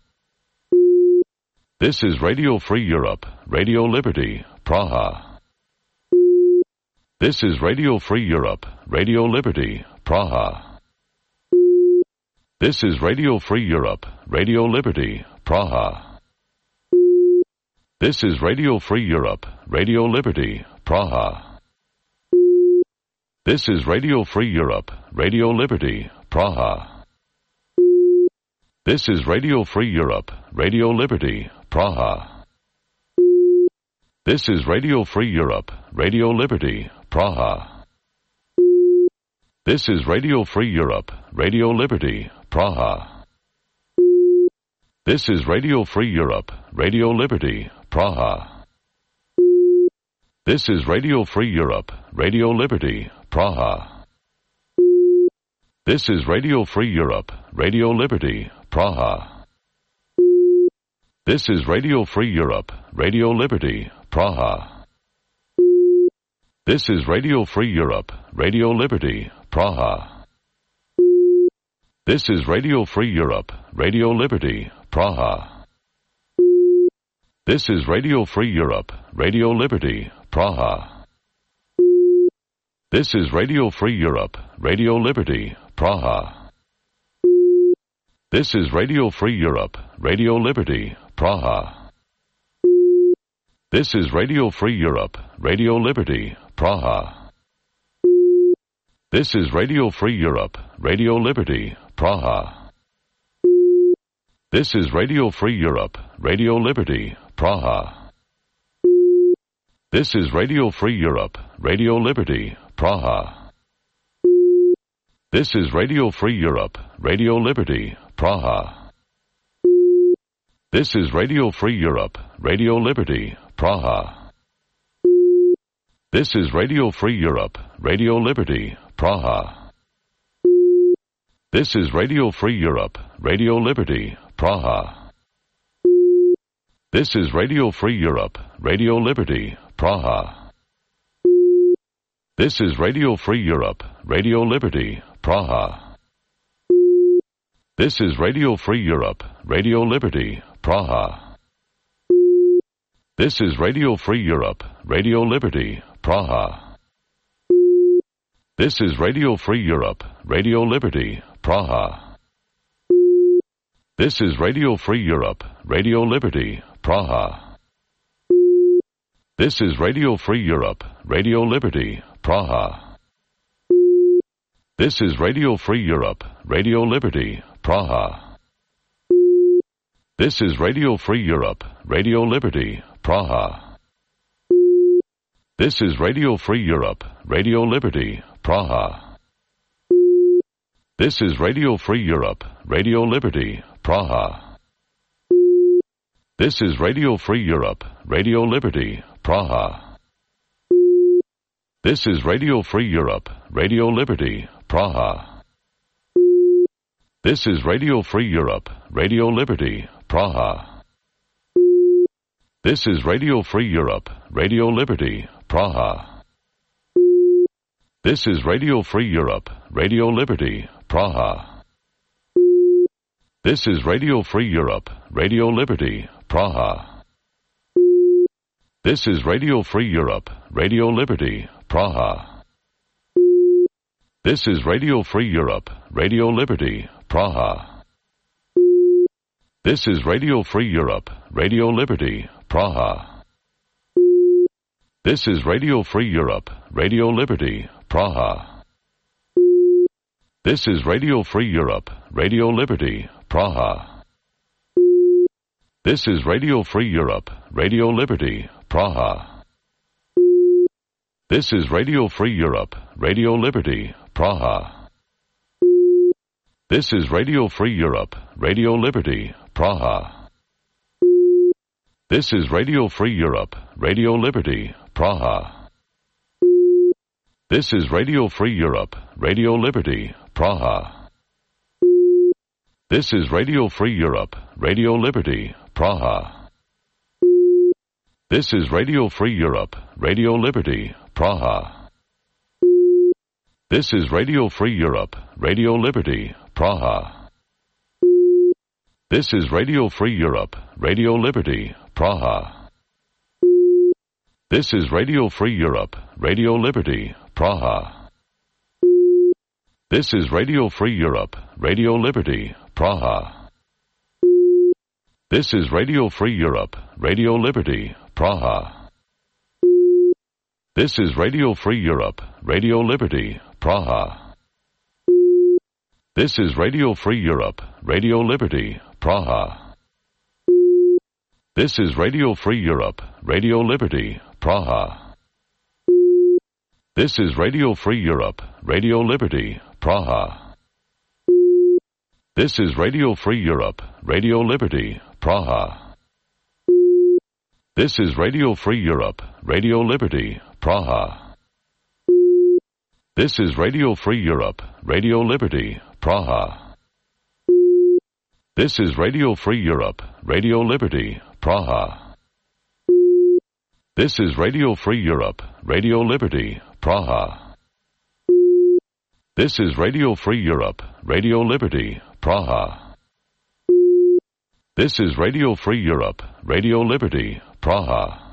This is Radio Free Europe, Radio Liberty, Praha. This is Radio Free Europe, Radio Liberty, Praha. This is Radio Free Europe, Radio Liberty, Praha. This is Radio Free Europe, Radio Liberty, Praha. This is Radio Free Europe, Radio Liberty, Praha. This is Radio Free Europe, Radio Liberty, Praha. This is Radio Free Europe, Radio Liberty, Praha. This is Radio Free Europe, Radio Liberty, Praha. This is Radio Free Europe, Radio Liberty, Praha. This is Radio Free Europe, Radio Liberty, Praha. This is Radio Free Europe, Radio Liberty, Praha. This is Radio Free Europe, Radio Liberty, Praha. This is Radio Free Europe, Radio Liberty, Praha. This is Radio Free Europe, Radio Liberty, Praha. This is Radio Free Europe, Radio Liberty, Praha. This is Radio Free Europe, Radio Liberty, Praha. This is Radio Free Europe, Radio Liberty, Praha. This is Radio Free Europe, Radio Liberty, Praha. This is Radio Free Europe, Radio Liberty, Praha. This is Radio Free Europe, Radio Liberty, Praha. This is Radio Free Europe, Radio Liberty, Praha. This is Radio Free Europe, Radio Liberty, Praha. This is Radio Free Europe, Radio Liberty, Praha. This is Radio Free Europe, Radio Liberty, Praha. This is Radio Free Europe, Radio Liberty, Praha. This is Radio Free Europe, Radio Liberty, Praha. This is Radio Free Europe, Radio Liberty, Praha. This is Radio Free Europe, Radio Liberty, Praha. This is Radio Free Europe, Radio Liberty, Praha. This is Radio Free Europe, Radio Liberty, Praha. This is Radio Free Europe, Radio Liberty, Praha. This is Radio Free Europe, Radio Liberty, Praha. This is Radio Free Europe, Radio Liberty, Praha. This is Radio Free Europe, Radio Liberty, Praha. This is Radio Free Europe, Radio Liberty, Praha. This is Radio Free Europe, Radio Liberty, Praha. This is Radio Free Europe, Radio Liberty, Praha. This is Radio Free Europe, Radio Liberty, Praha. This is Radio Free Europe, Radio Liberty, Praha. This is Radio Free Europe, Radio Liberty, Praha. This is Radio Free Europe, Radio Liberty, Praha. This is Radio Free Europe, Radio Liberty, Praha. This is Radio Free Europe, Radio Liberty, Praha. This is Radio Free Europe, Radio Liberty, Praha. This is Radio Free Europe, Radio Liberty, Praha. This is Radio Free Europe, Radio Liberty, Praha. This is Radio Free Europe, Radio Liberty, Praha. This is Radio Free Europe, Radio Liberty, Praha. This is Radio Free Europe, Radio Liberty, Praha. This is Radio Free Europe, Radio Liberty, Praha. This is Radio Free Europe, Radio Liberty, Praha. This is Radio Free Europe, Radio Liberty, Praha. This is Radio Free Europe, Radio Liberty, Praha. This is Radio Free Europe, Radio Liberty, Praha. This is Radio Free Europe, Radio Liberty, Praha. This is Radio Free Europe, Radio Liberty, Praha. This is Radio Free Europe, Radio Liberty, Praha. This is Radio Free Europe, Radio Liberty, Praha. This is Radio Free Europe, Radio Liberty, Praha. This is Radio Free Europe, Radio Liberty, Praha. This is Radio Free Europe, Radio Liberty, Praha. This is Radio Free Europe, Radio Liberty, Praha. This is Radio Free Europe, Radio Liberty, Praha. This is Radio Free Europe, Radio Liberty, Praha. This is Radio Free Europe, Radio Liberty, Praha. This is Radio Free Europe, Radio Liberty, Praha. This is Radio Free Europe, Radio Liberty, Praha. This is Radio Free Europe, Radio Liberty, Praha. This is Radio Free Europe, Radio Liberty, Praha. This is Radio Free Europe, Radio Liberty, Praha.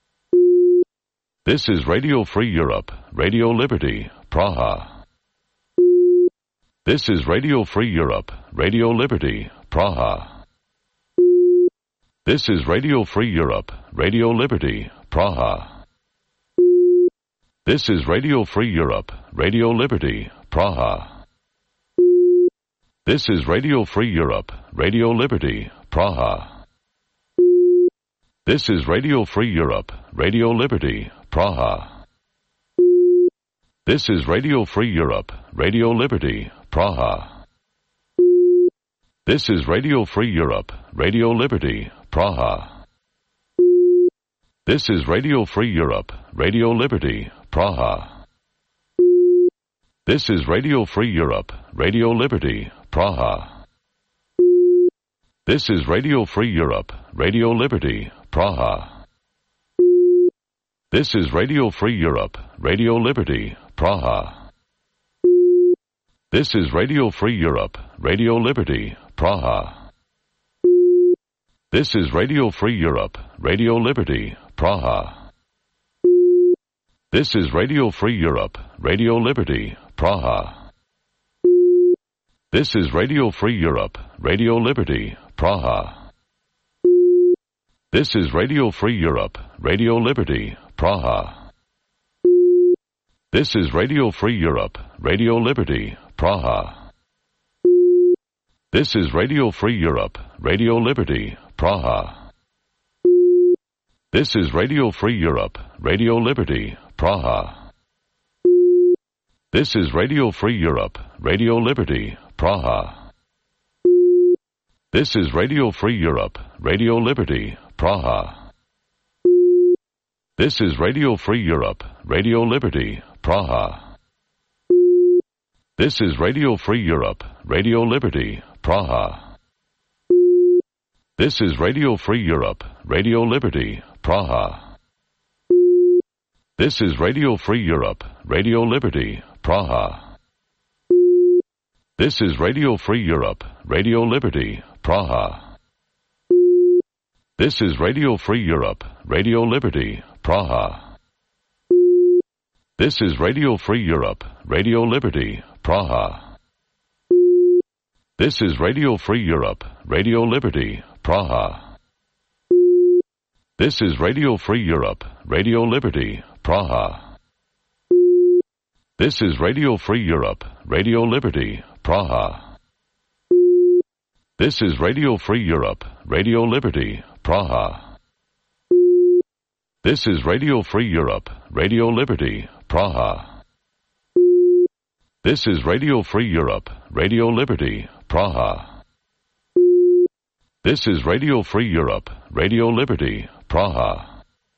This is Radio Free Europe, Radio Liberty, Praha. This is Radio Free Europe, Radio Liberty, Praha. This is Radio Free Europe, Radio Liberty, Praha. This is Radio Free Europe, Radio Liberty, Praha. This is Radio Free Europe, Radio Liberty, Praha. This is Radio Free Europe, Radio Liberty, Praha. This is Radio Free Europe, Radio Liberty, Praha. This is Radio Free Europe, Radio Liberty, Praha. This is Radio Free Europe, Radio Liberty, Praha. This is Radio Free Europe, Radio Liberty, Praha. This is Radio Free Europe, Radio Liberty, Praha. This is Radio Free Europe, Radio Liberty, Praha. This is Radio Free Europe, Radio Liberty, Praha. This is Radio Free Europe, Radio Liberty, Praha. This is Radio Free Europe, Radio Liberty, Praha. This is Radio Free Europe, Radio Liberty, Praha. This is Radio Free Europe, Radio Liberty, Praha. This is Radio Free Europe, Radio Liberty, Praha. This is Radio Free Europe, Radio Liberty, Praha. This is Radio Free Europe, Radio Liberty, Praha. This is Radio Free Europe, Radio Liberty, Praha. This is Radio Free Europe, Radio Liberty, Praha. This is Radio Free Europe, Radio Liberty, Praha. This is Radio Free Europe, Radio Liberty, Praha. This is Radio Free Europe, Radio Liberty, Praha. This is Radio Free Europe, Radio Liberty, Praha. This is Radio Free Europe, Radio Liberty, Praha. This is Radio Free Europe, Radio Liberty, Praha. This is Radio Free Europe, Radio Liberty, Praha. This is Radio Free Europe, Radio Liberty, Praha. This is Radio Free Europe, Radio Liberty, Praha. This is Radio Free Europe, Radio Liberty, Praha. This is Radio Free Europe, Radio Liberty, Praha. This is Radio Free Europe, Radio Liberty, Praha. This is Radio Free Europe, Radio Liberty, Praha. This is Radio Free Europe, Radio Liberty, Praha.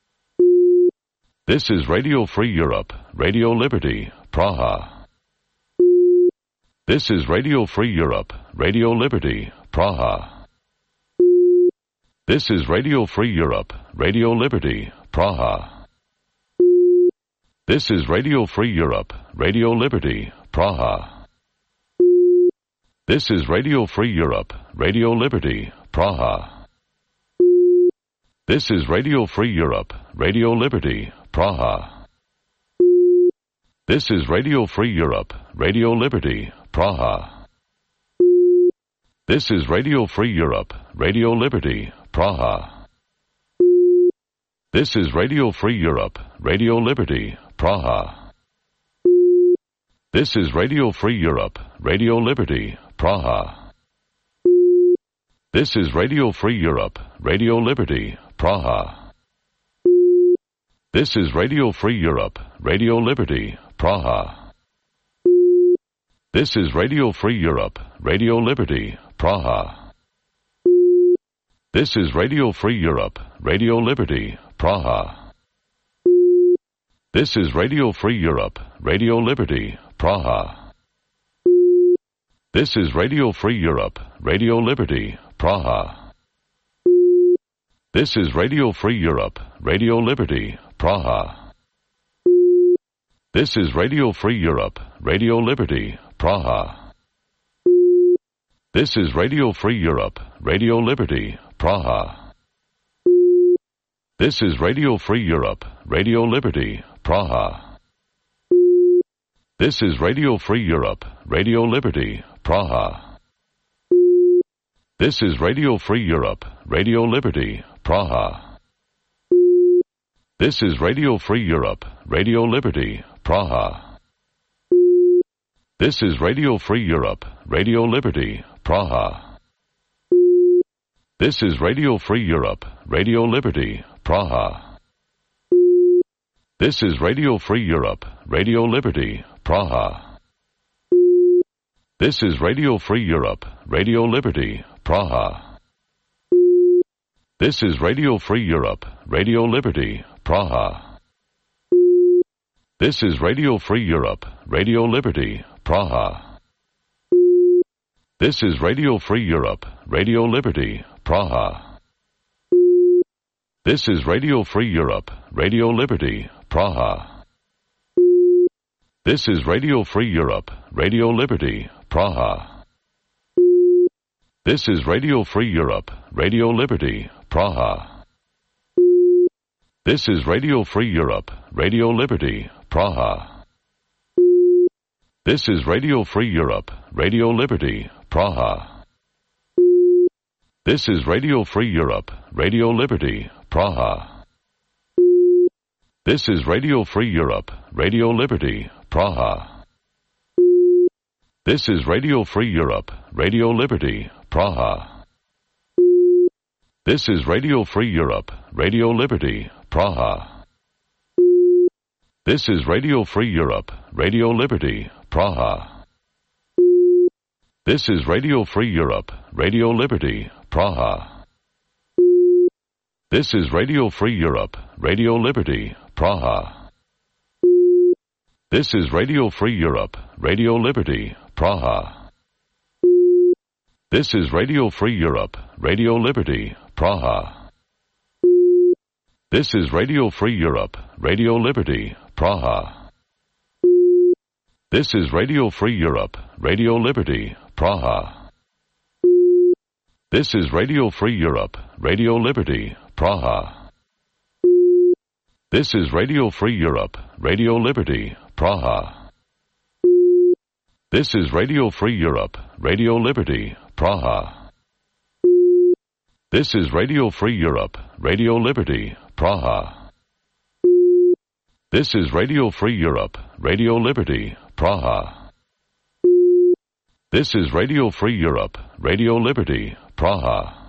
This is Radio Free Europe, Radio Liberty, Praha. This is Radio Free Europe, Radio Liberty, Praha. This is Radio Free Europe, Radio Liberty, Praha. This is Radio Free Europe, Radio Liberty, Praha. This is Radio Free Europe, Radio Liberty, Praha. This is Radio Free Europe, Radio Liberty, Praha. This is Radio Free Europe, Radio Liberty, Praha. This is Radio Free Europe, Radio Liberty, Praha. This is Radio Free Europe, Radio Liberty, Praha. This is Radio Free Europe, Radio Liberty, Praha. This is Radio Free Europe, Radio Liberty, Praha. This is Radio Free Europe, Radio Liberty, Praha. This is Radio Free Europe, Radio Liberty, Praha. This is Radio Free Europe, Radio Liberty, Praha. This is Radio Free Europe, Radio Liberty, Praha. This is Radio Free Europe, Radio Liberty, Praha. This is Radio Free Europe, Radio Liberty, Praha. This is Radio Free Europe, Radio Liberty, Praha. This is Radio Free Europe, Radio Liberty, Praha. This is Radio Free Europe, Radio Liberty, Praha. This is Radio Free Europe, Radio Liberty, Praha. This is Radio Free Europe, Radio Liberty, Praha. This is Radio Free Europe, Radio Liberty, Praha. This is Radio Free Europe, Radio Liberty, Praha. This is Radio Free Europe, Radio Liberty, Praha. This is Radio Free Europe, Radio Liberty, Praha. This is Radio Free Europe, Radio Liberty, Praha. This is Radio Free Europe, Radio Liberty, Praha. This is Radio Free Europe, Radio Liberty, Praha. This is Radio Free Europe, Radio Liberty, Praha. This is Radio Free Europe, Radio Liberty, Praha. This is Radio Free Europe, Radio Liberty, Praha. This is Radio Free Europe, Radio Liberty, Praha. This is Radio Free Europe, Radio Liberty, Praha. This is Radio Free Europe, Radio Liberty, Praha. This is Radio Free Europe, Radio Liberty, Praha. This is Radio Free Europe, Radio Liberty, Praha. This is Radio Free Europe, Radio Liberty, Praha. This is Radio Free Europe, Radio Liberty, Praha. This is Radio Free Europe, Radio Liberty, Praha. This is Radio Free Europe, Radio Liberty, Praha. This is Radio Free Europe, Radio Liberty, Praha. This is Radio Free Europe, Radio Liberty, Praha. This is Radio Free Europe, Radio Liberty, Praha. This is Radio Free Europe, Radio Liberty, Praha. This is Radio Free Europe, Radio Liberty, Praha. This is Radio Free Europe, Radio Liberty, Praha. This is Radio Free Europe, Radio Liberty, Praha. This is Radio Free Europe, Radio Liberty, Praha. This is Radio Free Europe, Radio Liberty, Praha. This is Radio Free Europe, Radio Liberty, Praha. This is Radio Free Europe, Radio Liberty, Praha.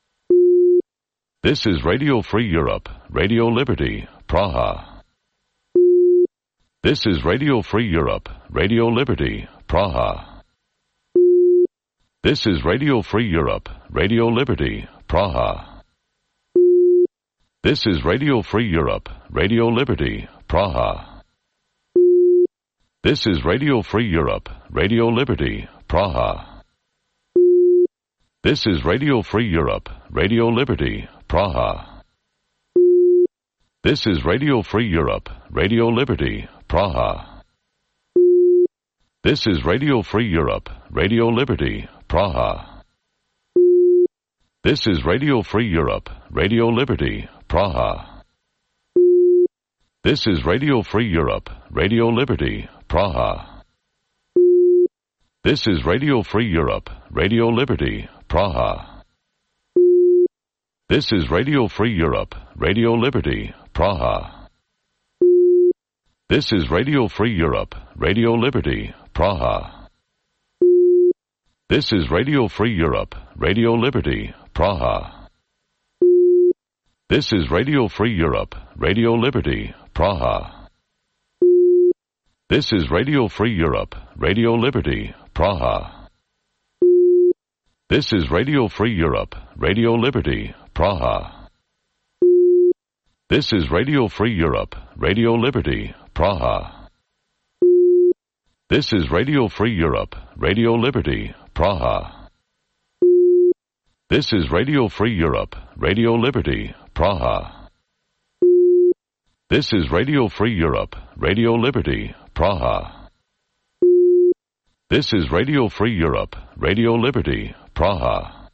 This is Radio Free Europe, Radio Liberty, Praha. This is Radio Free Europe, Radio Liberty, Praha. This is Radio Free Europe, Radio Liberty, Praha. This is Radio Free Europe, Radio Liberty, Praha. This is Radio Free Europe, Radio Liberty, Praha. This is Radio Free Europe, Radio Liberty, Praha. This is Radio Free Europe, Radio Liberty, Praha. This is Radio Free Europe, Radio Liberty, Praha. This is Radio Free Europe, Radio Liberty, Praha. This is Radio Free Europe, Radio Liberty, Praha. This is Radio Free Europe, Radio Liberty, Praha. This is Radio Free Europe, Radio Liberty, Praha. This is Radio Free Europe, Radio Liberty, Praha. This is Radio Free Europe, Radio Liberty, Praha. This is Radio Free Europe, Radio Liberty, Praha. This is Radio Free Europe, Radio Liberty, Praha. This is Radio Free Europe, Radio Liberty, Praha. This is Radio Free Europe, Radio Liberty, Praha. This is Radio Free Europe, Radio Liberty, Praha. This is Radio Free Europe, Radio Liberty, Praha. This is Radio Free Europe, Radio Liberty, Praha. This is Radio Free Europe, Radio Liberty, Praha.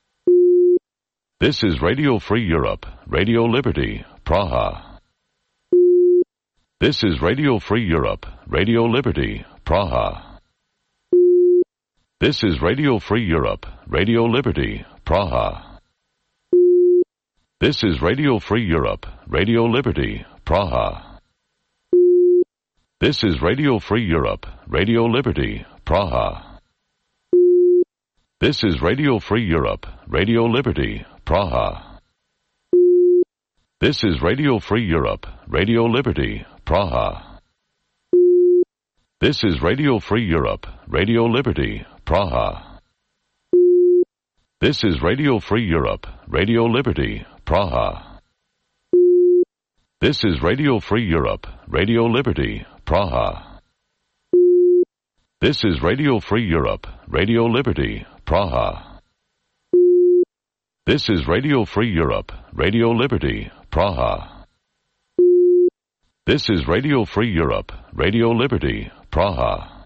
This is Radio Free Europe, Radio Liberty, Praha. This is Radio Free Europe, Radio Liberty, Praha. This is Radio Free Europe, Radio Liberty, Praha. This is Radio Free Europe, Radio Liberty, Praha. This is Radio Free Europe, Radio Liberty, Praha. This is Radio Free Europe, Radio Liberty, Praha. This is Radio Free Europe, Radio Liberty, Praha. This is Radio Free Europe, Radio Liberty, Praha. This is Radio Free Europe, Radio Liberty, Praha. This is Radio Free Europe, Radio Liberty, Praha. This is Radio Free Europe, Radio Liberty, Praha. This is Radio Free Europe, Radio Liberty, Praha. This is Radio Free Europe, Radio Liberty, Praha.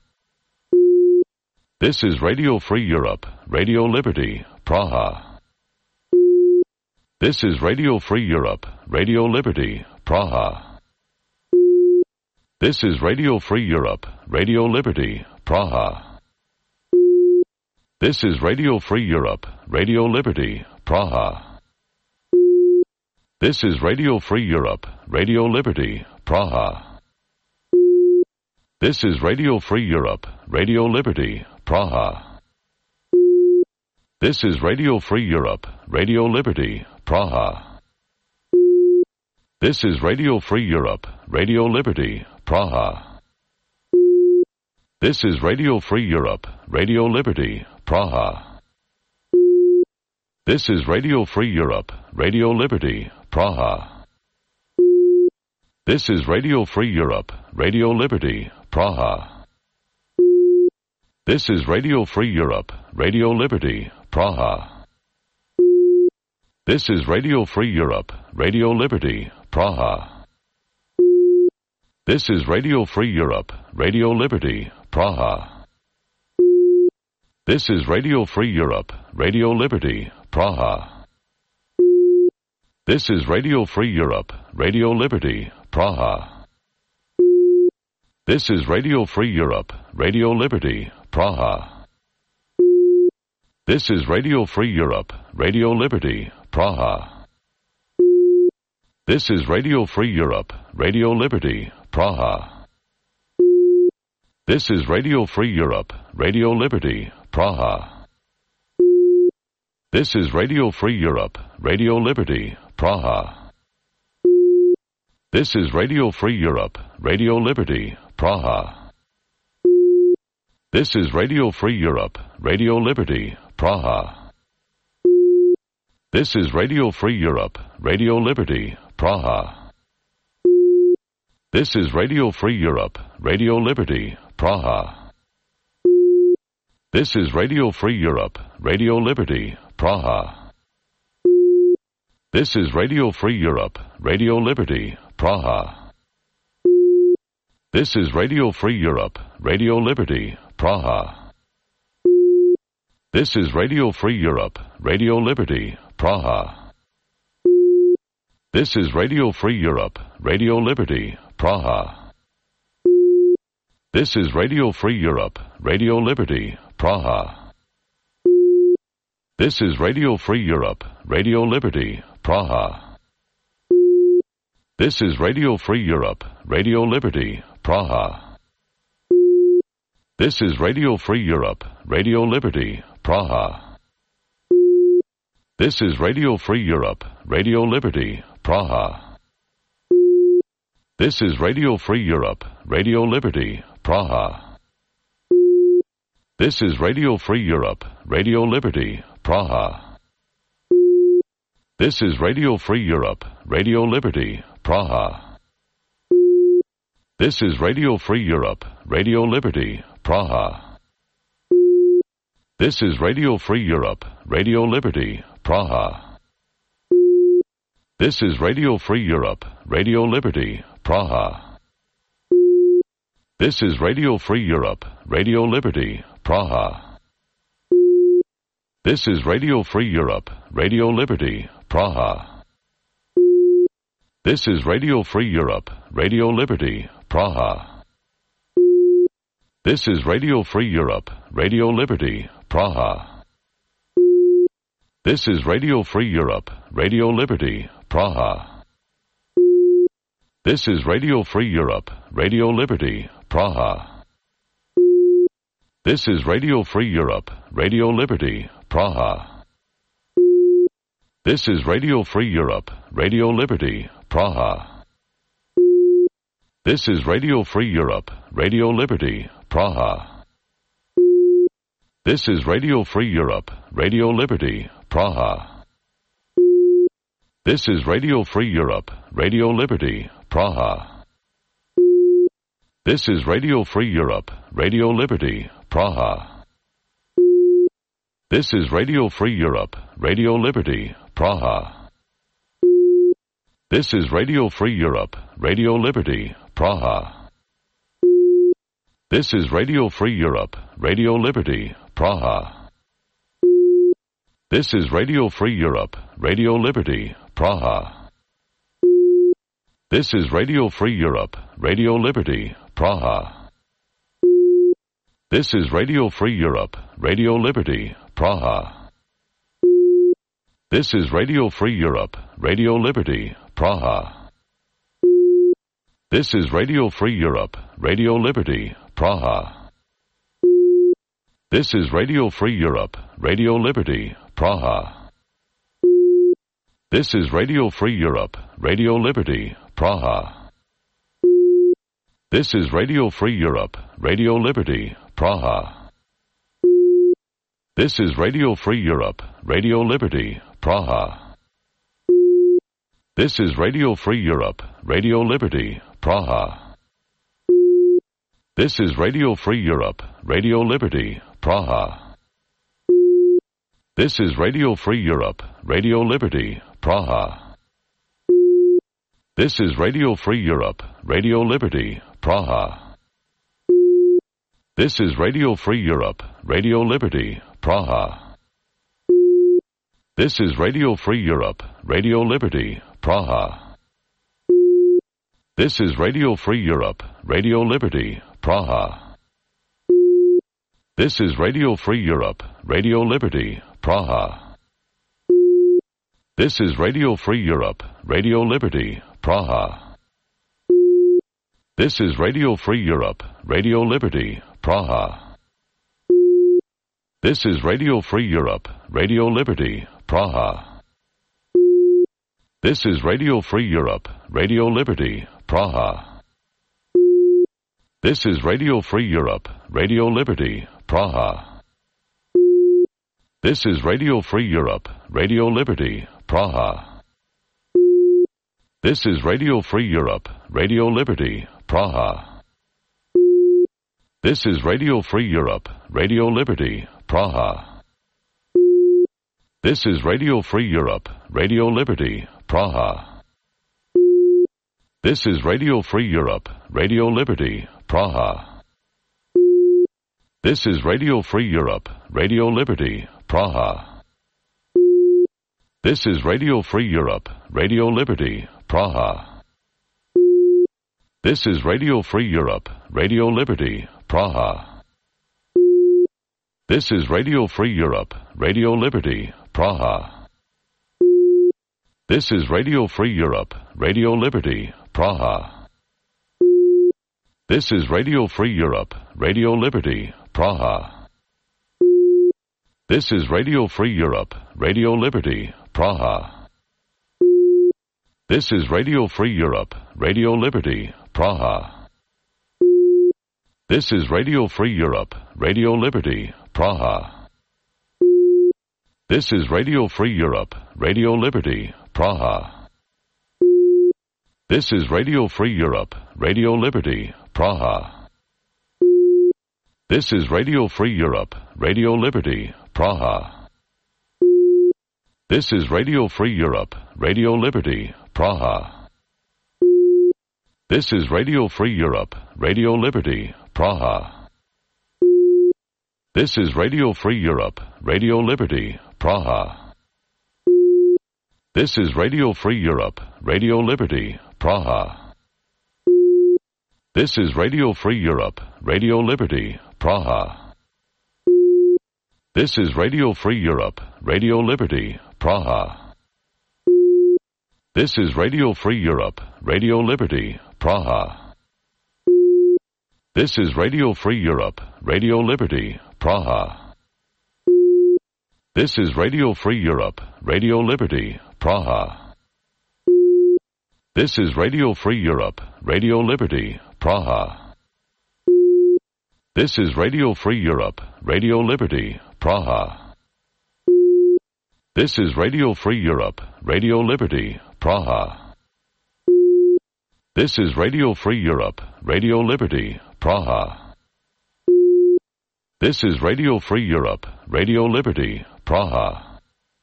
This is Radio Free Europe, Radio Liberty, Praha. This is Radio Free Europe, Radio Liberty, Praha. This is Radio Free Europe, Radio Liberty, Praha. This is Radio Free Europe, Radio Liberty, Praha. This is Radio Free Europe, Radio Liberty, Praha. This is Radio Free Europe, Radio Liberty, Praha. This is Radio Free Europe, Radio Liberty, Praha. This is Radio Free Europe, Radio Liberty, Praha. This is Radio Free Europe, Radio Liberty, Praha. This is Radio Free Europe, Radio Liberty, Praha. This is Radio Free Europe, Radio Liberty, Praha. This is Radio Free Europe, Radio Liberty, Praha. This is Radio Free Europe, Radio Liberty, Praha. This is Radio Free Europe, Radio Liberty, Praha. This is Radio Free Europe, Radio Liberty, Praha. This is Radio Free Europe, Radio Liberty, Praha. This is Radio Free Europe, Radio Liberty, Praha. This is Radio Free Europe, Radio Liberty, Praha. This is Radio Free Europe, Radio Liberty, Praha. This is Radio Free Europe, Radio Liberty, Praha. This is Radio Free Europe, Radio Liberty, Praha. This is Radio Free Europe, Radio Liberty, Praha. This is Radio Free Europe, Radio Liberty, Praha. This is Radio Free Europe, Radio Liberty, Praha. This is Radio Free Europe, Radio Liberty, Praha. This is Radio Free Europe, Radio Liberty, Praha. This is Radio Free Europe, Radio Liberty, Praha. This is Radio Free Europe, Radio Liberty, Praha. This is Radio Free Europe, Radio Liberty, Praha. This is Radio Free Europe, Radio Liberty, Praha. This is Radio Free Europe, Radio Liberty, Praha. This is Radio Free Europe, Radio Liberty, Praha. This is Radio Free Europe, Radio Liberty, Praha. This is Radio Free Europe, Radio Liberty, Praha. This is Radio Free Europe, Radio Liberty, Praha. This is Radio Free Europe, Radio Liberty, Praha. This is Radio Free Europe, Radio Liberty, Praha. This is Radio Free Europe, Radio Liberty, Praha. This is Radio Free Europe, Radio Liberty, Praha. This is Radio Free Europe, Radio Liberty, Praha. This is Radio Free Europe, Radio Liberty, Praha. This is Radio Free Europe, Radio Liberty, Praha. This is Radio Free Europe, Radio Liberty, Praha. This is Radio Free Europe, Radio Liberty, Praha. This is Radio Free Europe, Radio Liberty, Praha. This is Radio Free Europe, Radio Liberty, Praha. This is Radio Free Europe, Radio Liberty, Praha. This is Radio Free Europe, Radio Liberty, Praha. This is Radio Free Europe, Radio Liberty, Praha. This is Radio Free Europe, Radio Liberty, Praha. This is Radio Free Europe, Radio Liberty, Praha. This is Radio Free Europe, Radio Liberty, Praha. This is Radio Free Europe, Radio Liberty, Praha. This is Radio Free Europe, Radio Liberty, Praha. This is Radio Free Europe, Radio Liberty, Praha. This is Radio Free Europe, Radio Liberty, Praha. This is Radio Free Europe, Radio Liberty, Praha. This is Radio Free Europe, Radio Liberty, Praha. This is Radio Free Europe, Radio Liberty, Praha. This is Radio Free Europe, Radio Liberty, Praha. This is Radio Free Europe, Radio Liberty, Praha. This is Radio Free Europe, Radio Liberty, Praha. This is Radio Free Europe, Radio Liberty, Praha. This is Radio Free Europe, Radio Liberty, Praha. This is Radio Free Europe, Radio Liberty, Praha. This is Radio Free Europe, Radio Liberty, Praha. This is Radio Free Europe, Radio Liberty, Praha. This is Radio Free Europe, Radio Liberty, Praha. This is Radio Free Europe, Radio Liberty, Praha. This is Radio Free Europe, Radio Liberty, Praha. This is Radio Free Europe, Radio Liberty, Praha. This is Radio Free Europe, Radio Liberty, Praha. This is Radio Free Europe, Radio Liberty, Praha. This is Radio Free Europe, Radio Liberty, Praha. This is Radio Free Europe, Radio Liberty, Praha. This is Radio Free Europe, Radio Liberty, Praha. This is Radio Free Europe, Radio Liberty, Praha. This is Radio Free Europe, Radio Liberty, Praha. This is Radio Free Europe, Radio Liberty, Praha. This is Radio Free Europe, Radio Liberty, Praha. This is Radio Free Europe, Radio Liberty, Praha. This is Radio Free Europe, Radio Liberty, Praha. This is Radio Free Europe, Radio Liberty, Praha. This is Radio Free Europe, Radio Liberty, Praha. This is Radio Free Europe, Radio Liberty, Praha. This is Radio Free Europe, Radio Liberty, Praha. This is Radio Free Europe, Radio Liberty, Praha. This is Radio Free Europe, Radio Liberty, Praha. This is Radio Free Europe, Radio Liberty, Praha. This is Radio Free Europe, Radio Liberty, Praha. This is Radio Free Europe, Radio Liberty, Praha. This is Radio Free Europe, Radio Liberty, Praha. This is Radio Free Europe, Radio Liberty, Praha. This is Radio Free Europe, Radio Liberty, Praha. This is Radio Free Europe, Radio Liberty, Praha. This is Radio Free Europe, Radio Liberty, Praha. This is Radio Free Europe, Radio Liberty, Praha. This is Radio Free Europe, Radio Liberty, Praha. This is Radio Free Europe, Radio Liberty, Praha. This is Radio Free Europe, Radio Liberty, Praha. This is Radio Free Europe, Radio Liberty, Praha. This is Radio Free Europe, Radio Liberty, Praha. This is Radio Free Europe, Radio Liberty, Praha. This is Radio Free Europe, Radio Liberty, Praha. This is Radio Free Europe, Radio Liberty, Praha. This is Radio Free Europe, Radio Liberty, Praha. This is Radio Free Europe, Radio Liberty, Praha. This is Radio Free Europe, Radio Liberty, Praha. This is Radio Free Europe, Radio Liberty, Praha.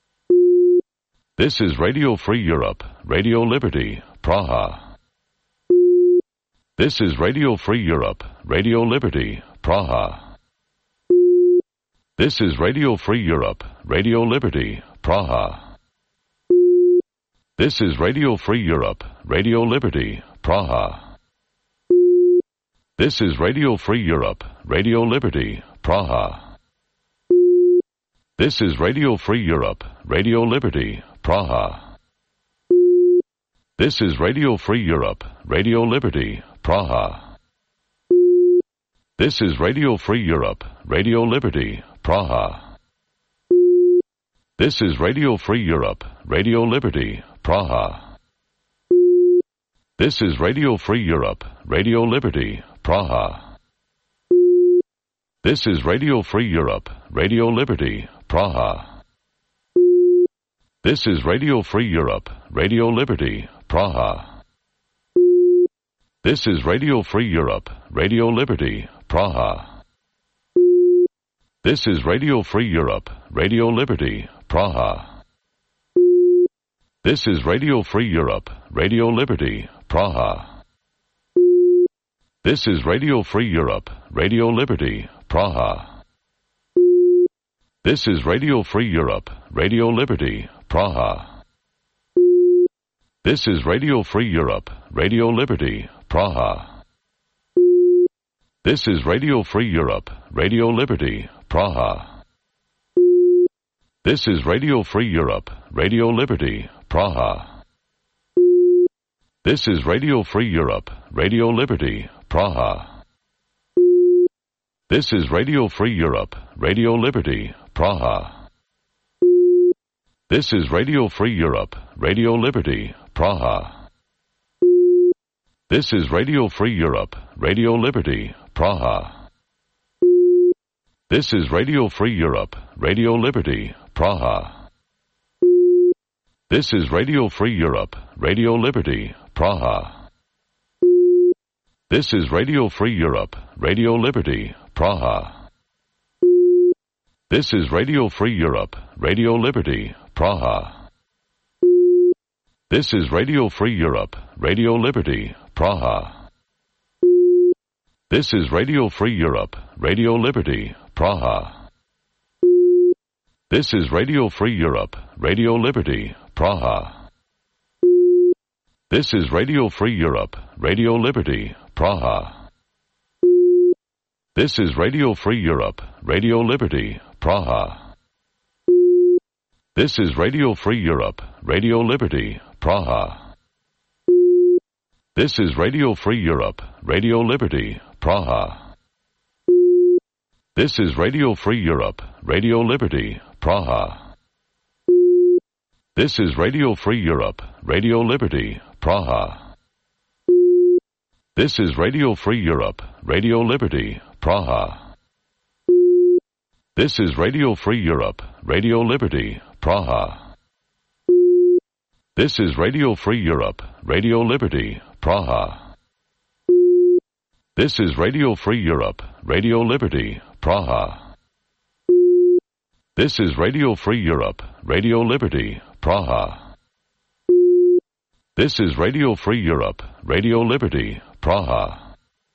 This is Radio Free Europe, Radio Liberty, Praha. This is Radio Free Europe, Radio Liberty, Praha. This is Radio Free Europe, Radio Liberty, Praha. This is Radio Free Europe, Radio Liberty, Praha. This is Radio Free Europe, Radio Liberty, Praha. This is Radio Free Europe, Radio Liberty, Praha. This is Radio Free Europe, Radio Liberty, Praha. This is Radio Free Europe, Radio Liberty, Praha. This is Radio Free Europe, Radio Liberty, Praha. This is Radio Free Europe, Radio Liberty, Praha. This is Radio Free Europe, Radio Liberty, Praha. This is Radio Free Europe, Radio Liberty, Praha. This is Radio Free Europe, Radio Liberty, Praha. This is Radio Free Europe, Radio Liberty, Praha. This is Radio Free Europe, Radio Liberty, Praha. This is Radio Free Europe, Radio Liberty, Praha. This is Radio Free Europe, Radio Liberty, Praha. This is Radio Free Europe, Radio Liberty, Praha. This is Radio Free Europe, Radio Liberty, Praha. This is Radio Free Europe, Radio Liberty, Praha. This is Radio Free Europe, Radio Liberty, Praha. This is Radio Free Europe, Radio Liberty, Praha. This is Radio Free Europe, Radio Liberty, Praha. This is Radio Free Europe, Radio Liberty, Praha. This is Radio Free Europe, Radio Liberty, Praha. This is Radio Free Europe, Radio Liberty, Praha. This is Radio Free Europe, Radio Liberty, Praha. This is Radio Free Europe, Radio Liberty, Praha. This is Radio Free Europe, Radio Liberty, Praha. This is Radio Free Europe, Radio Liberty, Praha. This is Radio Free Europe, Radio Liberty, Praha. This is Radio Free Europe, Radio Liberty, Praha. This is Radio Free Europe, Radio Liberty, Praha. This is Radio Free Europe, Radio Liberty, Praha. This is Radio Free Europe, Radio Liberty, Praha. This is Radio Free Europe, Radio Liberty, Praha. This is Radio Free Europe, Radio Liberty, Praha. This is Radio Free Europe, Radio Liberty, Praha. This is Radio Free Europe, Radio Liberty, Praha. This is Radio Free Europe, Radio Liberty, Praha. This is Radio Free Europe, Radio Liberty, Praha. This is Radio Free Europe, Radio Liberty, Praha. This is Radio Free Europe, Radio Liberty, Praha.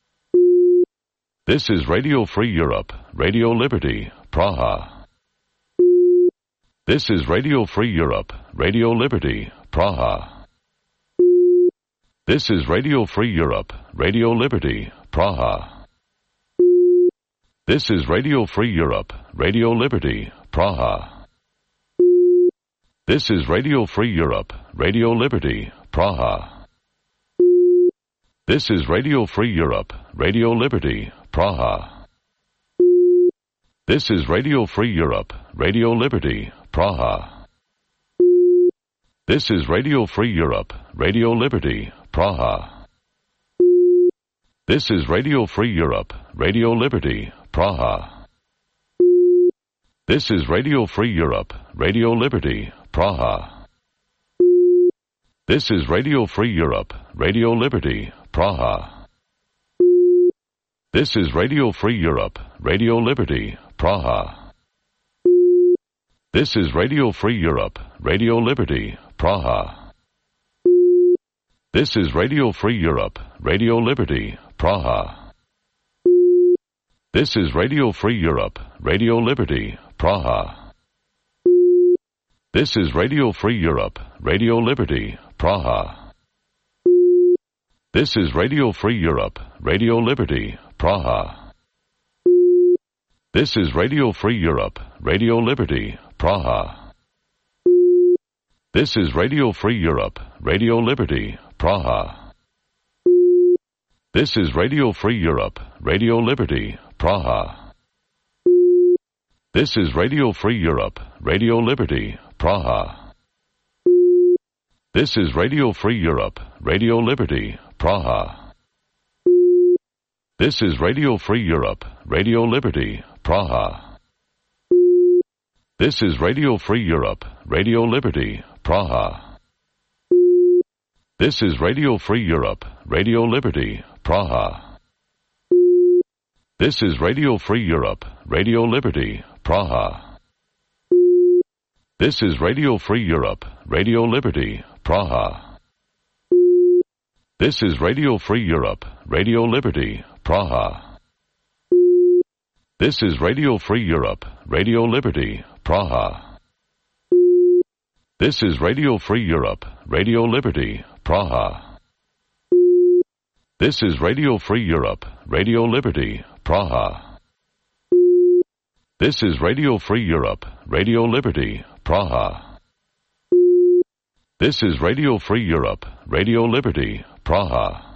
This is Radio Free Europe, Radio Liberty, Praha. This is Radio Free Europe, Radio Liberty, Praha. This is Radio Free Europe, Radio Liberty, Praha. This is Radio Free Europe, Radio Liberty, Praha. This is Radio Free Europe, Radio Liberty, Praha. This is Radio Free Europe, Radio Liberty, Praha. This is Radio Free Europe, Radio Liberty, Praha. This is Radio Free Europe, Radio Liberty, Praha. This is Radio Free Europe, Radio Liberty, Praha. This is Radio Free Europe, Radio Liberty, Praha. This is Radio Free Europe, Radio Liberty, Praha. This is Radio Free Europe, Radio Liberty, Praha. This is Radio Free Europe, Radio Liberty, Praha. This is Radio Free Europe, Radio Liberty, Praha. This is Radio Free Europe, Radio Liberty, Praha. This is Radio Free Europe, Radio Liberty, Praha. This is Radio Free Europe, Radio Liberty, Praha. This is Radio Free Europe, Radio Liberty, Praha. This is Radio Free Europe, Radio Liberty, Praha. This is Radio Free Europe, Radio Liberty, Praha. This is Radio Free Europe, Radio Liberty, Praha. This is Radio Free Europe, Radio Liberty, Praha. This is Radio Free Europe, Radio Liberty, Praha. This is Radio Free Europe, Radio Liberty, Praha. This is Radio Free Europe, Radio Liberty, Praha. This is Radio Free Europe, Radio Liberty, Praha. This is Radio Free Europe, Radio Liberty, Praha. This is Radio Free Europe, Radio Liberty, Praha. This is Radio Free Europe, Radio Liberty, Praha. This is Radio Free Europe, Radio Liberty, Praha. This is Radio Free Europe, Radio Liberty, Praha. This is Radio Free Europe, Radio Liberty, Praha. This is Radio Free Europe, Radio Liberty, Praha.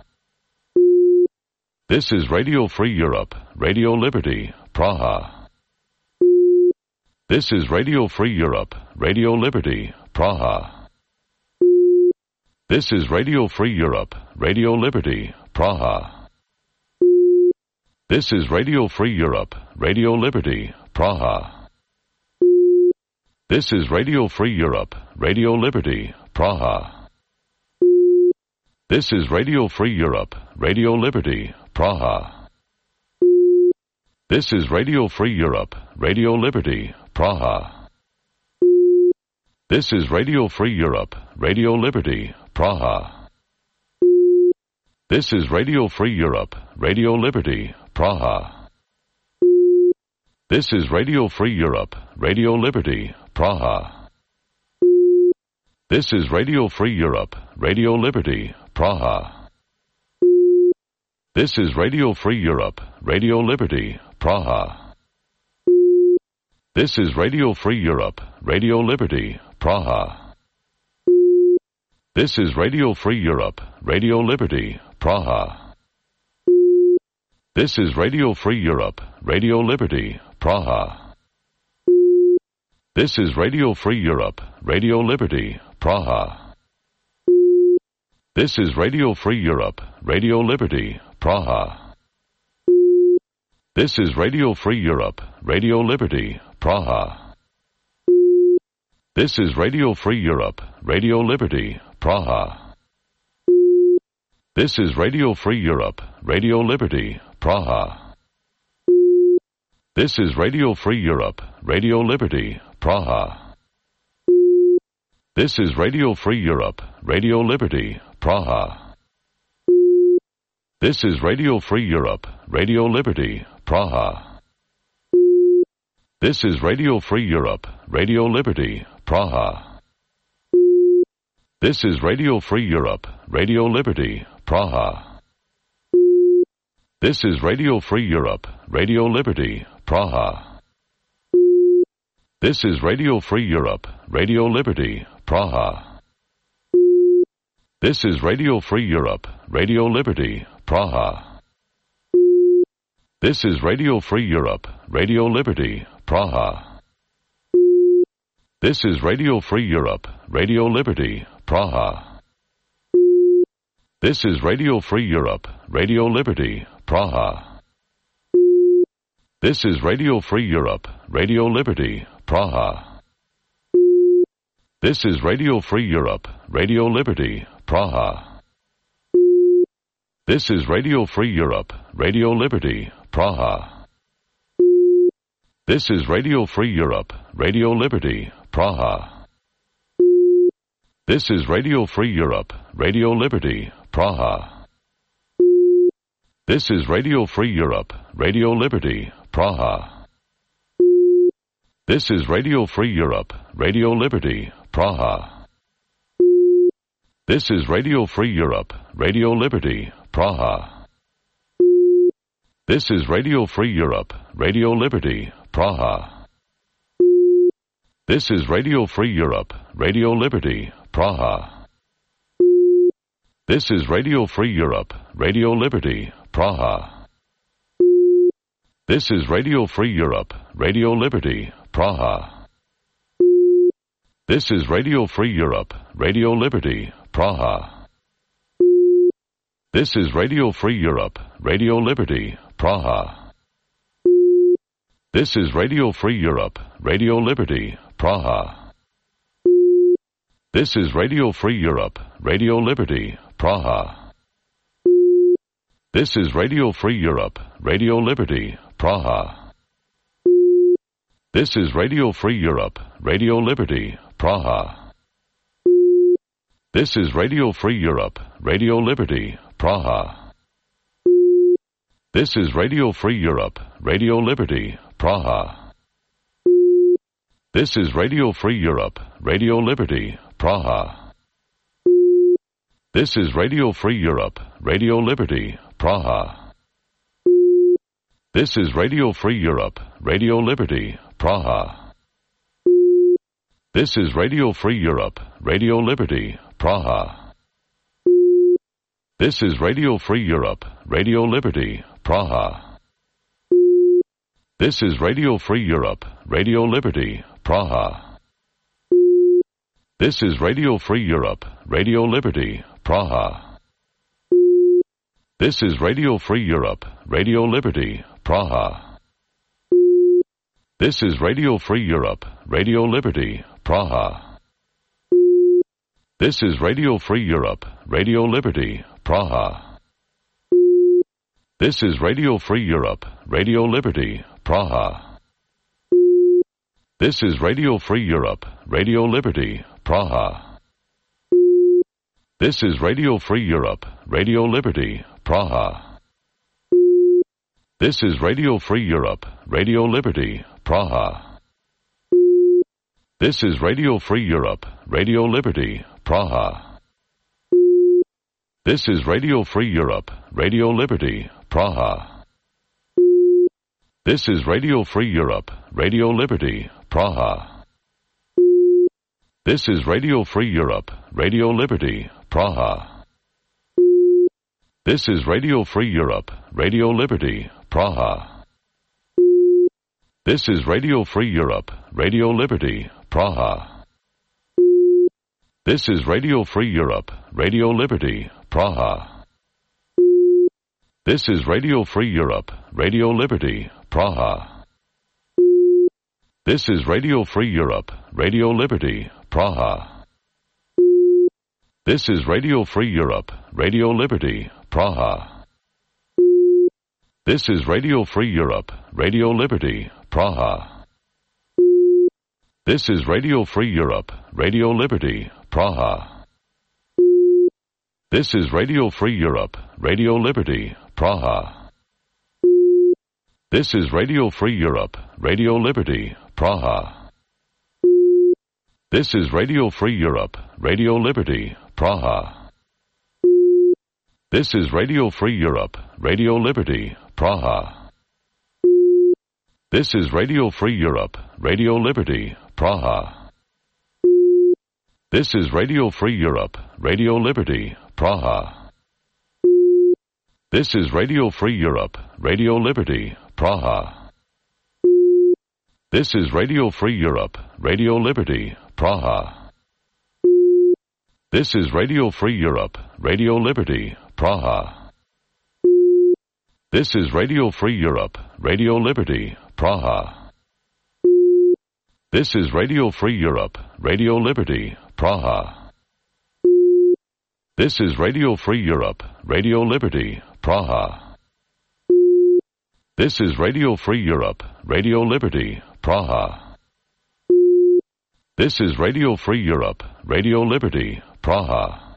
This is Radio Free Europe, Radio Liberty, Praha. This is Radio Free Europe, Radio Liberty, Praha. This is Radio Free Europe, Radio Liberty, Praha. This is Radio Free Europe, Radio Liberty, Praha. This is Radio Free Europe, Radio Liberty, Praha. This is Radio Free Europe, Radio Liberty, Praha. This is Radio Free Europe, Radio Liberty, Praha. This is Radio Free Europe, Radio Liberty, Praha. This is Radio Free Europe, Radio Liberty, Praha. This is Radio Free Europe, Radio Liberty, Praha. This is Radio Free Europe, Radio Liberty, Praha. This is Radio Free Europe, Radio Liberty, Praha. This is Radio Free Europe, Radio Liberty, Praha. This is Radio Free Europe, Radio Liberty, Praha. This is Radio Free Europe, Radio Liberty, Praha. This is Radio Free Europe, Radio Liberty, Praha. This is Radio Free Europe, Radio Liberty, Praha. This is Radio Free Europe, Radio Liberty, Praha. This is Radio Free Europe, Radio Liberty, Praha. This is Radio Free Europe, Radio Liberty, Praha. This is Radio Free Europe, Radio Liberty, Praha. This is Radio Free Europe, Radio Liberty, Praha. This is Radio Free Europe, Radio Liberty, Praha. This is Radio Free Europe, Radio Liberty, Praha. This is Radio Free Europe, Radio Liberty, Praha. This is Radio Free Europe, Radio Liberty, Praha. This is Radio Free Europe, Radio Liberty, Praha. This is Radio Free Europe, Radio Liberty, Praha. This is Radio Free Europe, Radio Liberty, Praha. This is Radio Free Europe, Radio Liberty, Praha. This is Radio Free Europe, Radio Liberty, Praha. This is Radio Free Europe, Radio Liberty, Praha. This is Radio Free Europe, Radio Liberty, Praha. This is Radio Free Europe, Radio Liberty, Praha. This is Radio Free Europe, Radio Liberty, Praha. This is Radio Free Europe, Radio Liberty, Praha. This is Radio Free Europe, Radio Liberty, Praha. This is Radio Free Europe, Radio Liberty, Praha. This is Radio Free Europe, Radio Liberty, Praha. This is Radio Free Europe, Radio Liberty, Praha. This is Radio Free Europe, Radio Liberty, Praha. This is Radio Free Europe, Radio Liberty, Praha. This is Radio Free Europe, Radio Liberty, Praha. This is Radio Free Europe, Radio Liberty, Praha. This is Radio Free Europe, Radio Liberty, Praha. This is Radio Free Europe, Radio Liberty, Praha. This is Radio Free Europe, Radio Liberty, Praha. This is Radio Free Europe, Radio Liberty, Praha. This is Radio Free Europe, Radio Liberty, Praha. This is Radio Free Europe, Radio Liberty, Praha. This is Radio Free Europe, Radio Liberty, Praha. This is Radio Free Europe, Radio Liberty, Praha. This is Radio Free Europe, Radio Liberty, Praha. This is Radio Free Europe, Radio Liberty, Praha. This is Radio Free Europe, Radio Liberty, Praha. This is Radio Free Europe, Radio Liberty, Praha. This is Radio Free Europe, Radio Liberty, Praha. This is Radio Free Europe, Radio Liberty, Praha. This is Radio Free Europe, Radio Liberty, Praha. This is Radio Free Europe, Radio Liberty, Praha. This is Radio Free Europe, Radio Liberty, Praha. This is Radio Free Europe, Radio Liberty, Praha. This is Radio Free Europe, Radio Liberty, Praha. This is Radio Free Europe, Radio Liberty, Praha. This is Radio Free Europe, Radio Liberty, Praha. This is Radio Free Europe, Radio Liberty, Praha. This is Radio Free Europe, Radio Liberty, Praha. This is Radio Free Europe, Radio Liberty, Praha. This is Radio Free Europe, Radio Liberty, Praha. This is Radio Free Europe, Radio Liberty, Praha. This is Radio Free Europe, Radio Liberty, Praha. This is Radio Free Europe, Radio Liberty, Praha. This is Radio Free Europe, Radio Liberty, Praha. This is Radio Free Europe, Radio Liberty, Praha. This is Radio Free Europe, Radio Liberty, Praha. This is Radio Free Europe, Radio Liberty, Praha. This is Radio Free Europe, Radio Liberty, Praha. This is Radio Free Europe, Radio Liberty, Praha. This is Radio Free Europe, Radio Liberty, Praha. This is Radio Free Europe, Radio Liberty, Praha. This is Radio Free Europe, Radio Liberty, Praha. This is Radio Free Europe, Radio Liberty, Praha. This is Radio Free Europe, Radio Liberty, Praha. This is Radio Free Europe, Radio Liberty, Praha. This is Radio Free Europe, Radio Liberty, Praha. This is Radio Free Europe, Radio Liberty, Praha. This is Radio Free Europe, Radio Liberty, Praha. This is Radio Free Europe, Radio Liberty, Praha. This is Radio Free Europe, Radio Liberty, Praha. This is Radio Free Europe, Radio Liberty, Praha. This is Radio Free Europe, Radio Liberty, Praha.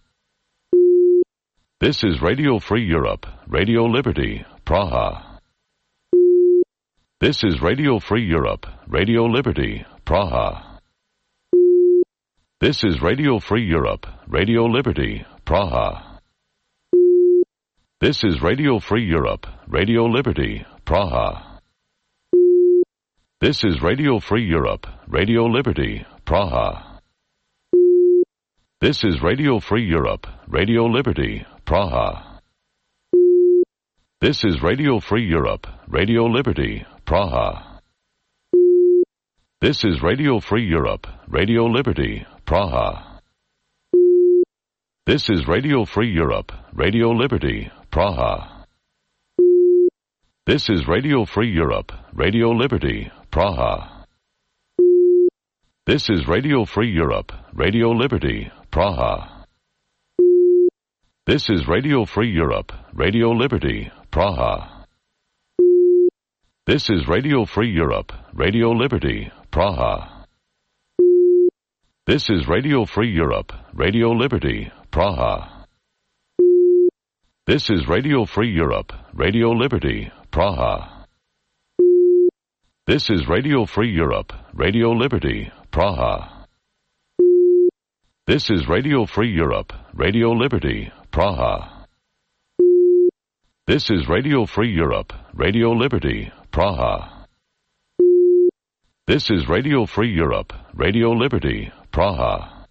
This is Radio Free Europe, Radio Liberty, Praha. This is Radio Free Europe, Radio Liberty, Praha. This is Radio Free Europe, Radio Liberty, Praha. This is Radio Free Europe, Radio Liberty, Praha. This is Radio Free Europe, Radio Liberty, Praha. This is Radio Free Europe, Radio Liberty, Praha. This is Radio Free Europe, Radio Liberty, Praha. This is Radio Free Europe, Radio Liberty, Praha. This is Radio Free Europe, Radio Liberty, Praha. This is Radio Free Europe, Radio Liberty, Praha. This is Radio Free Europe, Radio Liberty, Praha. This is Radio Free Europe, Radio Liberty, Praha. This is Radio Free Europe, Radio Liberty, Praha. This is Radio Free Europe, Radio Liberty, Praha. This is Radio Free Europe, Radio Liberty, Praha. This is Radio Free Europe, Radio Liberty, Praha. This is Radio Free Europe, Radio Liberty, Praha. This is Radio Free Europe, Radio Liberty, Praha. This is Radio Free Europe, Radio Liberty, Praha.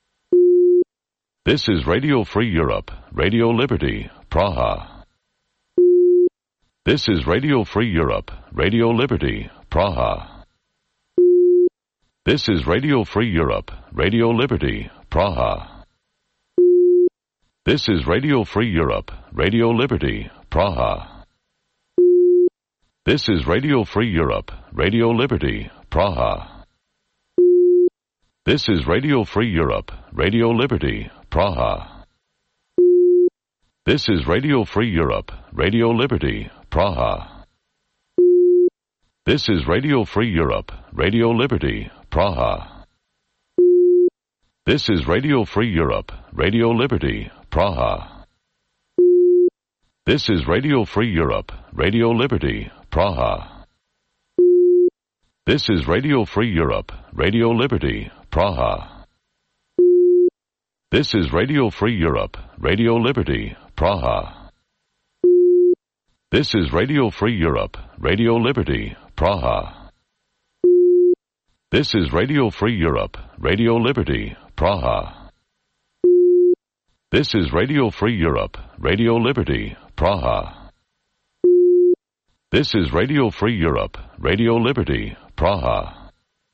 This is Radio Free Europe, Radio Liberty, Praha. This is Radio Free Europe, Radio Liberty, Praha. This is Radio Free Europe, Radio Liberty, Praha. This is Radio Free Europe, Radio Liberty, Praha. This is Radio Free Europe, Radio Liberty, Praha. This is Radio Free Europe, Radio Liberty, Praha. This is Radio Free Europe, Radio Liberty, Praha. This is Radio Free Europe, Radio Liberty, Praha. This is Radio Free Europe, Radio Liberty, Praha. This is Radio Free Europe, Radio Liberty, Praha. This is Radio Free Europe, Radio Liberty, Praha. This is Radio Free Europe, Radio Liberty, Praha. This is Radio Free Europe, Radio Liberty, Praha. This is Radio Free Europe, Radio Liberty, Praha. This is Radio Free Europe, Radio Liberty, Praha. This is Radio Free Europe, Radio Liberty, Praha.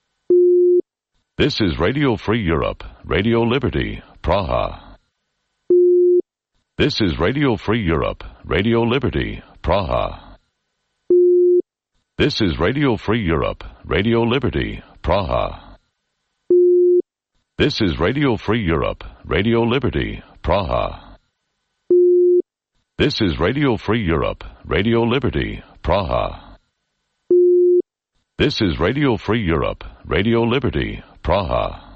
This is Radio Free Europe, Radio Liberty, Praha. This is Radio Free Europe, Radio Liberty, Praha. This is Radio Free Europe, Radio Liberty, Praha. This is Radio Free Europe, Radio Liberty, Praha. This is Radio Free Europe, Radio Liberty, Praha. This is Radio Free Europe, Radio Liberty, Praha.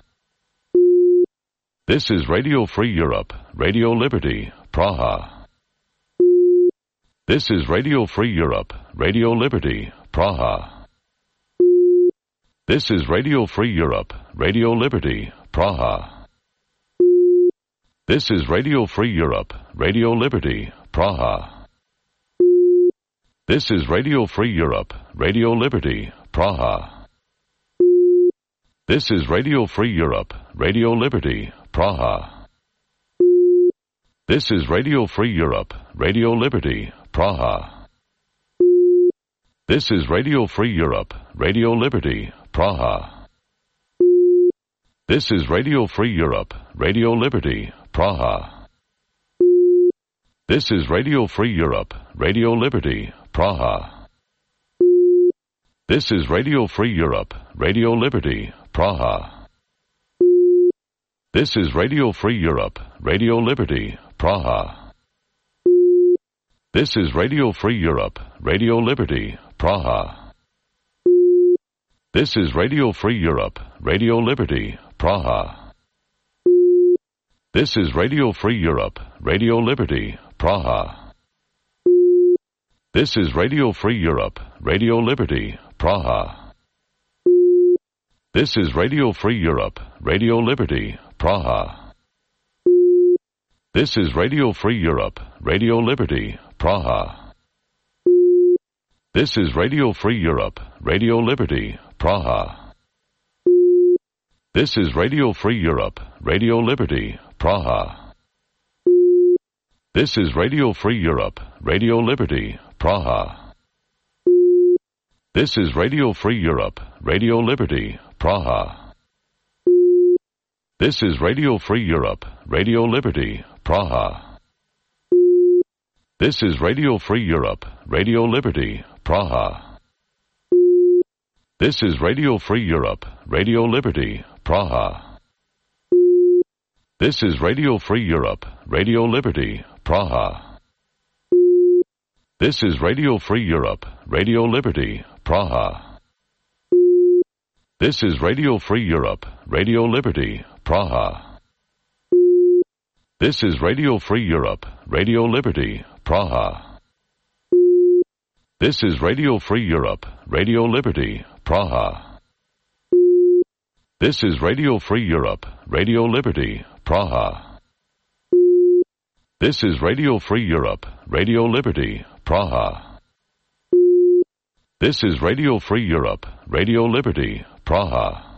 This is Radio Free Europe, Radio Liberty, Praha. This is Radio Free Europe, Radio Liberty, Praha. This is Radio Free Europe, Radio Liberty, Praha. This is Radio Free Europe, Radio Liberty, Praha. This is Radio Free Europe, Radio Liberty, Praha. This is Radio Free Europe, Radio Liberty, Praha. This is Radio Free Europe, Radio Liberty, Praha. This is Radio Free Europe, Radio Liberty, Praha. This is Radio Free Europe, Radio Liberty, Praha. This is Radio Free Europe, Radio Liberty, Praha. This is Radio Free Europe, Radio Liberty, Praha. This is Radio Free Europe, Radio Liberty, Praha. This is Radio Free Europe, Radio Liberty, Praha. This is Radio Free Europe, Radio Liberty, Praha. This is Radio Free Europe, Radio Liberty, Praha. This is Radio Free Europe, Radio Liberty, Praha. This is Radio Free Europe, Radio Liberty, Praha. This is Radio Free Europe, Radio Liberty, Praha. This is Radio Free Europe, Radio Liberty, Praha. This is Radio Free Europe, Radio Liberty, Praha. This is Radio Free Europe, Radio Liberty, Praha. This is Radio Free Europe, Radio Liberty, Praha. This is Radio Free Europe, Radio Liberty, Praha. This is Radio Free Europe, Radio Liberty, Praha. This is Radio Free Europe, Radio Liberty, Praha. This is Radio Free Europe, Radio Liberty, Praha. This is Radio Free Europe, Radio Liberty, Praha. This is Radio Free Europe, Radio Liberty, Praha. This is Radio Free Europe, Radio Liberty, Praha. This is Radio Free Europe, Radio Liberty, Praha. This is Radio Free Europe, Radio Liberty, Praha. This is Radio Free Europe, Radio Liberty, Praha. This is Radio Free Europe, Radio Liberty, Praha.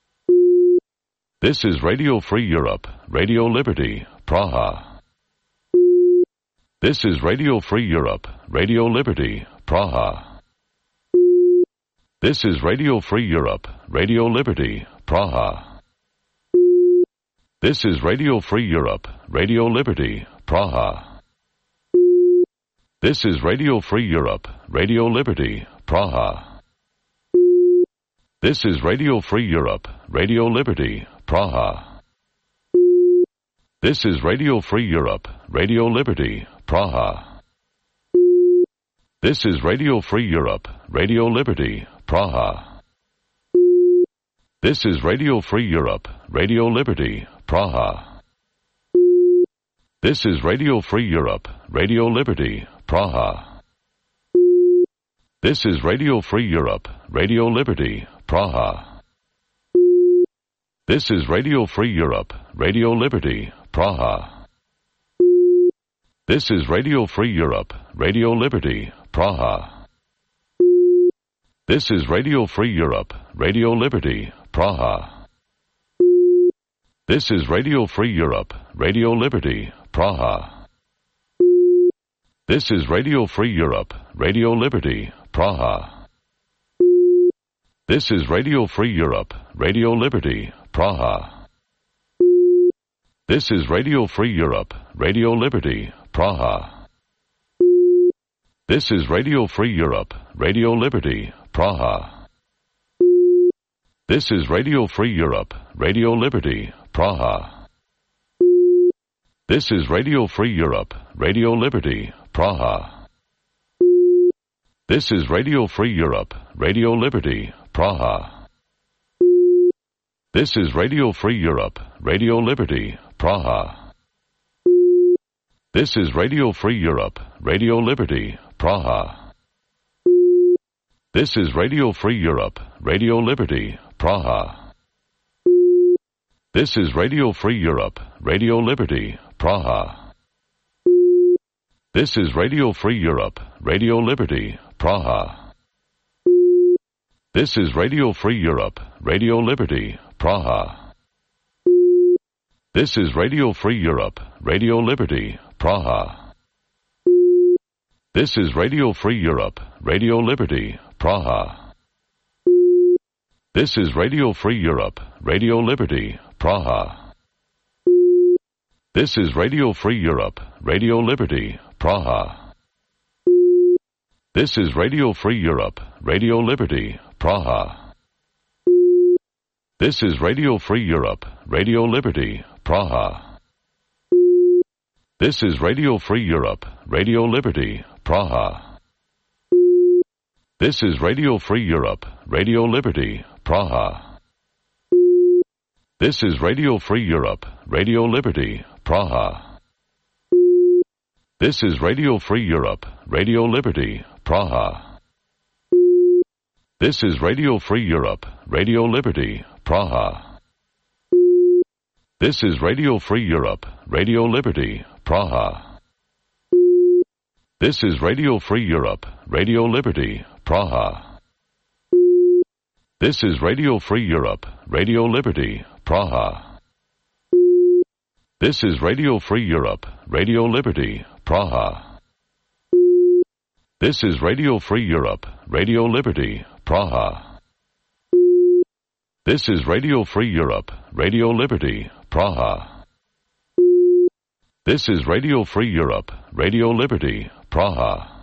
This is Radio Free Europe, Radio Liberty, Praha. This is Radio Free Europe, Radio Liberty, Praha. This is Radio Free Europe, Radio Liberty, Praha. This is Radio Free Europe, Radio Liberty, Praha. This is Radio Free Europe, Radio Liberty, Praha. This is Radio Free Europe, Radio Liberty, Praha. This is Radio Free Europe, Radio Liberty, Praha. This is Radio Free Europe, Radio Liberty, Praha. This is Radio Free Europe, Radio Liberty, Praha. This is Radio Free Europe, Radio Liberty, Praha. This is Radio Free Europe, Radio Liberty, Praha. This is Radio Free Europe, Radio Liberty, Praha. This is Radio Free Europe, Radio Liberty, Praha. This is Radio Free Europe, Radio Liberty, Praha. This is Radio Free Europe, Radio Liberty, Praha. This is Radio Free Europe, Radio Liberty, Praha. This is Radio Free Europe, Radio Liberty, Praha. This is Radio Free Europe, Radio Liberty, Praha. This is Radio Free Europe, Radio Liberty, Praha. This is Radio Free Europe, Radio Liberty, Praha. This is Radio Free Europe, Radio Liberty, Praha. This is Radio Free Europe, Radio Liberty, Praha. This is Radio Free Europe, Radio Liberty, Praha. This is Radio Free Europe, Radio Liberty, Praha. This is Radio Free Europe, Radio Liberty, Praha. This is Radio Free Europe, Radio Liberty, Praha. This is Radio Free Europe, Radio Liberty, Praha. This is Radio Free Europe, Radio Liberty, Praha. This is Radio Free Europe, Radio Liberty, Praha. This is Radio Free Europe, Radio Liberty, Praha. This is Radio Free Europe, Radio Liberty, Praha. This is Radio Free Europe, Radio Liberty, Praha. This is Radio Free Europe, Radio Liberty, Praha. This is Radio Free Europe, Radio Liberty, Praha. This is Radio Free Europe, Radio Liberty, Praha. This is Radio Free Europe, Radio Liberty, Praha. This is Radio Free Europe, Radio Liberty, Praha. This is Radio Free Europe, Radio Liberty, Praha. This is Radio Free Europe, Radio Liberty, Praha. This is Radio Free Europe, Radio Liberty, Praha. This is Radio Free Europe, Radio Liberty, Praha. This is Radio Free Europe, Radio Liberty, Praha. This is Radio Free Europe, Radio Liberty, Praha. This is Radio Free Europe, Radio Liberty, Praha. This is Radio Free Europe, Radio Liberty, Praha. This is Radio Free Europe, Radio Liberty, Praha.